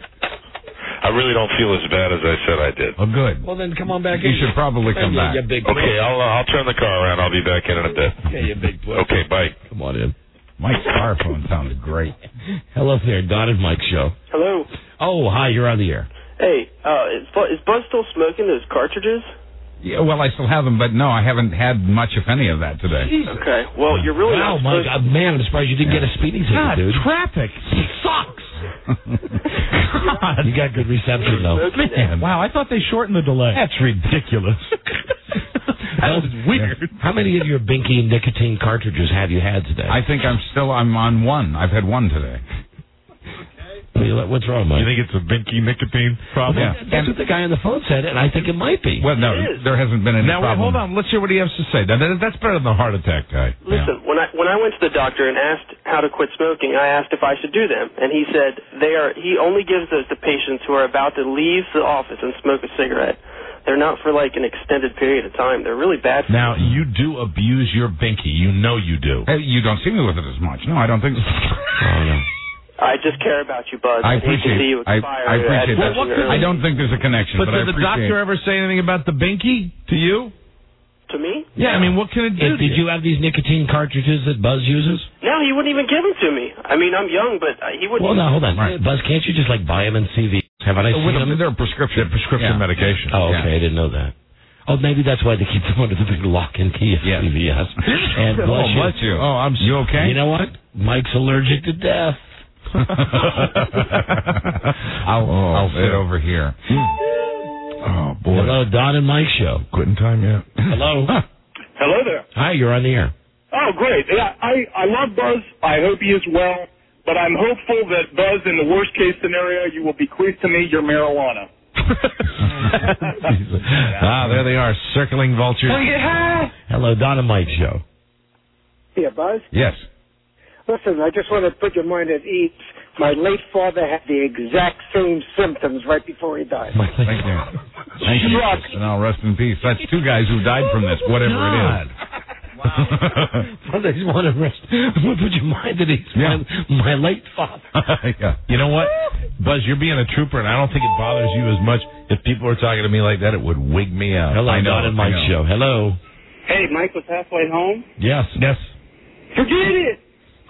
I really don't feel as bad as I said I did. Oh, good. Well, then come on back You in. should probably come back. You big Okay, I'll turn the car around. I'll be back in a bit. Yeah, you big puss. Okay, bye. Come on in. Mike's car phone sounded great. Hello there, Don and Mike show. Hello. Oh, hi, you're on the air. Hey, is Buzz still smoking those cartridges? Yeah, well, I still have them, but no, I haven't had much, if any, of that today. Okay. Well, you're really Wow, not Mike, supposed to... man, I'm surprised you didn't get a speeding ticket, God, dude. traffic sucks. God. You got good reception, though. Man, wow, I thought they shortened the delay. That's ridiculous. That was weird. How many of your Binky nicotine cartridges have you had today? I think I'm on one. I've had one today. What's wrong, Mike? You think it's a Binky nicotine problem? Yeah. That's what the guy on the phone said, and I think it might be. Well, no, there hasn't been any Now, wait, problem. hold on. Let's hear what he has to say. That's better than the heart attack guy. Listen, when I went to the doctor and asked how to quit smoking, I asked if I should do them, and he said he only gives those to patients who are about to leave the office and smoke a cigarette. They're not for like an extended period of time. They're really bad for Now, you do abuse your Binky. You know you do. Hey, you don't see me with it as much. No, I don't think so. Oh, no. I just care about you, Buzz. I hate to see you expire. I appreciate that. I don't think there's a connection, But but I did the appreciate doctor ever say anything about the Binky to you? To me? Yeah, I mean, what can it do? Did you have these nicotine cartridges that Buzz uses? No, he wouldn't even give them to me. I mean, I'm young, but he wouldn't. Well, now, hold on. Right. Buzz, can't you just, buy them in CV? Haven't I seen them? They're prescription. Medication. Oh, okay. I didn't know that. Oh, maybe that's why they keep them under the big lock and key at CVS. And bless you. Oh, you okay? You know what? Mike's allergic to death. I'll sit over here. Oh, boy. Hello, Don and Mike show. Quitting time yet? Hello. Hello there. Hi, you're on the air. Oh, great. Yeah, I love Buzz. I hope he is well. But I'm hopeful that, Buzz, in the worst-case scenario, you will bequeath to me your marijuana. There they are, circling vultures. Oh, yeah. Hello, Don and Mike show. Yeah, Buzz? Yes. Listen, I just want to put your mind at ease. My late father had the exact same symptoms right before he died. Thank you. Thank you. And I'll rest in peace. That's two guys who died from this, whatever it is. Well, they just want to rest. Would you mind that he's my late father? Yeah. You know what, Buzz, you're being a trooper, and I don't think it bothers you as much. If people were talking to me like that, it would wig me out. Hello, Don and Mike show. Hello. Hey, Mike was halfway home. Yes. Yes. Forget it.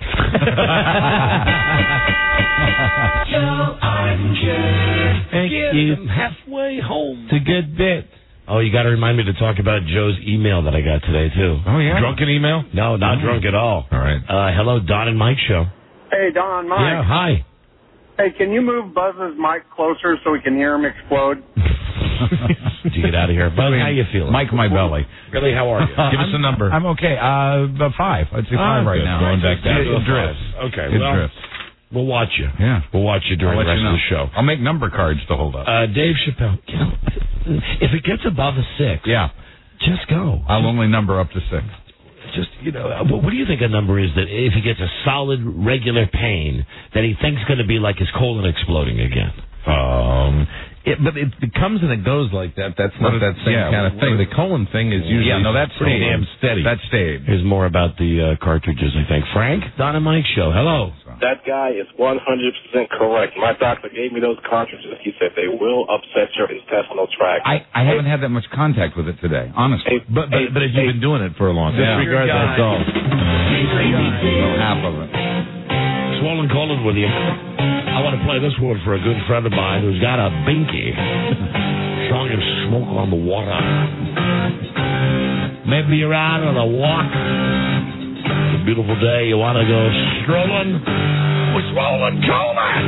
Thank you. Halfway home. It's a good bit. Oh, you got to remind me to talk about Joe's email that I got today, too. Oh, yeah? Drunken email? No, not drunk at all. All right. Hello, Don and Mike show. Hey, Don, Mike. Yeah, hi. Hey, can you move Buzz's mic closer so we can hear him explode? To get out of here. Buzz, how you feeling? Mike, my belly. Really, how are you? Give us a number. I'm okay. About 5. I'd say 5 right now. Going back down to It a drifts. Okay, It drifts. We'll watch you. Yeah. We'll watch you during the rest of the show. I'll make number cards to hold up. Dave Chappelle, if it gets above a 6, just go. I'll only number up to 6. Just, what do you think a number is that if he gets a solid, regular pain, that he thinks going to be like his colon exploding again? But it comes and it goes like that. That's not that same kind of thing. The colon thing is usually that's pretty damn steady. That's stayed. Here's more about the cartridges, I think. Frank, Don and Mike show. Hello. That guy is 100% correct. My doctor gave me those cartridges. He said they will upset your intestinal tract. I haven't had that much contact with it today, honestly. But you've been doing it for a long time. Disregard that, that's all. Half of it. Swollen colon with you. I want to play this one for a good friend of mine who's got a binky. Song of Smoke on the Water. Maybe you're out on a walk. It's a beautiful day. You want to go strolling with swollen colon.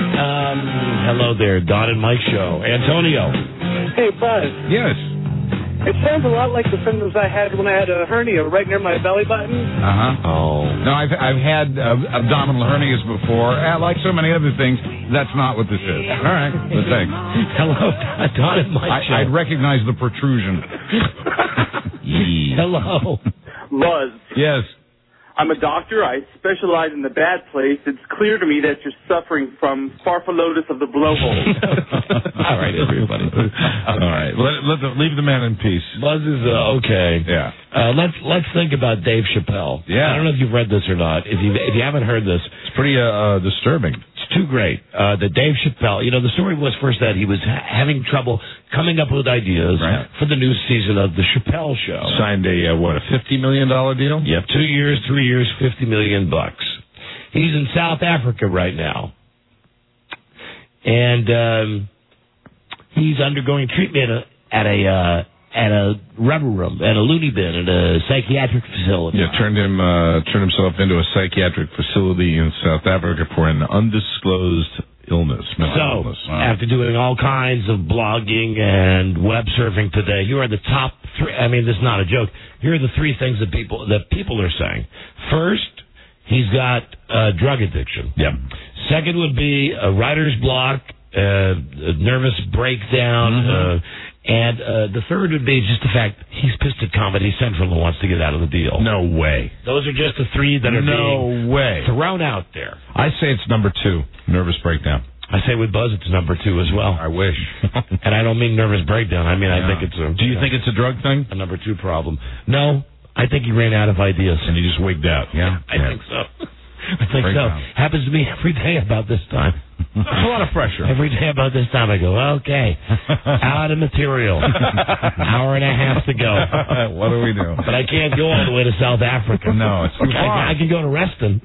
Hello there, Don and Mike show. Antonio. Hey, Buzz. Yes. It sounds a lot like the symptoms I had when I had a hernia right near my belly button. Oh. No, I've had abdominal hernias before. Like so many other things, that's not what this is. All right. Well, thanks. Hello, Don and Mike Show. I'd recognize the protrusion. Hello. Buzz. Yes. I'm a doctor. I specialize in the bad place. It's clear to me that you're suffering from farfalotus of the blowhole. All right, everybody. All right. Leave the man in peace. Buzz is okay. Yeah. Let's think about Dave Chappelle. Yeah. I don't know if you've read this or not. If you haven't heard this, it's pretty disturbing. It's too great. The Dave Chappelle. The story was first that he was having trouble coming up with ideas for the new season of the Chappelle Show. Signed a $50 million deal? Yep. 2 years, 3 years, $50 million. He's in South Africa right now, and he's undergoing treatment at a rubber room, at a loony bin, at a psychiatric facility. Yeah, turned himself into a psychiatric facility in South Africa for an undisclosed illness. So, after doing all kinds of blogging and web surfing today, here are the top three. I mean, this is not a joke. Here are the three things that people are saying. First, he's got drug addiction. Yep. Second would be a writer's block, a nervous breakdown, and the third would be just the fact he's pissed at Comedy Central and wants to get out of the deal. No way. Those are just the three that are being thrown out there. I say it's number 2, nervous breakdown. I say with Buzz it's number 2 as well. I wish. And I don't mean nervous breakdown. I mean, I think it's a... Do you think it's a drug thing? A number 2 problem. No, I think he ran out of ideas. And he just wigged out. Yeah? I think so. I think so. Happens to me every day about this time. That's a lot of pressure. Every day about this time I go, okay, out of material. Hour and a half to go. What do we do? But I can't go all the way to South Africa. No, it's too far. I can go to Reston.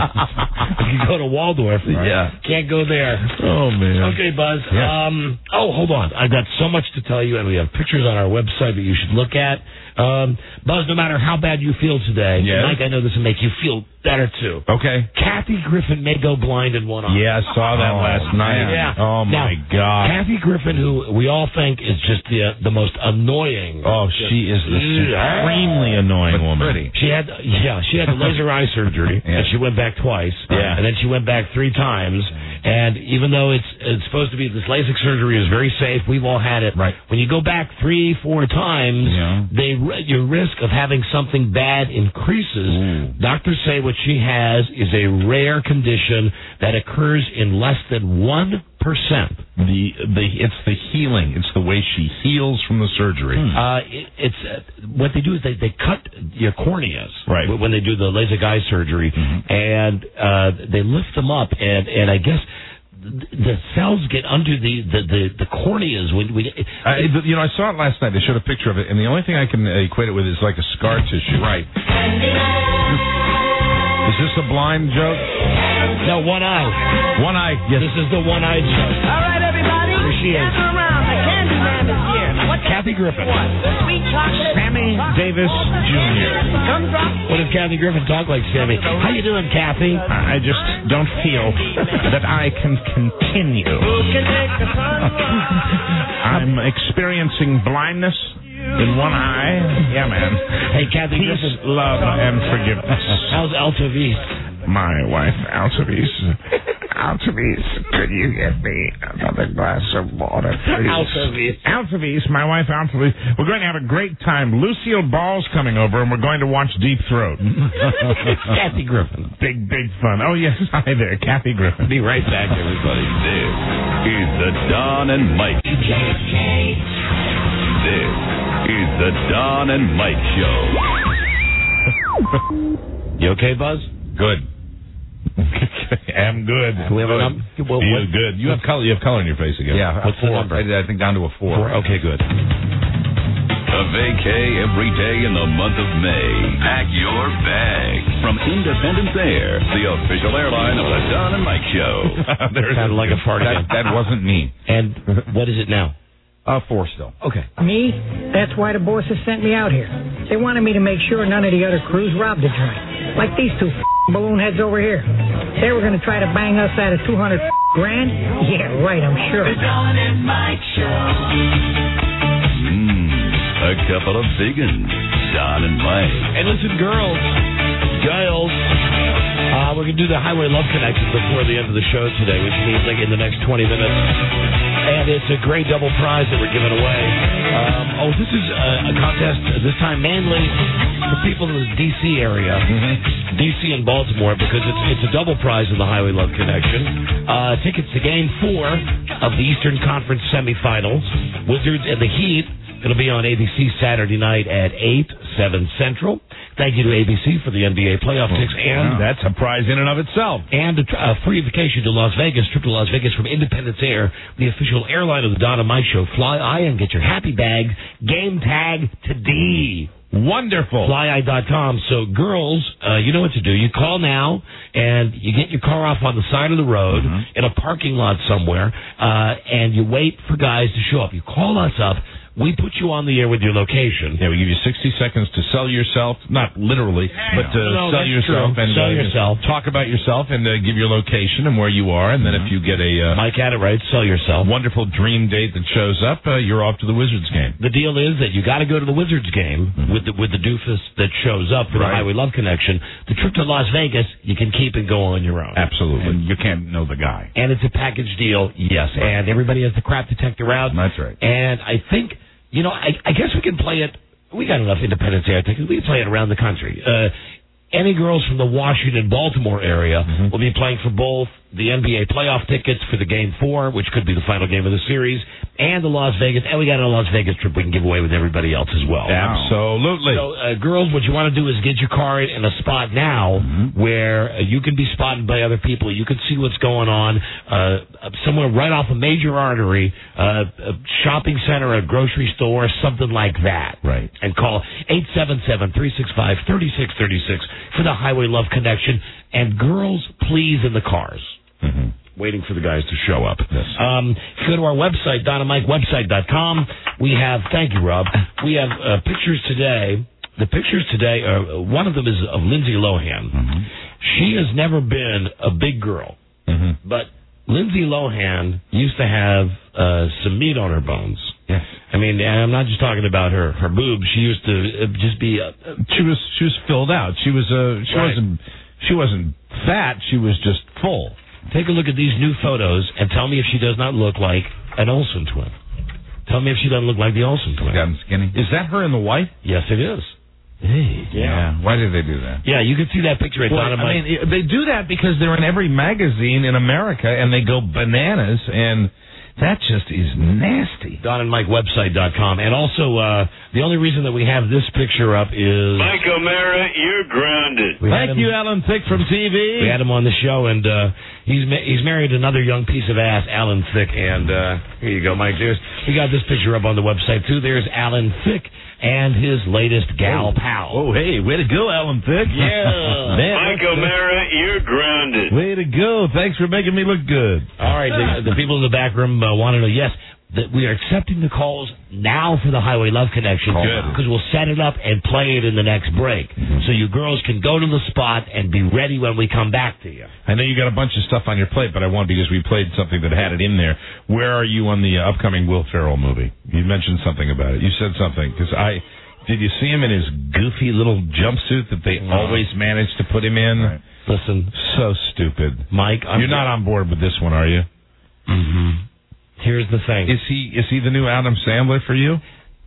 I can go to Waldorf. Right? Yeah. Can't go there. Oh, man. Okay, Buzz. Yeah. Hold on. I've got so much to tell you, and we have pictures on our website that you should look at. Buzz, no matter how bad you feel today, Mike, I know this will make you feel better, too. Okay. Kathy Griffin may go blind in one eye. Yeah, I saw that last night. Yeah. Oh, my God. Kathy Griffin, who we all think is just the most annoying. Oh, she is the supremely annoying woman. Pretty. She had the laser eye surgery, and she went back twice. Yeah. And then she went back 3 times. And even though it's supposed to be, this LASIK surgery is very safe, we've all had it. Right. When you go back 3-4 times, your risk of having something bad increases. Doctors say what she has is a rare condition that occurs in less than 1%. It's the healing. It's the way she heals from the surgery. What they do is they cut your corneas when they do the LASIK eye surgery, and they lift them up, and I guess the cells get under the corneas. I saw it last night. They showed a picture of it, and the only thing I can equate it with is like a scar tissue. Right. Is this a blind joke? No, one eye. One eye. Yes. This is the one-eyed joke. All right, everybody. Here she is. Gather around. The Candyman is here. Kathy Griffin. Sweet chocolate. Sammy Davis Jr. Come drop. What if Kathy Griffin talk like Sammy? How you doing, Kathy? I just don't feel that I can continue. I'm experiencing blindness in one eye. Yeah, man. Hey, Kathy Peace, Griffin. love, and forgiveness. How's Altavis? My wife, Altavis. Altavis, could you get me another glass of water, please? Altavis, my wife, Altavis. We're going to have a great time. Lucille Ball's coming over, and we're going to watch Deep Throat. Kathy Griffin. Big fun. Oh, yes. Hi there, Kathy Griffin. Be right back, everybody. This is the Don and Mike. This is the Don and Mike Show. You okay, Buzz? Good. I'm good. Can we have a number? You're good. You have color. You have color in your face again. Yeah. What's the number? I think down to a 4. Okay, good. A vacay every day in the month of May. Pack your bags from Independence Air, the official airline of the Don and Mike Show. Sounded like a fart again. That wasn't me. And what is it now? 4 still. Okay. Me? That's why the bosses sent me out here. They wanted me to make sure none of the other crews robbed the joint. Like these 2 balloon heads over here. They were going to try to bang us out of $200,000. Yeah, right, I'm sure. The Don and Mike Show. A couple of big uns, Don and Mike. And listen, girls, we're going to do the Highway Love Connection before the end of the show today, which means like in the next 20 minutes. And it's a great double prize that we're giving away. This is a contest, this time mainly for people in the D.C. area, D.C. and Baltimore, because it's a double prize in the Highway Love Connection. Tickets to Game 4 of the Eastern Conference semifinals. Wizards and the Heat. It'll be on ABC Saturday night at 8, 7 Central. Thank you to ABC for the NBA playoff tickets. And that's a prize in and of itself. And a free vacation to Las Vegas, trip to Las Vegas from Independence Air, the official airline of the Don and Mike Show. Fly and get your happy bag, game tag today. Wonderful. FlyEye.com. So, girls, you know what to do. You call now, and you get your car off on the side of the road in a parking lot somewhere, and you wait for guys to show up. You call us up. We put you on the air with your location. Yeah, we give you 60 seconds to sell yourself, not literally, but to sell yourself and sell yourself. Talk about yourself and give your location and where you are. And then if you get a Mike had it right, sell yourself. Wonderful dream date that shows up, you're off to the Wizards game. The deal is that you got to go to the Wizards game with the doofus that shows up for the Highway Love Connection. The trip to Las Vegas, you can keep and go on your own. Absolutely. And you can't know the guy. And it's a package deal, yes. Right. And everybody has the crap detector out. That's right. And I think... You know, I guess we can play it. We got enough Independence Air tickets. We can play it around the country. Any girls from the Washington, Baltimore area will be playing for both the NBA playoff tickets for the Game 4, which could be the final game of the series, and the Las Vegas. And we got a Las Vegas trip we can give away with everybody else as well. Absolutely. So, girls, what you want to do is get your car in a spot now where you can be spotted by other people. You can see what's going on somewhere right off a major artery, a shopping center, a grocery store, something like that. Right. And call 877-365-3636 for the Highway Love Connection. And girls, please, in the cars. Waiting for the guys to show up. Yes. If you go to our website, DonandMikeWebsite.com, we have, thank you, Rob, we have pictures today. The pictures today, one of them is of Lindsay Lohan. She has never been a big girl, but Lindsay Lohan used to have some meat on her bones. Yes. I mean, I'm not just talking about her boobs. She used to just be. She was filled out. She wasn't fat. She was just full. Take a look at these new photos and tell me if she does not look like an Olsen twin. Tell me if she doesn't look like the Olsen twin. Gotten skinny. Is that her in the white? Yes, it is. Hey, yeah. Why did they do that? Yeah, you can see that picture at Don and Mike. I mean, they do that because they're in every magazine in America, and they go bananas, and that just is nasty. DonandMikeWebsite.com. And also, the only reason that we have this picture up is... Mike O'Mara, you're grounded. Thank you, Alan Thicke from TV. We had him on the show, and he's married another young piece of ass, Alan Thicke. And here you go, Mike. We got this picture up on the website, too. There's Alan Thicke and his latest gal pal. Oh, hey, way to go, Alan Thicke. Yeah. Mike O'Mara, you're grounded. Way to go. Thanks for making me look good. All right, the people in the back room want to know, yes, that we are accepting the calls now for the Highway Love Connection. Good. Because we'll set it up and play it in the next break. So you girls can go to the spot and be ready when we come back to you. I know you got a bunch of stuff on your plate, but I want, because we played something that had it in there. Where are you on the upcoming Will Ferrell movie? You mentioned something about it. You said something, because did you see him in his goofy little jumpsuit that they always manage to put him in? Right. Listen. So stupid. Mike, you're not on board with this one, are you? Here's the thing. Is he the new Adam Sandler for you?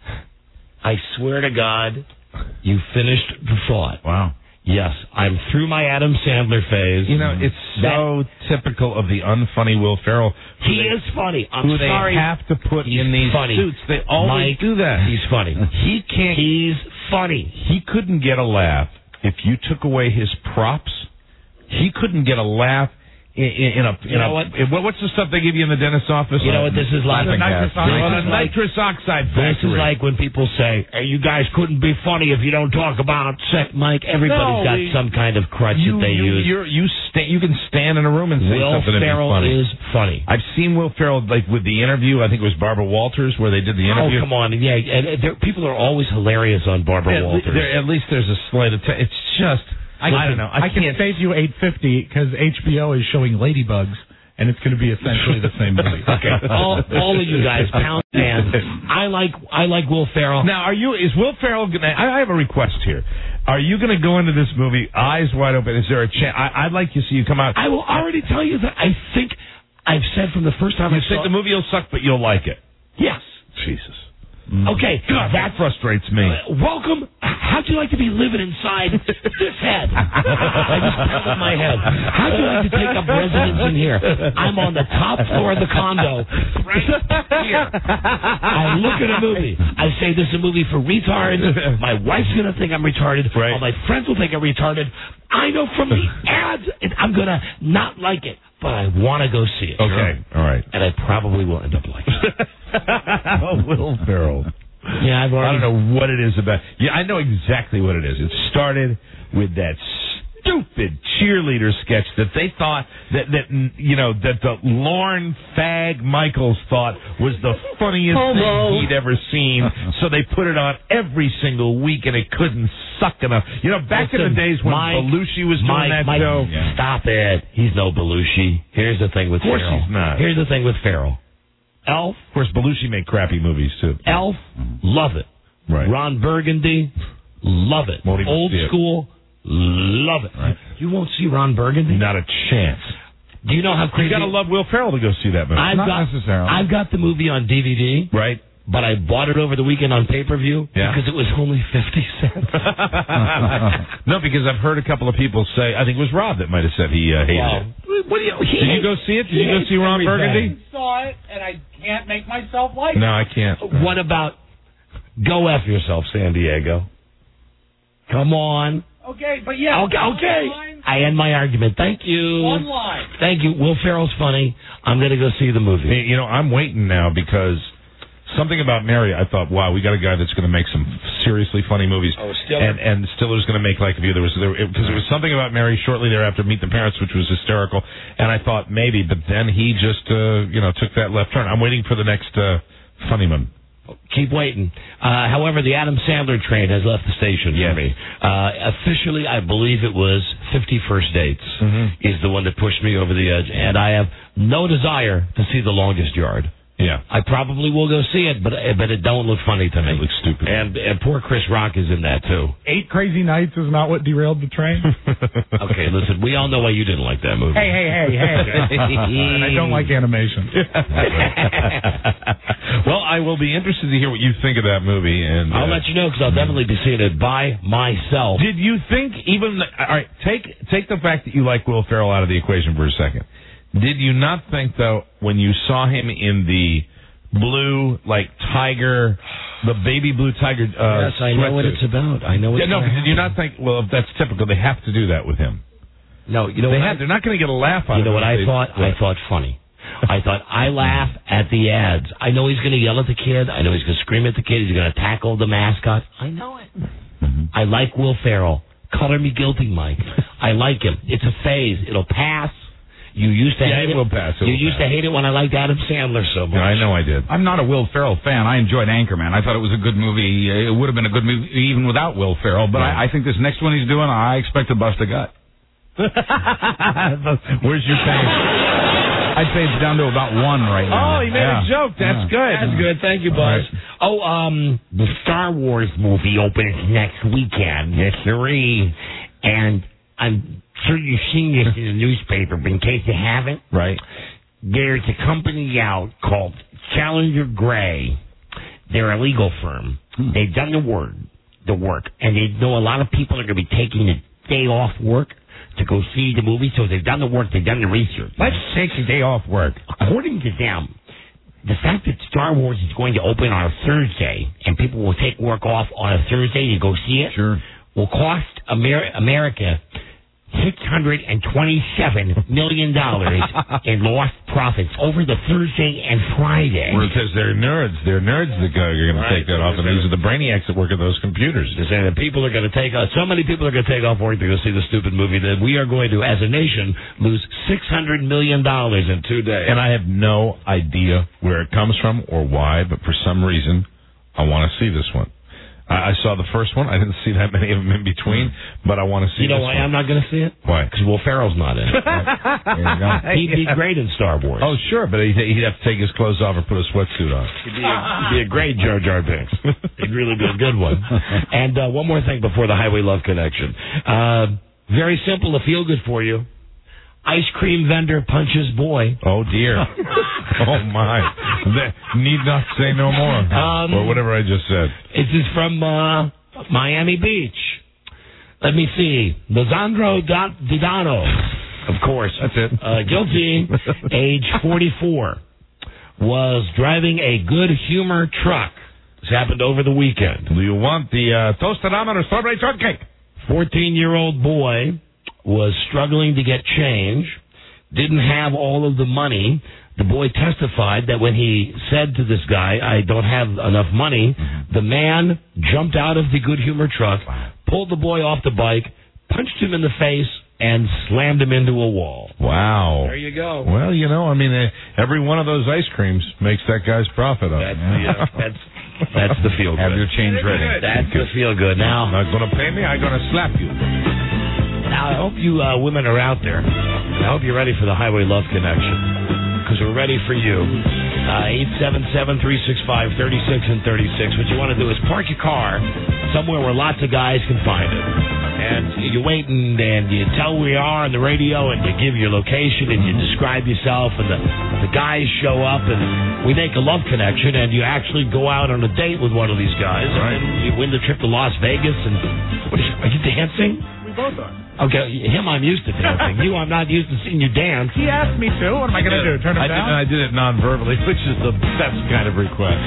I swear to God, you finished the thought. Wow. Yes, I'm through my Adam Sandler phase. You know, it's so typical of the unfunny Will Ferrell. He is funny. I'm sorry. They have to put in these suits. They always do that. He's funny. He can't. He's funny. He couldn't get a laugh if you took away his props. He couldn't get a laugh what's the stuff they give you in the dentist's office? You know what this is like? Nitrous oxide factory. This is like when people say, hey, you guys couldn't be funny if you don't talk about sex. Mike, everybody's got some kind of crutch that they use. You can stand in a room and say something and be funny. Will Ferrell is funny. I've seen Will Ferrell, like with the interview, I think it was Barbara Walters, where they did the interview. Oh, come on. Yeah, and people are always hilarious on Barbara Walters. At least there's a slight attempt. It's just... I don't know. I can save you $8.50 because HBO is showing Ladybugs, and it's going to be essentially the same movie. Okay, all of you guys, pound fans. I like Will Ferrell. Now, is Will Ferrell going to... I have a request here. Are you going to go into this movie eyes wide open? Is there a chance? I'd like to see you come out. I will already tell you that I think I've said from the first time I think the movie will suck, but you'll like it. Yes. Jesus. Okay. God, that frustrates me. Welcome. How'd you like to be living inside this head? I just pounded my head. How'd you like to take up residence in here? I'm on the top floor of the condo, right here. I look at a movie. I say this is a movie for retards. My wife's going to think I'm retarded. Right. All my friends will think I'm retarded. I know from the ads I'm going to not like it, but I want to go see it. Okay. All right. And I probably will end up liking it. Will Ferrell. Yeah, I don't know what it is about. Yeah, I know exactly what it is. It started with that stupid cheerleader sketch that they thought that the Lorne Fag Michaels thought was the funniest thing he'd ever seen. So they put it on every single week, and it couldn't suck enough. Back in the days when Belushi was doing that show. Yeah. Stop it. He's no Belushi. Here's the thing with Ferrell. Of course he's not. Here's the thing with Ferrell. Elf. Of course, Belushi made crappy movies, too. Elf, love it. Right. Ron Burgundy, love it. Old School, love it. Right. You won't see Ron Burgundy? Not a chance. Do you know how crazy... You got to love Will Ferrell to go see that movie. Not necessarily. I've got the movie on DVD. Right. But I bought it over the weekend on pay-per-view because it was only 50 cents. No, because I've heard a couple of people say, I think it was Rob that might have said he hated it. What do you, Did you go see it? Did you go see Ron Burgundy? I saw it, and I can't make myself like it. No, I can't. What about Go F Yourself, San Diego? Come on. Okay, but yeah. Okay. I end my argument. Thank you. One line. Thank you. Will Ferrell's funny. I'm going to go see the movie. Hey, I'm waiting now because... Something about Mary, I thought, wow, we got a guy that's going to make some seriously funny movies. Oh, Stiller. And Stiller's going to make Like a View. Because there was something about Mary shortly thereafter, Meet the Parents, which was hysterical. And I thought maybe, but then he just, took that left turn. I'm waiting for the next funny one. Keep waiting. However, the Adam Sandler train has left the station for me. Officially, I believe it was 50 First Dates is the one that pushed me over the edge. And I have no desire to see The Longest Yard. Yeah, I probably will go see it, but it don't look funny to me. It looks stupid. And poor Chris Rock is in that too. 8 Crazy Nights is not what derailed the train. Okay, listen, we all know why you didn't like that movie. Hey. And I don't like animation. Well, I will be interested to hear what you think of that movie, and I'll let you know because I'll definitely be seeing it by myself. Did you think all right? Take the fact that you like Will Ferrell out of the equation for a second. Did you not think, though, when you saw him in the blue, tiger, the baby blue tiger yes, I know what it's about. I know what it's about. Did you not think, well, if that's typical, they have to do that with him? No, you know they're not going to get a laugh out of it. You know what I thought? I thought funny. I thought, I laugh at the ads. I know he's going to yell at the kid. I know he's going to scream at the kid. He's going to tackle the mascot. I know it. I like Will Ferrell. Color me guilty, Mike. I like him. It's a phase. It'll pass. You used to hate it. Will pass. You used to hate it when I liked Adam Sandler so much. Yeah, I know I did. I'm not a Will Ferrell fan. I enjoyed Anchorman. I thought it was a good movie. It would have been a good movie even without Will Ferrell. But I think this next one he's doing, I expect to bust a gut. Where's your pain? I'd say it's down to about 1 right now. Oh, he made a joke. That's good. That's good. Thank you, Buzz. Right. The Star Wars movie opens next weekend. Yes, sirree. And I'm sure you've seen this in the newspaper, but in case you haven't, right? There's a company out called Challenger Gray. They're a legal firm. They've done the work, and they know a lot of people are going to be taking a day off work to go see the movie. So they've done the work, they've done the research. Let's take a day off work. According to them, the fact that Star Wars is going to open on a Thursday, and people will take work off on a Thursday to go see it, will cost America $627 million in lost profits over the Thursday and Friday. Well, because they're nerds. They're nerds that are going to take that off, and these are the brainiacs that work at those computers. They're saying that people are going to take so many people are going to take off work to go see the stupid movie that we are going to, as a nation, lose $600 million in 2 days. And I have no idea where it comes from or why, but for some reason, I want to see this one. I saw the first one. I didn't see that many of them in between, but I want to see. You know why I'm not going to see it? Why? Because Will Ferrell's not in it. There you go. He'd be great in Star Wars. Oh, sure, but he'd have to take his clothes off and put a sweatsuit on. He'd be a great Jar Jar Binks. He'd really be a good one. And one more thing before the Highway Love Connection. Very simple to feel good for you. Ice cream vendor punches boy. Oh, dear. Oh, my. Need not say no more. Or whatever I just said. This is from Miami Beach. Let me see. Lisandro Didano, of course. That's it. Guilty, age 44, was driving a good humor truck. This happened over the weekend. Do you want the toasted almond or strawberry shortcake? 14-year-old boy was struggling to get change, didn't have all of the money. The boy testified that when he said to this guy, I don't have enough money, the man jumped out of the good humor truck, pulled the boy off the bike, punched him in the face, and slammed him into a wall. Wow. There you go. Well, you know, I mean, every one of those ice creams makes that guy's profit up. That's the feel good. Have your change ready. That's the feel good. Now, not going to pay me, I'm going to slap you. Now, I hope you women are out there. I hope you're ready for the Highway Love Connection, because we're ready for you. 877-365-36 and 36. What you want to do is park your car somewhere where lots of guys can find it. And you wait and you tell where you are on the radio, and you give your location, and you describe yourself, and the guys show up, and we make a love connection, and you actually go out on a date with one of these guys, right? And you win the trip to Las Vegas, and are you dancing? We both are. Okay, him I'm used to dancing. You, I'm not used to seeing you dance. He asked me to. What am I going to do? Turn him down? I did it non-verbally, which is the best kind of request.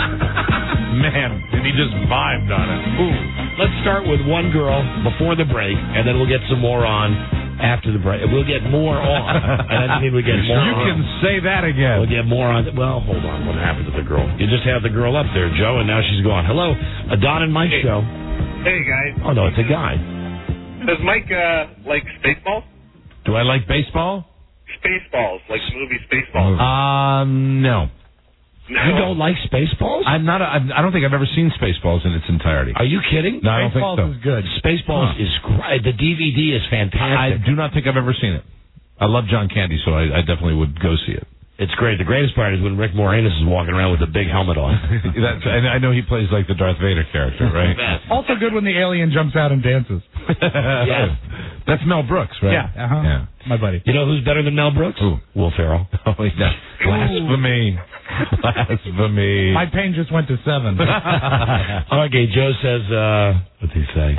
Man, and he just vibed on it. Ooh. Let's start with one girl before the break, and then we'll get some more on after the break. We'll get more on. And I mean we get more You on. can say that again. We'll get more on. Well, hold on. What happened to the girl? You just have the girl up there, Joe, and now she's gone. Hello, a Don and Mike show. Hey, guys. Oh, no, it's a guy. Does Mike like Spaceballs? Do I like baseball? Spaceballs, like the movie Spaceballs. No. You don't like Spaceballs? I don't think I've ever seen Spaceballs in its entirety. Are you kidding? No, I don't think so. Spaceballs is good. Spaceballs is great. The DVD is fantastic. I do not think I've ever seen it. I love John Candy, so I definitely would go see it. It's great. The greatest part is when Rick Moranis is walking around with a big helmet on. And I know he plays like the Darth Vader character, right? Also good when the alien jumps out and dances. Yeah. That's Mel Brooks, right? Yeah. Yeah. My buddy. You know who's better than Mel Brooks? Who? Will Ferrell. Oh, yeah. Blasphemy. Blasphemy. My pain just went to 7. Okay, Joe says, what did he say?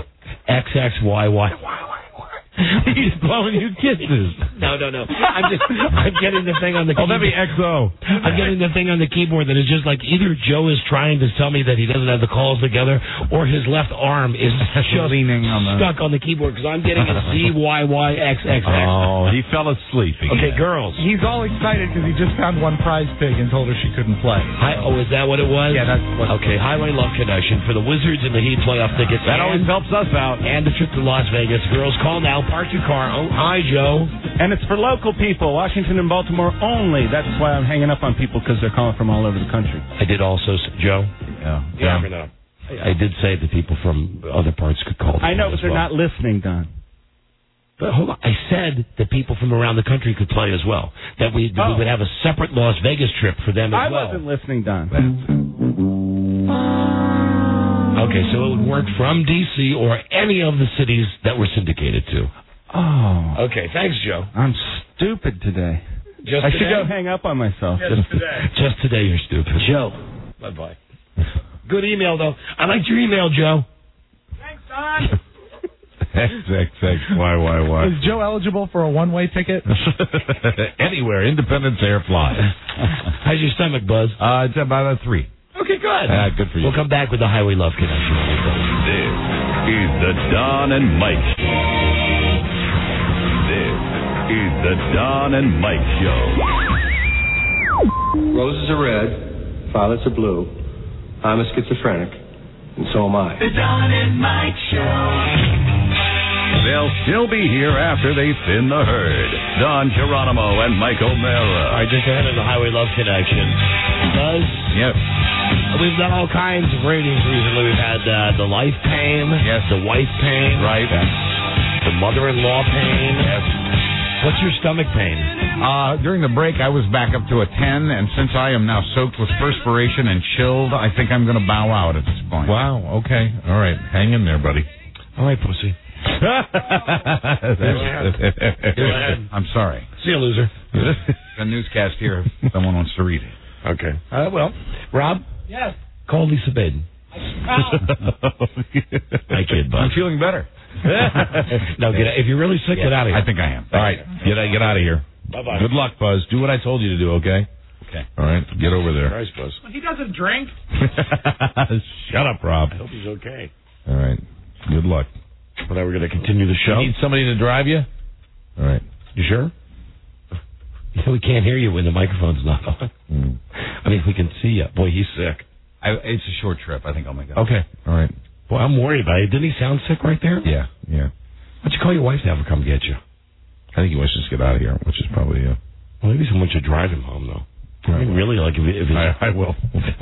XXYY. He's blowing you kisses. No. I'm getting the thing on the keyboard. Oh, that'd be XO. I'm getting the thing on the keyboard that is just like either Joe is trying to tell me that he doesn't have the calls together, or his left arm is just leaning on stuck on the keyboard, because I'm getting a ZYYXXX. Oh, he fell asleep again. Okay, girls. He's all excited because he just found one prize pig and told her she couldn't play. Is that what it was? Yeah, that's what. Okay, Highway Love Connection for the Wizards and the Heat playoff tickets. That always helps us out. And the trip to Las Vegas. Girls, call now. Park your car. Oh, hi, Joe. And it's for local people, Washington and Baltimore only. That's why I'm hanging up on people, because they're calling from all over the country. I did also, Joe. Yeah. No. I did say that people from other parts could call. I know, but they're not listening, Don. But hold on. I said that people from around the country could play as well. That we would have a separate Las Vegas trip for them as well. I wasn't listening, Don. Okay, so it would work from D.C. or any of the cities that we're syndicated to. Oh. Okay, thanks, Joe. I'm stupid today. I should go hang up on myself. Just today you're stupid. Joe. Bye-bye. Good email, though. I liked your email, Joe. Thanks, Don. XXXYYY. Is Joe eligible for a one-way ticket? Anywhere. Independence Air flies. How's your stomach, Buzz? It's about a 3. Okay, good. Good for you. We'll come back with the Highway Love Connection. This is the Don and Mike Show. This is the Don and Mike Show. Roses are red, violets are blue. I'm a schizophrenic, and so am I. The Don and Mike Show. They'll still be here after they thin the herd. Don Geronimo and Mike O'Mara. All right, just ahead of the Highway Love Connection. Buzz? Yep. We've done all kinds of ratings recently. We've had the life pain. Yes. The wife pain. Right. The mother-in-law pain. Yes. What's your stomach pain? During the break, I was back up to a 10, and since I am now soaked with perspiration and chilled, I think I'm going to bow out at this point. Wow. Okay. All right. Hang in there, buddy. All right, pussy. I'm sorry. See you, loser. A newscast here if someone wants to read it. Okay. Well, Rob? Yes. Call Lisa Baden. My kid, bud. I'm feeling better. No, if you're really sick, get out of here. I think I am. All right. Get out of here. Bye-bye. Good luck, Buzz. Do what I told you to do, okay? Okay. All right. Get over there. Christ, Buzz. He doesn't drink. Shut up, Rob. I hope he's okay. All right. Good luck. Well, now we're going to continue the show. You need somebody to drive you? All right. You sure? We can't hear you when the microphone's not on. I mean, we can see you. Boy, he's sick. It's a short trip. I think I'll make it. Okay. All right. Boy, I'm worried about it. Didn't he sound sick right there? Yeah. Why don't you call your wife to have her come get you? I think he wants to just get out of here, which is probably... Well, maybe someone should drive him home, though. I mean, really, like, if I will.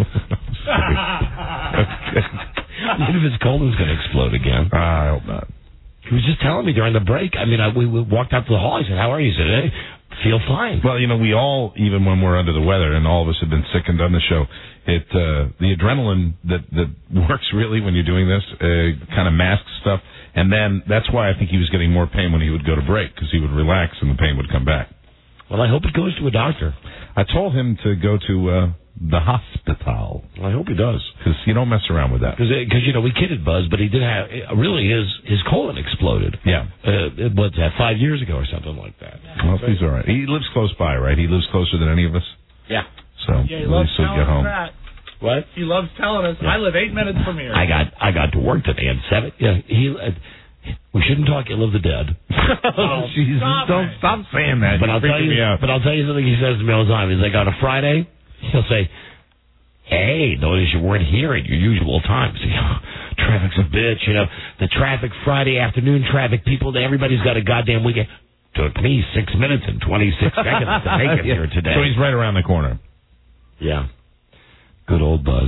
Even if his colon's going to explode again. I hope not. He was just telling me during the break. I mean, we walked out to the hall. I said, how are you? He said, hey, feel fine. Well, we all, even when we're under the weather, and all of us have been sick and done the show, the adrenaline that works really when you're doing this kind of masks stuff. And then that's why I think he was getting more pain when he would go to break, because he would relax and the pain would come back. Well, I hope it goes to a doctor. I told him to go to the hospital. Well, I hope he does. Because you don't mess around with that. Because we kidded Buzz, but he did have, really, his colon exploded. Yeah. What's that, 5 years ago or something like that. Well, he's all right. He lives close by, right? He lives closer than any of us. Yeah. So yeah, he loves he'll get home. That. What? He loves telling us. Yeah. I live 8 minutes from here. I got to work today at 7. Yeah, we shouldn't talk ill of the dead. Oh, Jesus! Don't stop saying that. But I'll tell you something he says to me all the time. He's like, on a Friday, he'll say, "Hey, notice you weren't here at your usual times. Traffic's a bitch. The traffic Friday afternoon traffic. Everybody's got a goddamn weekend. Took me 6 minutes and 26 seconds to make it here today. So he's right around the corner. Yeah. Good old Buzz.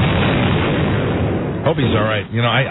Hope he's all right.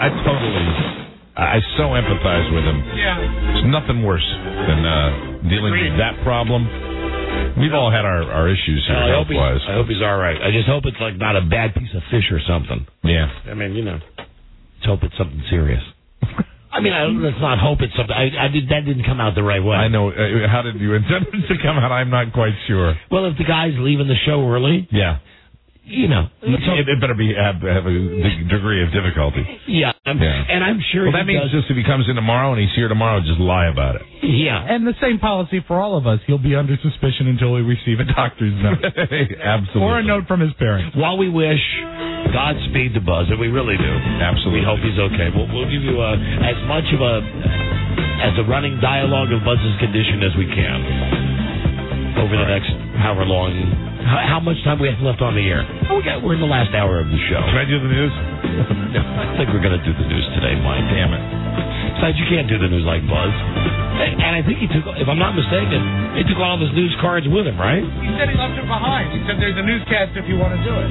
I so empathize with him. Yeah. It's nothing worse than dealing with that problem. We've all had our issues here, health-wise. I hope he's all right. I just hope it's like not a bad piece of fish or something. Yeah. I mean, let's hope it's something serious. I mean, let's not hope it's something. That didn't come out the right way. I know. How did you intend it to come out? I'm not quite sure. Well, if the guy's leaving the show early. Yeah. It better have a degree of difficulty. Yeah, and I'm sure. Well, that means just if he comes in tomorrow and he's here tomorrow, just lie about it. Yeah, and the same policy for all of us. He'll be under suspicion until we receive a doctor's note, absolutely, or a note from his parents. While we wish Godspeed to Buzz, and we really do. Absolutely, we hope he's okay. We'll give you as much of a running dialogue of Buzz's condition as we can over the next however long. How much time we have left on the air? We're in the last hour of the show. Can I do the news? No, I think we're going to do the news today, Mike. Damn it. Besides, you can't do the news like Buzz. And I think he took, if I'm not mistaken, he took all of his news cards with him, right? He said he left it behind. He said there's a newscast if you want to do it.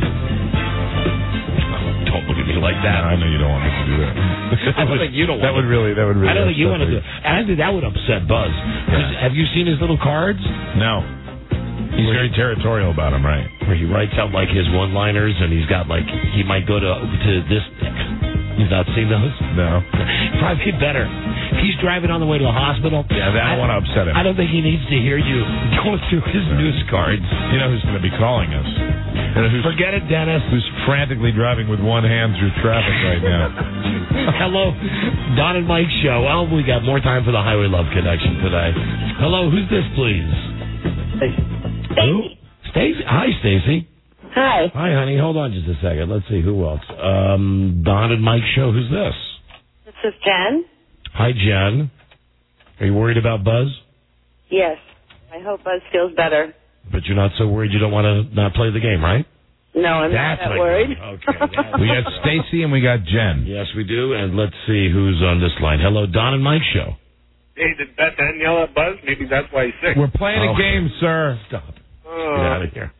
Don't look at me like that. I know you don't want me to do that. I don't think you don't want that would really. I don't think you want to do it. And I think that would upset Buzz. Yeah. Have you seen his little cards? No. He's very territorial about him, right? Where he writes out like his one-liners, and he's got like he might go to this. You've not seen those? No. Probably better. He's driving on the way to the hospital. Yeah, I don't want to upset him. I don't think he needs to hear you going through his news cards. You know who's going to be calling us? Forget it, Dennis. Who's frantically driving with one hand through traffic right now? Hello, Don and Mike show. Well, we got more time for the Highway Love Connection today. Hello, who's this, please? Stacy. Stacy. Hi, Stacy. Hi. Hi, honey. Hold on just a second. Let's see who else. Don and Mike show. Who's this? This is Jen. Hi, Jen. Are you worried about Buzz? Yes. I hope Buzz feels better. But you're not so worried you don't want to not play the game, right? No, I'm not that worried. Okay. We got Stacy and we got Jen. Yes, we do. And let's see who's on this line. Hello, Don and Mike show. Hey, did Beth Ann yell at Buzz? Maybe that's why he's sick. We're playing a game, sir. Stop. Get out of here.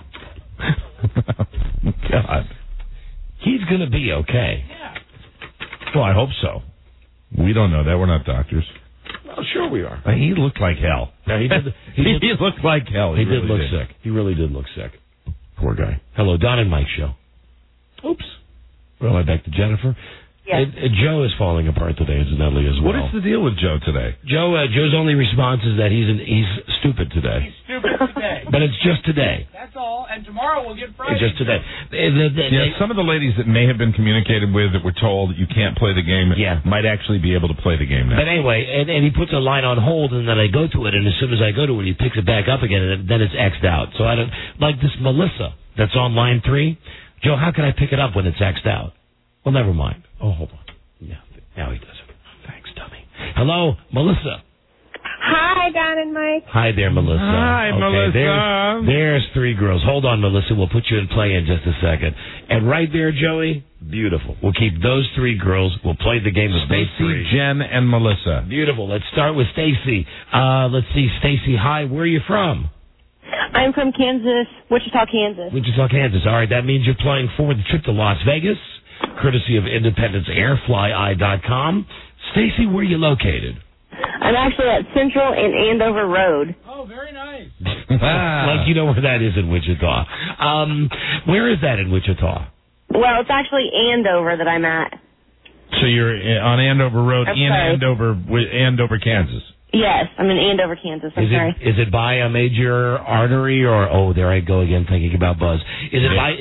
God. He's going to be okay. Yeah. Well, I hope so. We don't know that. We're not doctors. Well, sure we are. He looked like hell. No, he did. He looked like hell. He did look sick. He really did look sick. Poor guy. Hello, Don and Mike show. Oops. Well, I'm back to Jennifer. Yes. Joe is falling apart today, incidentally, as well. What is the deal with Joe today? Joe's only response is that he's stupid today. He's stupid today. But it's just today. That's all. And tomorrow we'll get Friday. It's just today. Some of the ladies that may have been communicated with that were told you can't play the game might actually be able to play the game now. But anyway, and he puts a line on hold, and then I go to it, and as soon as I go to it, he picks it back up again, and then it's X'd out. So I don't like this Melissa that's on line 3. Joe, how can I pick it up when it's X'd out? Well, never mind. Oh, hold on. Yeah, now he does it. Thanks, dummy. Hello, Melissa. Hi, Don and Mike. Hi there, Melissa. Hi, Melissa. There's 3 girls. Hold on, Melissa. We'll put you in play in just a second. And right there, Joey, beautiful. We'll keep those 3 girls. We'll play the game of those 3. Jen, and Melissa. Beautiful. Let's start with Stacy. Let's see, Stacy. Hi. Where are you from? I'm from Kansas, Wichita, Kansas. Wichita, Kansas. All right. That means you're playing for the trip to Las Vegas, courtesy of Independence Air, FlyEye.com. Stacy, where are you located? I'm actually at Central and Andover Road. Oh, very nice. Like you know where that is in Wichita. Where is that in Wichita? Well, it's actually Andover that I'm at. So you're on Andover Road I'm in sorry. Andover, Kansas. Yes, I'm in Andover, Kansas. I'm sorry. Is it by a major artery or there I go again thinking about Buzz? Is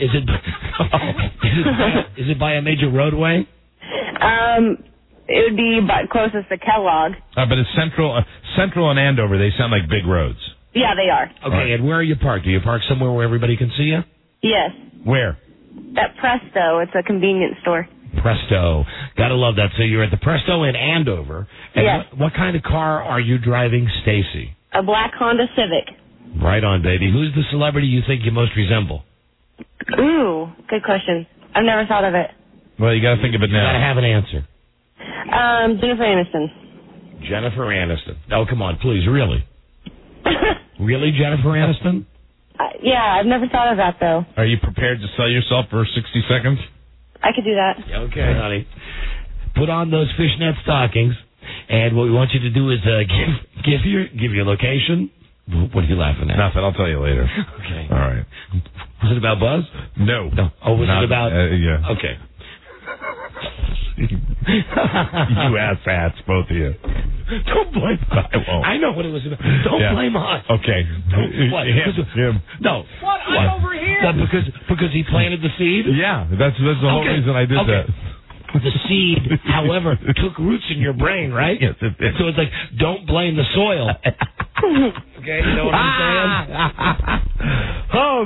it by a major roadway? It would be closest to Kellogg. But it's Central and Andover. They sound like big roads. Yeah, they are. Okay, right. And where are you parked? Do you park somewhere where everybody can see you? Yes. Where? At Presto. It's a convenience store. Presto. Gotta love that. So you're at the Presto in Andover. And yes. What kind of car are you driving, Stacy? A black Honda Civic. Right on, baby. Who's the celebrity you think you most resemble? Ooh, good question. I've never thought of it. Well, you gotta think of it now. You gotta have an answer. Jennifer Aniston. Jennifer Aniston. Oh, come on, please, really? Really, Jennifer Aniston? Yeah, I've never thought of that, though. Are you prepared to sell yourself for 60 seconds? I could do that. Okay, honey. Put on those fishnet stockings, and what we want you to do is give your location. What are you laughing at? Nothing. I'll tell you later. Okay. All right. Was it about Buzz? No. Oh, was it about? Yeah. Okay. You ass-hats, both of you. Don't blame us. I won't. I know what it was about. Don't blame us. Okay. What? Him. No. What? I'm over here. Well, because he planted the seed? Yeah, that's the whole reason I did that. The seed, however, took roots in your brain, right? Yes, it did. So it's like, don't blame the soil. Okay, you know what I'm saying? Oh,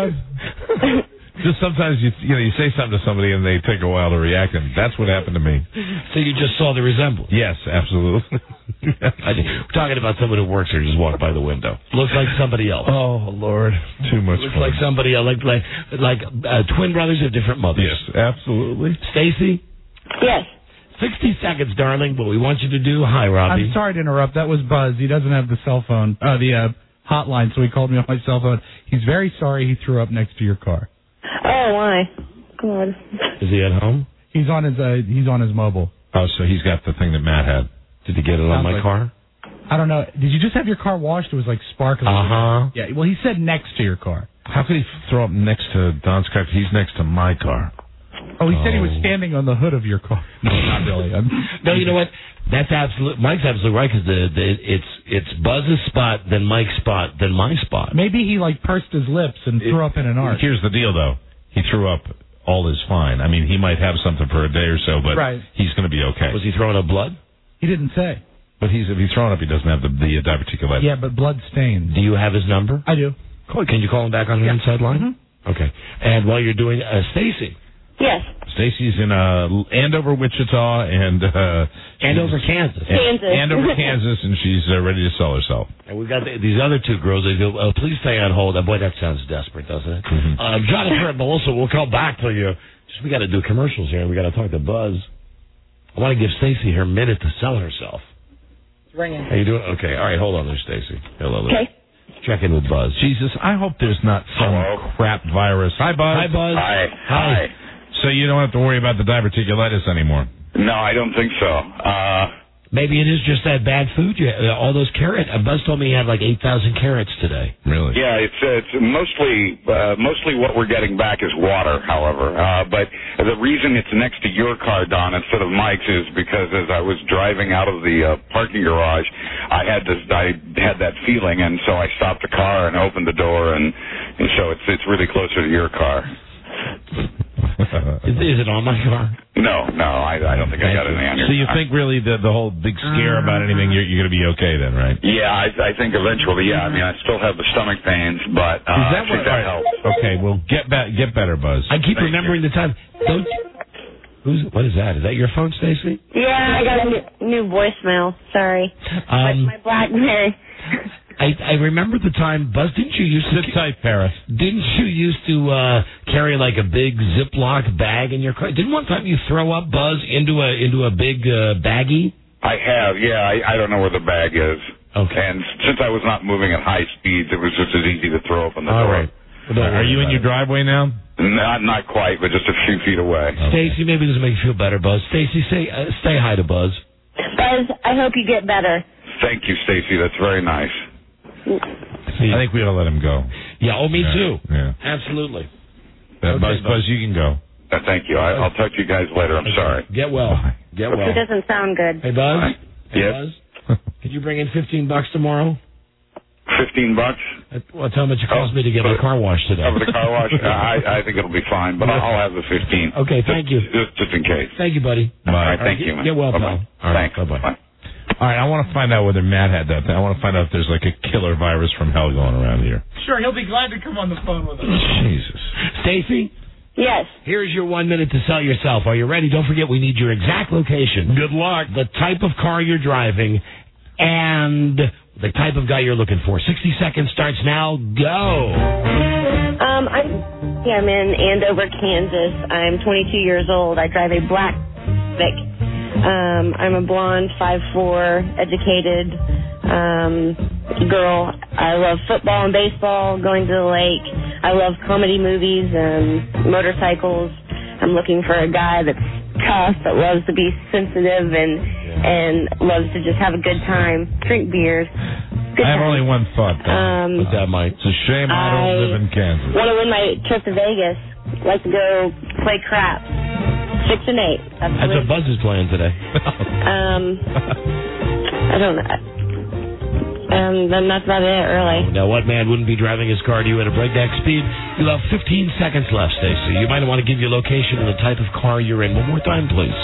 God. Just sometimes you say something to somebody and they take a while to react, and that's what happened to me. So you just saw the resemblance? Yes, absolutely. We're talking about someone who works here, just walked by the window. Looks like somebody else. Oh, Lord. Too much Looks fun. like somebody else, like twin brothers of different mothers. Yes, absolutely. Stacy? Yes. 60 seconds, darling. What we want you to do. Hi, Robbie. I'm sorry to interrupt. That was Buzz. He doesn't have the cell phone, the hotline, so he called me on my cell phone. He's very sorry he threw up next to your car. Oh, why? God. Is he at home? He's on his mobile. Oh, so he's got the thing that Matt had. Did he get it on my car? I don't know. Did you just have your car washed? It was like sparkling. Uh-huh. Yeah, well, he said next to your car. How could he throw up next to Don's car? He's next to my car. Oh, he said he was standing on the hood of your car. No, not really. No, you know what? That's Mike's absolutely right, because it's Buzz's spot, then Mike's spot, then my spot. Maybe he pursed his lips and threw up in an arc. Here's the deal, though. He threw up. All is fine. I mean, he might have something for a day or so, but he's going to be okay. Was he throwing up blood? He didn't say. But if he's throwing up, he doesn't have the diverticulitis. Yeah, but blood stains. Do you have his number? I do. Cool. Can you call him back on the inside line? Mm-hmm. Okay. And while you're doing Stacy. Yes. Stacy's in Andover, Wichita, and Andover, Kansas. Andover, Kansas, and she's ready to sell herself. And we've got these other 2 girls. They go, please stay on hold. Boy, that sounds desperate, doesn't it? Mm-hmm. Jonathan and Melissa will come back to you. We got to do commercials here. We got to talk to Buzz. I want to give Stacy her minute to sell herself. ringing. How you doing? Okay. All right. Hold on there, Stacy. Hello. Okay. Check in with Buzz. Jesus, I hope there's not some crap virus. Hi, Buzz. Hi, Buzz. Hi. So you don't have to worry about the diverticulitis anymore. No, I don't think so. Maybe it is just that bad food. All those carrots. Buzz told me he had like 8,000 carrots today. Really? Yeah, it's mostly what we're getting back is water, however. But the reason it's next to your car, Don, instead of Mike's is because as I was driving out of the parking garage, I had that feeling, and so I stopped the car and opened the door, and so it's really closer to your car. Is it on my car? No, I don't think I got anything on your So you think really the whole big scare about anything, you're going to be okay then, right? Yeah, I think eventually, yeah. I mean, I still have the stomach pains, but I think that helps. Okay, well, get better, Buzz. I keep remembering the time. What is that? Is that your phone, Stacy? Yeah, I got a new voicemail. Sorry. My BlackBerry. I remember the time, Buzz, didn't you used to... Sit tight, Paris. Didn't you used to carry like a big Ziploc bag in your car? Didn't one time you throw up, Buzz, into a big baggie? I have, yeah. I don't know where the bag is. Okay. And since I was not moving at high speeds, it was just as easy to throw open the door. Right. Well, are you in your driveway now? Not quite, but just a few feet away. Stacy, maybe this will make you feel better, Buzz. Stacy, say hi to Buzz. Buzz, I hope you get better. Thank you, Stacy. That's very nice. I think we ought to let him go. Yeah, me too. Yeah. Absolutely. Buzz, you can go. Thank you. I'll talk to you guys later. I'm sorry. Get well. Get well. It doesn't sound good. Hey, Buzz. Bye. Hey, yes. Buzz. Could you bring in $15 tomorrow? $15? Well, tell me what it cost me to get my car washed today. Over the car wash? I think it'll be fine, but I'll have the 15. Okay, thank you. Just in case. Thank you, buddy. Bye. All right, thank you, man. Get well, pal. Bye-bye. All right, Thanks. Bye-bye. Bye. All right, I want to find out whether Matt had that. I want to find out if there's like a killer virus from hell going around here. Sure, he'll be glad to come on the phone with us. Jesus. Stacy? Yes. Here's your 1 minute to sell yourself. Are you ready? Don't forget, we need your exact location. Good luck. The type of car you're driving and the type of guy you're looking for. 60 seconds starts now. Go. I'm in Andover, Kansas. I'm 22 years old. I drive a black Civic. I'm a blonde, 5'4", educated girl. I love football and baseball, going to the lake. I love comedy movies and motorcycles. I'm looking for a guy that's tough, that loves to be sensitive and loves to just have a good time, drink beers. I have only one thought, though. What's that, Mike? It's a shame I don't live in Kansas. Want to win my trip to Vegas. Like to go play craps. 6 and 8. That's what Buzz is playing today. I don't know. Then that's about it, really. Now, what man wouldn't be driving his car to you at a breakneck speed? You have 15 seconds left, Stacy. You might want to give your location and the type of car you're in. One more time, please.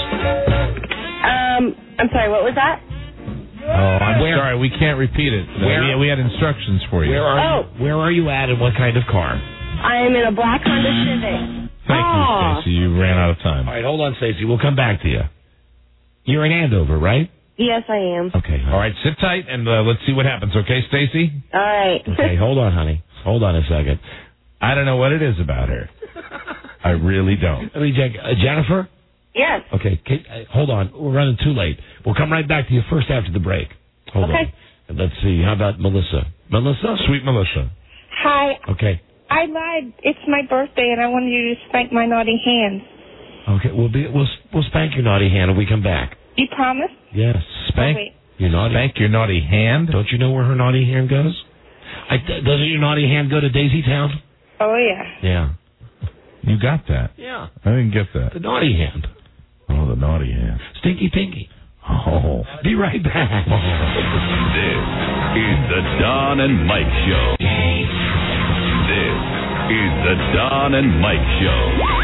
I'm sorry, what was that? Oh, I'm sorry. We can't repeat it. We had instructions for you. Where are you at and what kind of car? I am in a black Honda Civic. Thank you, Stacy. You ran out of time. All right, hold on, Stacy. We'll come back to you. You're in Andover, right? Yes, I am. Okay. All right, sit tight, and let's see what happens, okay, Stacy? All right. Okay, hold on, honey. Hold on a second. I don't know what it is about her. I really don't. Let me check. Jennifer? Yes. Okay, hold on. We're running too late. We'll come right back to you first after the break. Hold on. And let's see. How about Melissa? Melissa? Sweet Melissa. Hi. Okay. I lied. It's my birthday, and I wanted you to spank my naughty hands. Okay, we'll spank your naughty hand when we come back. You promise? Yes. Spank your naughty. Spank your naughty hand. Don't you know where her naughty hand goes? Doesn't your naughty hand go to Daisy Town? Oh yeah. Yeah. You got that? Yeah. I didn't get that. The naughty hand. Oh, the naughty hand. Stinky Pinky. Oh. Be right back. This is the Don and Mike Show. This is the Don and Mike Show.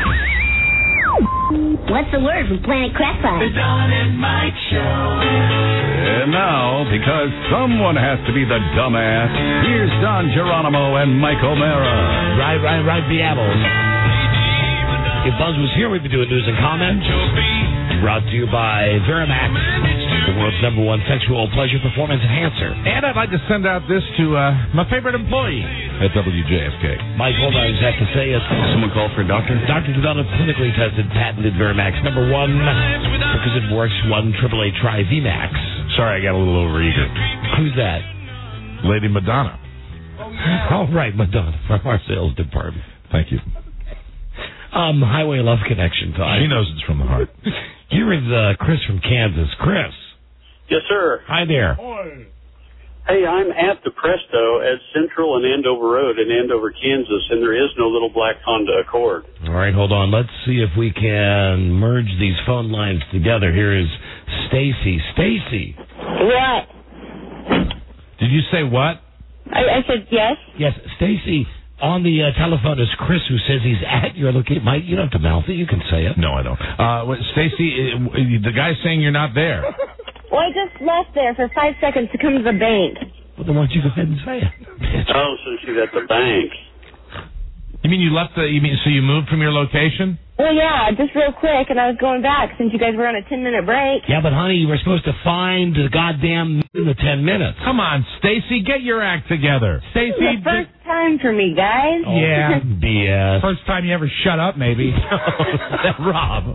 What's the word from Planet Crackpot? The Don and Mike Show. And now, because someone has to be the dumbass, here's Don Geronimo and Mike O'Mara. Right, the apples. If Buzz was here, we'd be doing news and comments. Brought to you by Verimax, the world's #1 sexual pleasure performance enhancer. And I'd like to send out this to my favorite employee at WJFK. Mike, hold on. I have to say it. Someone call for a doctor? Doctor developed, clinically tested, patented Verimax #1 because it works. 1-888-TRY-VMAX. Sorry, I got a little overeager. Who's that? Lady Madonna. All right, Madonna from our sales department. Thank you. Highway Love Connection time. She knows it's from the heart. Here is Chris from Kansas. Chris. Yes, sir. Hi there. Hey, I'm at the Presto at Central and Andover Road in Andover, Kansas, and there is no little black Honda Accord. All right, hold on. Let's see if we can merge these phone lines together. Here is Stacy. Stacy. What? Did you say what? I said yes. Yes, Stacy. On the telephone is Chris, who says he's at your location. Mike, you don't have to mouth it. You can say it. No, I don't. Stacy, the guy's saying you're not there. Well, I just left there for 5 seconds to come to the bank. Well, then why don't you go ahead and say it? Oh, so she's at the bank. You mean you left so you moved from your location? Well, yeah, just real quick, and I was going back since you guys were on a 10-minute break. Yeah, but honey, you were supposed to find the goddamn in the 10 minutes. Come on, Stacy, get your act together. This is the first time for me, guys. Oh, yeah. BS. First time you ever shut up, maybe. Rob.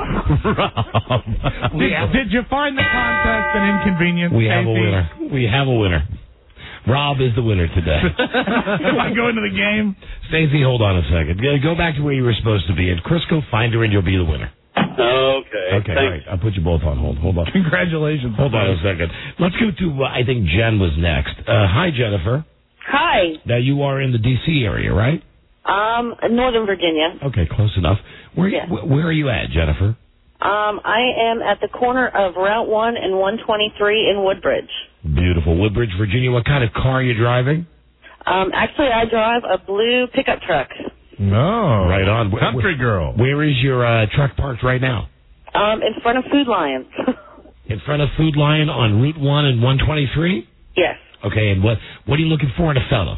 Did you find the contest an inconvenience? We have a winner. We have a winner. Rob is the winner today. Am I going to the game? Stacey, hold on a second. Go back to where you were supposed to be. And Chris, go find her and you'll be the winner. Okay. Okay, all right. I'll put you both on hold. Hold on. Congratulations. Hold on a second. Let's go to, I think Jen was next. Hi, Jennifer. Hi. Now, you are in the D.C. area, right? Northern Virginia. Okay, close enough. Where are you at, Jennifer? I am at the corner of Route 1 and 123 in Woodbridge. Beautiful. Woodbridge, Virginia. What kind of car are you driving? Actually, I drive a blue pickup truck. No. Right on. Country girl. Where is your truck parked right now? In front of Food Lion. In front of Food Lion on Route 1 and 123? Yes. Okay, and what are you looking for in a fellow?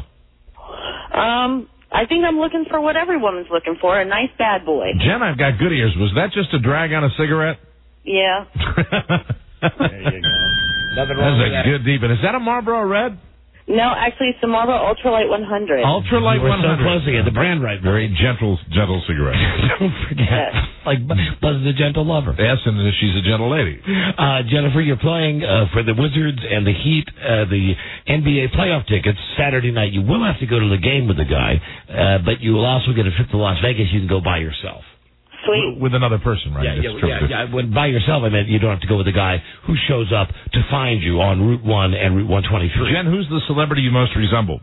I think I'm looking for what every woman's looking for, a nice bad boy. Jen, I've got good ears. Was that just a drag on a cigarette? Yeah. There you go. Nothing wrong with that. That's a good deep. And is that a Marlboro Red? No, actually, it's the Marlboro Ultralight 100. Ultralight 100. So close to get the brand right. Very gentle cigarette. Don't forget. Like Buzz the Gentle Lover. Yes, and she's a gentle lady. Jennifer, you're playing for the Wizards and the Heat, the NBA playoff tickets Saturday night. You will have to go to the game with the guy, but you will also get a trip to Las Vegas. You can go by yourself. Sweet. With another person, right? Yeah. When by yourself, I meant you don't have to go with the guy who shows up to find you on Route 1 and Route 123. Jen, who's the celebrity you most resemble?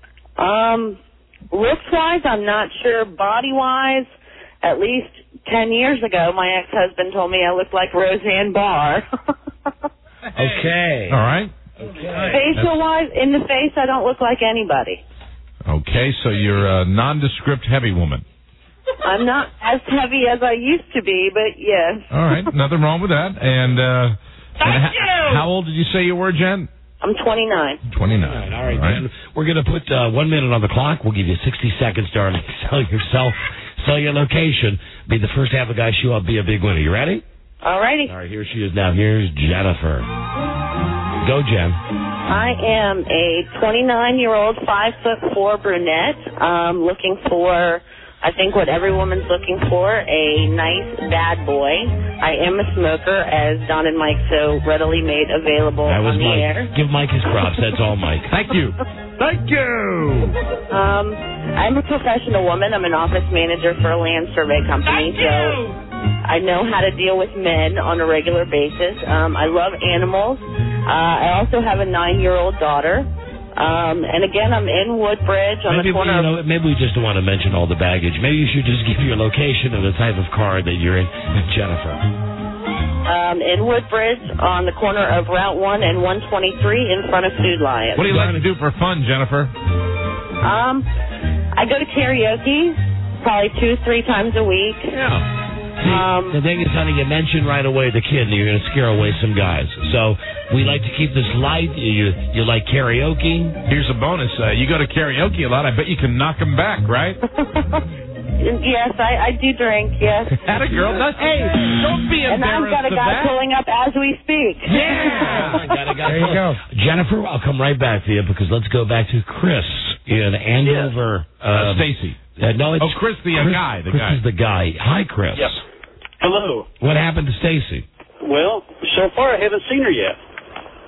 Looks-wise, I'm not sure. Body-wise, at least 10 years ago, my ex-husband told me I looked like Roseanne Barr. Okay. All right. Okay. Facial-wise, in the face, I don't look like anybody. Okay, so you're a nondescript heavy woman. I'm not as heavy as I used to be, but yes. All right, nothing wrong with that. And, how old did you say you were, Jen? I'm 29. 29. All right, Jen. We're going to put 1 minute on the clock. We'll give you 60 seconds, darling. Sell yourself, sell your location. Be the first to have a guy show up, be a big winner. You ready? All righty. All right, here she is now. Here's Jennifer. Go, Jen. I am a 29-year-old, 5'4" brunette, looking for, I think, what every woman's looking for, a nice bad boy. I am a smoker, as Don and Mike so readily made available on the air. Give Mike his props. That's all, Mike. Thank you. Thank you. I'm a professional woman. I'm an office manager for a land survey company, so I know how to deal with men on a regular basis. I love animals. I also have a 9-year-old daughter. And again, I'm in Woodbridge on the corner. Maybe we just don't want to mention all the baggage. Maybe you should just give your location and the type of car that you're in, Jennifer. In Woodbridge on the corner of Route 1 and 123 in front of Food Lion. What do you like to do for fun, Jennifer? I go to karaoke probably 2-3 times a week. Yeah. The thing is, honey, you mentioned right away the kid, and you're going to scare away some guys. So we like to keep this light. You like karaoke? Here's a bonus. You go to karaoke a lot. I bet you can knock them back, right? Yes, I do drink, yes. Atta girl. Hey, don't be embarrassed. And I've got a guy pulling up as we speak. Yeah. There you go. Jennifer, I'll come right back to you because let's go back to Chris in Andover. Stacy. No, it's Chris, the guy. Chris is the guy. Hi, Chris. Yep. Hello. What happened to Stacy? Well, so far I haven't seen her yet.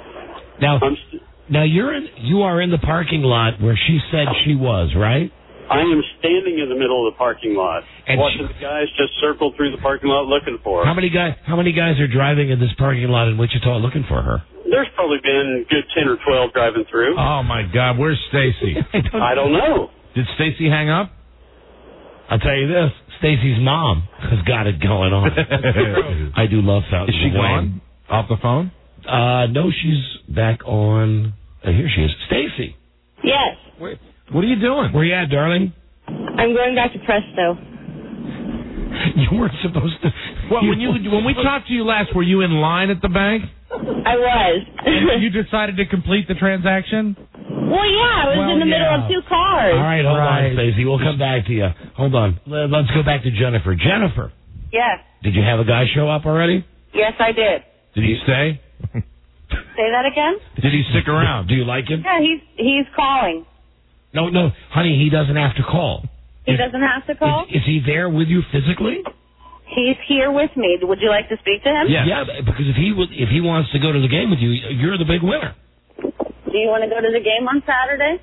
Now you are in the parking lot where she said she was, right? I am standing in the middle of the parking lot, and watching the guys just circle through the parking lot looking for her. How many guys are driving in this parking lot in Wichita looking for her? There's probably been a good 10 or 12 driving through. Oh, my God. Where's Stacy? I don't know. Did Stacy hang up? I'll tell you this. Stacy's mom has got it going on. I do love Fountain. Is she gone? Off the phone? No, she's back on. Here she is. Stacy. Yes. What are you doing? Where you at, darling? I'm going back to Presto. You weren't supposed to. Well, when we talked to you last, were you in line at the bank? I was. And you decided to complete the transaction? Well, yeah, I was in the middle of two cars. All right, hold on, Stacey. We'll come back to you. Hold on. Let's go back to Jennifer. Jennifer. Yes. Did you have a guy show up already? Yes, I did. Did he stay? Say that again? Did he stick around? Do you like him? Yeah, he's calling. No, honey, he doesn't have to call. He doesn't have to call? Is he there with you physically? He's here with me. Would you like to speak to him? Yeah, because if he wants to go to the game with you, you're the big winner. Do you want to go to the game on Saturday?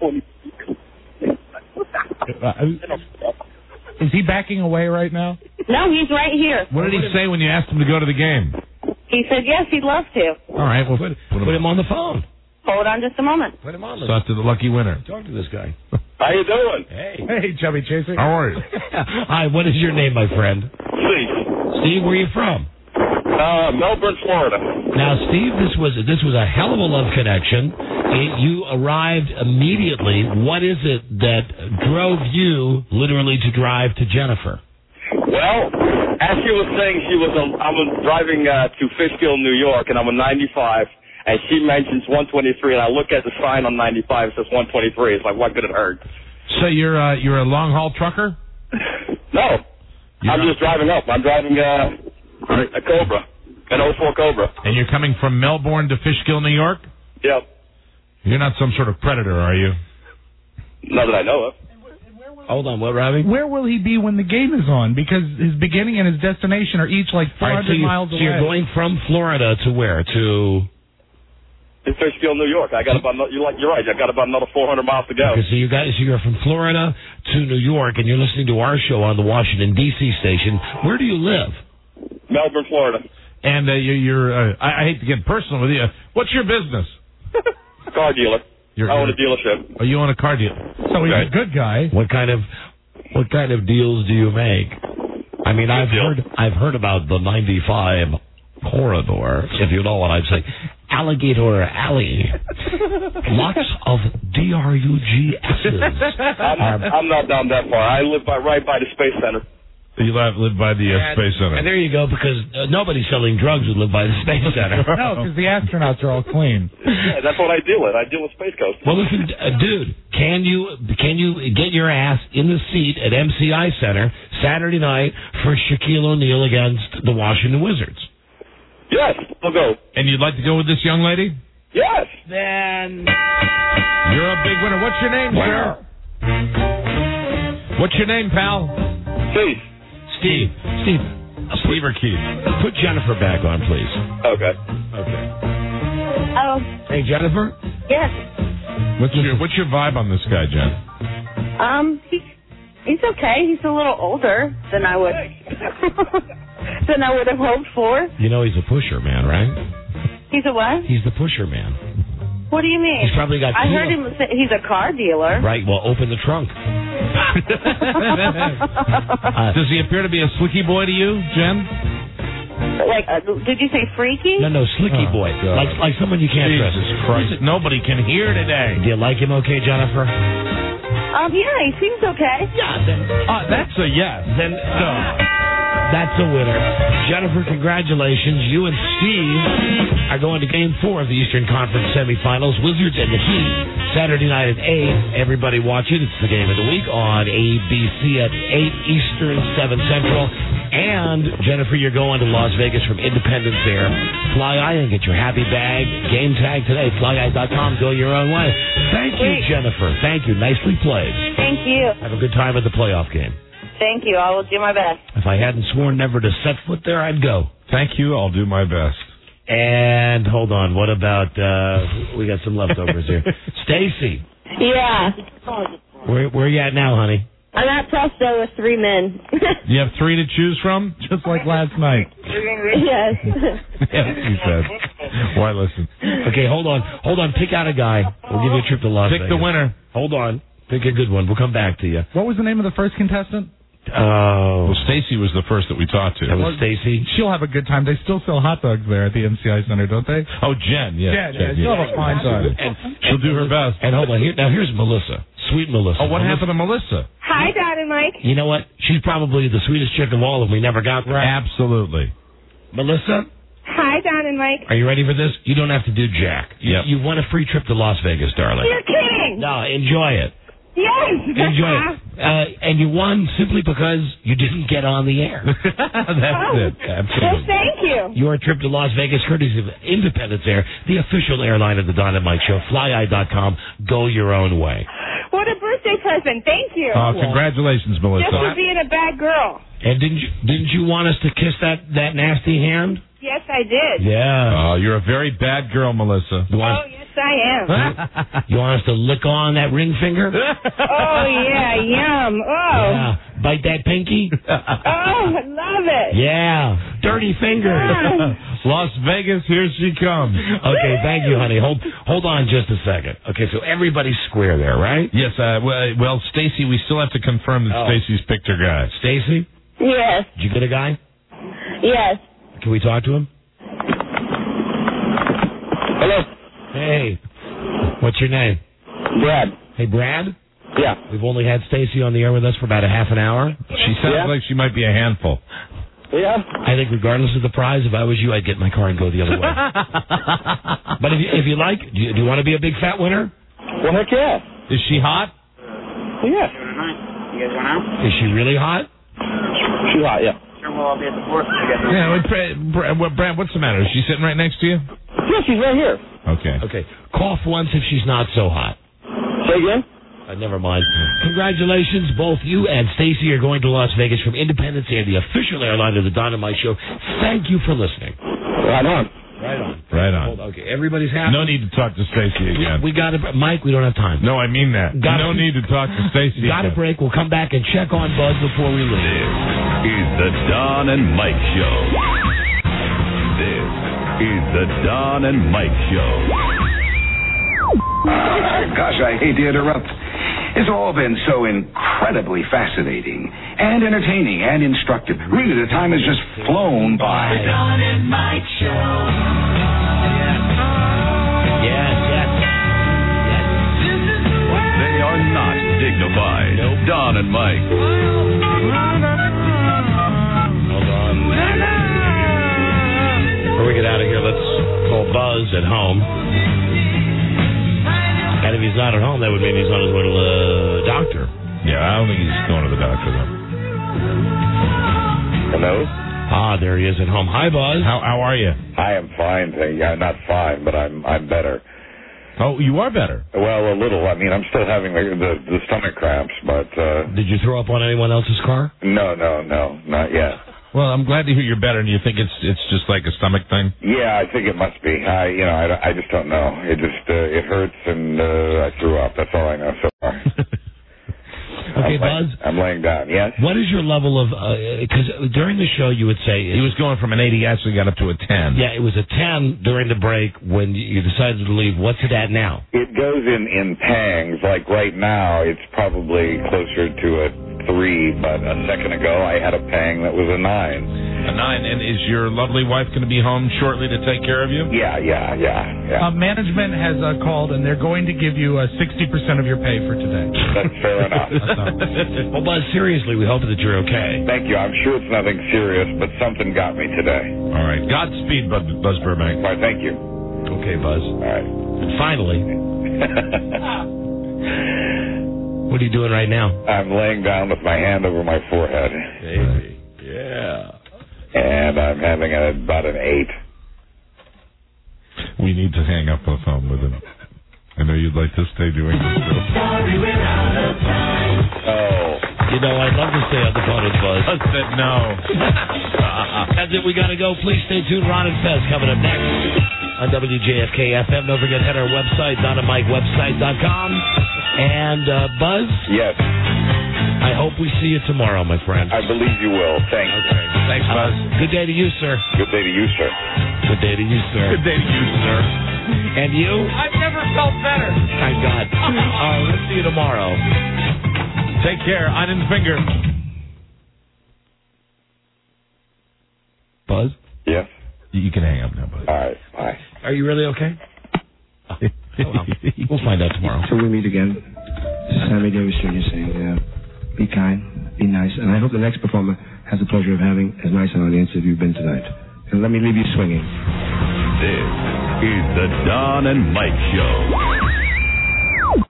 Is he backing away right now? No, he's right here. What did he say when you asked him to go to the game? He said yes, he'd love to. All right, well, put him on the phone. Hold on just a moment. Put him on the phone. Talk to the lucky winner. Talk to this guy. How you doing? Hey, Chubby Chaser. How are you? Hi, what is your name, my friend? Steve. Steve, where are you from? Melbourne, Florida. Now, Steve, this was a hell of a love connection. You arrived immediately. What is it that drove you literally to drive to Jennifer? Well, as she was saying, I was driving to Fishkill, New York, and I'm on 95, and she mentions 123, and I look at the sign on 95, it says 123. It's like, what could it hurt? So you're a long haul trucker? No, I'm just driving up. I'm driving a Cobra, an 04 Cobra. And you're coming from Melbourne to Fishkill, New York? Yep. You're not some sort of predator, are you? Not that I know of. Hold on, what, Robbie? Where will he be when the game is on? Because his beginning and his destination are each like 400 miles away. So you're going from Florida to where? To in Fishkill, New York. I got about you're right. I got about another 400 miles to go. Okay, so you're from Florida to New York, and you're listening to our show on the Washington D.C. station. Where do you live? Melbourne, Florida. And I hate to get personal with you. What's your business? Car dealer. I own a dealership. Oh, you own a car dealer? So he's a good guy. What kind of deals do you make? I mean, I've heard about the 95 corridor, if you know what I'm saying. Alligator Alley. Lots of DRUGS's. I'm not down that far. I live right by the Space Center. You live by the Space Center. And there you go, because nobody's selling drugs who live by the Space Center. No, because the astronauts are all clean. Yeah, that's what I deal with. I deal with Space Coast. Well, listen, dude, can you get your ass in the seat at MCI Center Saturday night for Shaquille O'Neal against the Washington Wizards? Yes, I'll go. And you'd like to go with this young lady? Yes. Then you're a big winner. What's your name, sir? What's your name, pal? Steve. Steve or Keith? Put Jennifer back on, please. Okay. Oh. Hey, Jennifer? Yes. What's your vibe on this guy, Jen? He's okay. He's a little older than I would have hoped for. You know he's a pusher man, right? He's a what? He's the pusher man. What do you mean? He's probably got. I heard him say he's a car dealer. Right. Well, open the trunk. Does he appear to be a slicky boy to you, Jen? Like, did you say freaky? No, slicky boy. Like someone you can't trust. Jesus Christ! Nobody can hear today. Do you like him, okay, Jennifer? Yeah, he seems okay. Yeah. That's a yes. Then. That's a winner. Jennifer, congratulations. You and Steve are going to Game 4 of the Eastern Conference semifinals. Wizards and the Heat, Saturday night at 8. Everybody watch it. It's the game of the week on ABC at 8 Eastern, 7 Central. And, Jennifer, you're going to Las Vegas from Independence Air. Fly Eye and get your happy bag. Game tag today. FlyEye.com. Go your own way. Thank you, Jennifer. Thank you. Nicely played. Thank you. Have a good time at the playoff game. Thank you. I will do my best. If I hadn't sworn never to set foot there, I'd go. Thank you. I'll do my best. And hold on, what about, we got some leftovers here. Stacy, Yeah. where you at now, honey? I'm at Presto with 3 men. You have 3 to choose from? Just like last night. Yes. Yeah, he said. Why listen? Okay, hold on, pick out a guy. We'll give you a trip to Las Vegas. Pick the winner. Hold on, pick a good one. We'll come back to you. What was the name of the first contestant? Oh. Well, Stacy was the first that we talked to. That was Stacy. She'll have a good time. They still sell hot dogs there at the MCI Center, don't they? Oh, Jen, yeah. Jen, she'll have a fine time. And she'll do her best. And hold on, here's Melissa. Sweet Melissa. Oh, what happened to Melissa? Hi, Dad and Mike. You know what? She's probably the sweetest chick of all of them. We never got right. Absolutely. Melissa, Hi, Don and Mike. are you ready for this? You don't have to do jack. Yep. You won a free trip to Las Vegas, darling. You're kidding. No, enjoy it. Yes. Enjoy it. And you won simply because you didn't get on the air. That's it. Absolutely. Well, thank you. Your trip to Las Vegas, courtesy of Independence Air, the official airline of the Don and Mike Show. FlyEye.com. Go your own way. What a birthday present. Thank you. Congratulations, Melissa. Just for being a bad girl. And didn't you want us to kiss that nasty hand? Yes, I did. Yeah. Oh, you're a very bad girl, Melissa. Oh, yes, I am. You want us to lick on that ring finger? Oh, yeah, yum. Oh. Yeah. Bite that pinky? Oh, I love it. Yeah. Dirty fingers. Las Vegas, here she comes. Okay, thank you, honey. Hold on just a second. Okay, so everybody's square there, right? Yes, well, Stacy, we still have to confirm that Stacy's picked her guy. Stacy? Yes. Did you get a guy? Yes. Can we talk to him? Hello. Hey. What's your name? Brad. Hey, Brad? Yeah. We've only had Stacy on the air with us for about a half an hour. She sounds like she might be a handful. Yeah. I think regardless of the prize, if I was you, I'd get in my car and go the other way. But if you like, do you want to be a big fat winner? Well, heck yeah. Is she hot? Yeah. You guys want out? Is she really hot? She's hot, yeah. Sure, we'll all be at the fourth together. Yeah, Brad, what's the matter? Is she sitting right next to you? Yeah, she's right here. Okay. Okay. Cough once if she's not so hot. Say again? Never mind. Congratulations, both you and Stacy are going to Las Vegas from Independence Air, the official airline of the Don and Mike Show. Thank you for listening. Right on. Right on. Right on. Okay, everybody's happy. No need to talk to Stacy again. We got to, Mike. We don't have time. No, I mean that. No need to talk to Stacy. Got a break. We'll come back and check on Buzz before we leave. This is the Don and Mike Show. This is the Don and Mike Show. Gosh, I hate to interrupt. It's all been so incredibly fascinating and entertaining and instructive. Really, the time has just flown by. The Don and Mike Show. Yes. They are not dignified. Nope. Don and Mike. Hold on. Before we get out of here, let's call Buzz at home. And if he's not at home, that would mean he's on his way to the doctor. Yeah, I don't think he's going to the doctor, though. Hello? There he is at home. Hi, Buzz. How are you? I am fine. Not fine, but I'm better. Oh, you are better? Well, a little. I mean, I'm still having the stomach cramps, but... Did you throw up on anyone else's car? No, not yet. Well, I'm glad to hear you're better, and you think it's just like a stomach thing? Yeah, I think it must be. I just don't know. It just it hurts, and I threw up. That's all I know so far. Okay, Buzz. I'm laying down. Yes. What is your level of? Because during the show, you would say he was going from an 8. He actually got up to a 10. Yeah, it was a 10 during the break when you decided to leave. What's it at now? It goes in pangs. Like right now, it's probably closer to a 3, but a second ago I had a pang that was a 9. A 9, and is your lovely wife going to be home shortly to take care of you? Yeah. Management has called, and they're going to give you 60% of your pay for today. That's fair enough. Well, Buzz, seriously, we hope that you're okay. Thank you. I'm sure it's nothing serious, but something got me today. All right. Godspeed, Buzz Burbank. All right, thank you. Okay, Buzz. All right. And finally... What are you doing right now? I'm laying down with my hand over my forehead. Baby. Yeah. And I'm having about an 8. We need to hang up the phone with him. I know you'd like to stay doing this. Sorry, we're out of time. Oh. I'd love to stay on the phone with Buzz. I said no. That's it. We got to go. Please stay tuned. Ron and Fez coming up next on WJFK FM. Don't forget to head our website, DonandMikeWebsite.com. And Buzz? Yes. I hope we see you tomorrow, my friend. I believe you will. Thanks. Okay. Thanks, Buzz. Good day to you, sir. Good day to you, sir. Good day to you, sir. Good day to you, sir. And you? I've never felt better. Thank God. All right, we'll see you tomorrow. Take care. On in the finger. Buzz? Yes? You can hang up now, Buzz. All right. Bye. Are you really okay? Oh, well. We'll find out tomorrow. So we meet again. Sammy Davis Jr. saying, be kind, be nice, and I hope the next performer has the pleasure of having as nice an audience as you've been tonight. And let me leave you swinging. This is the Don and Mike Show.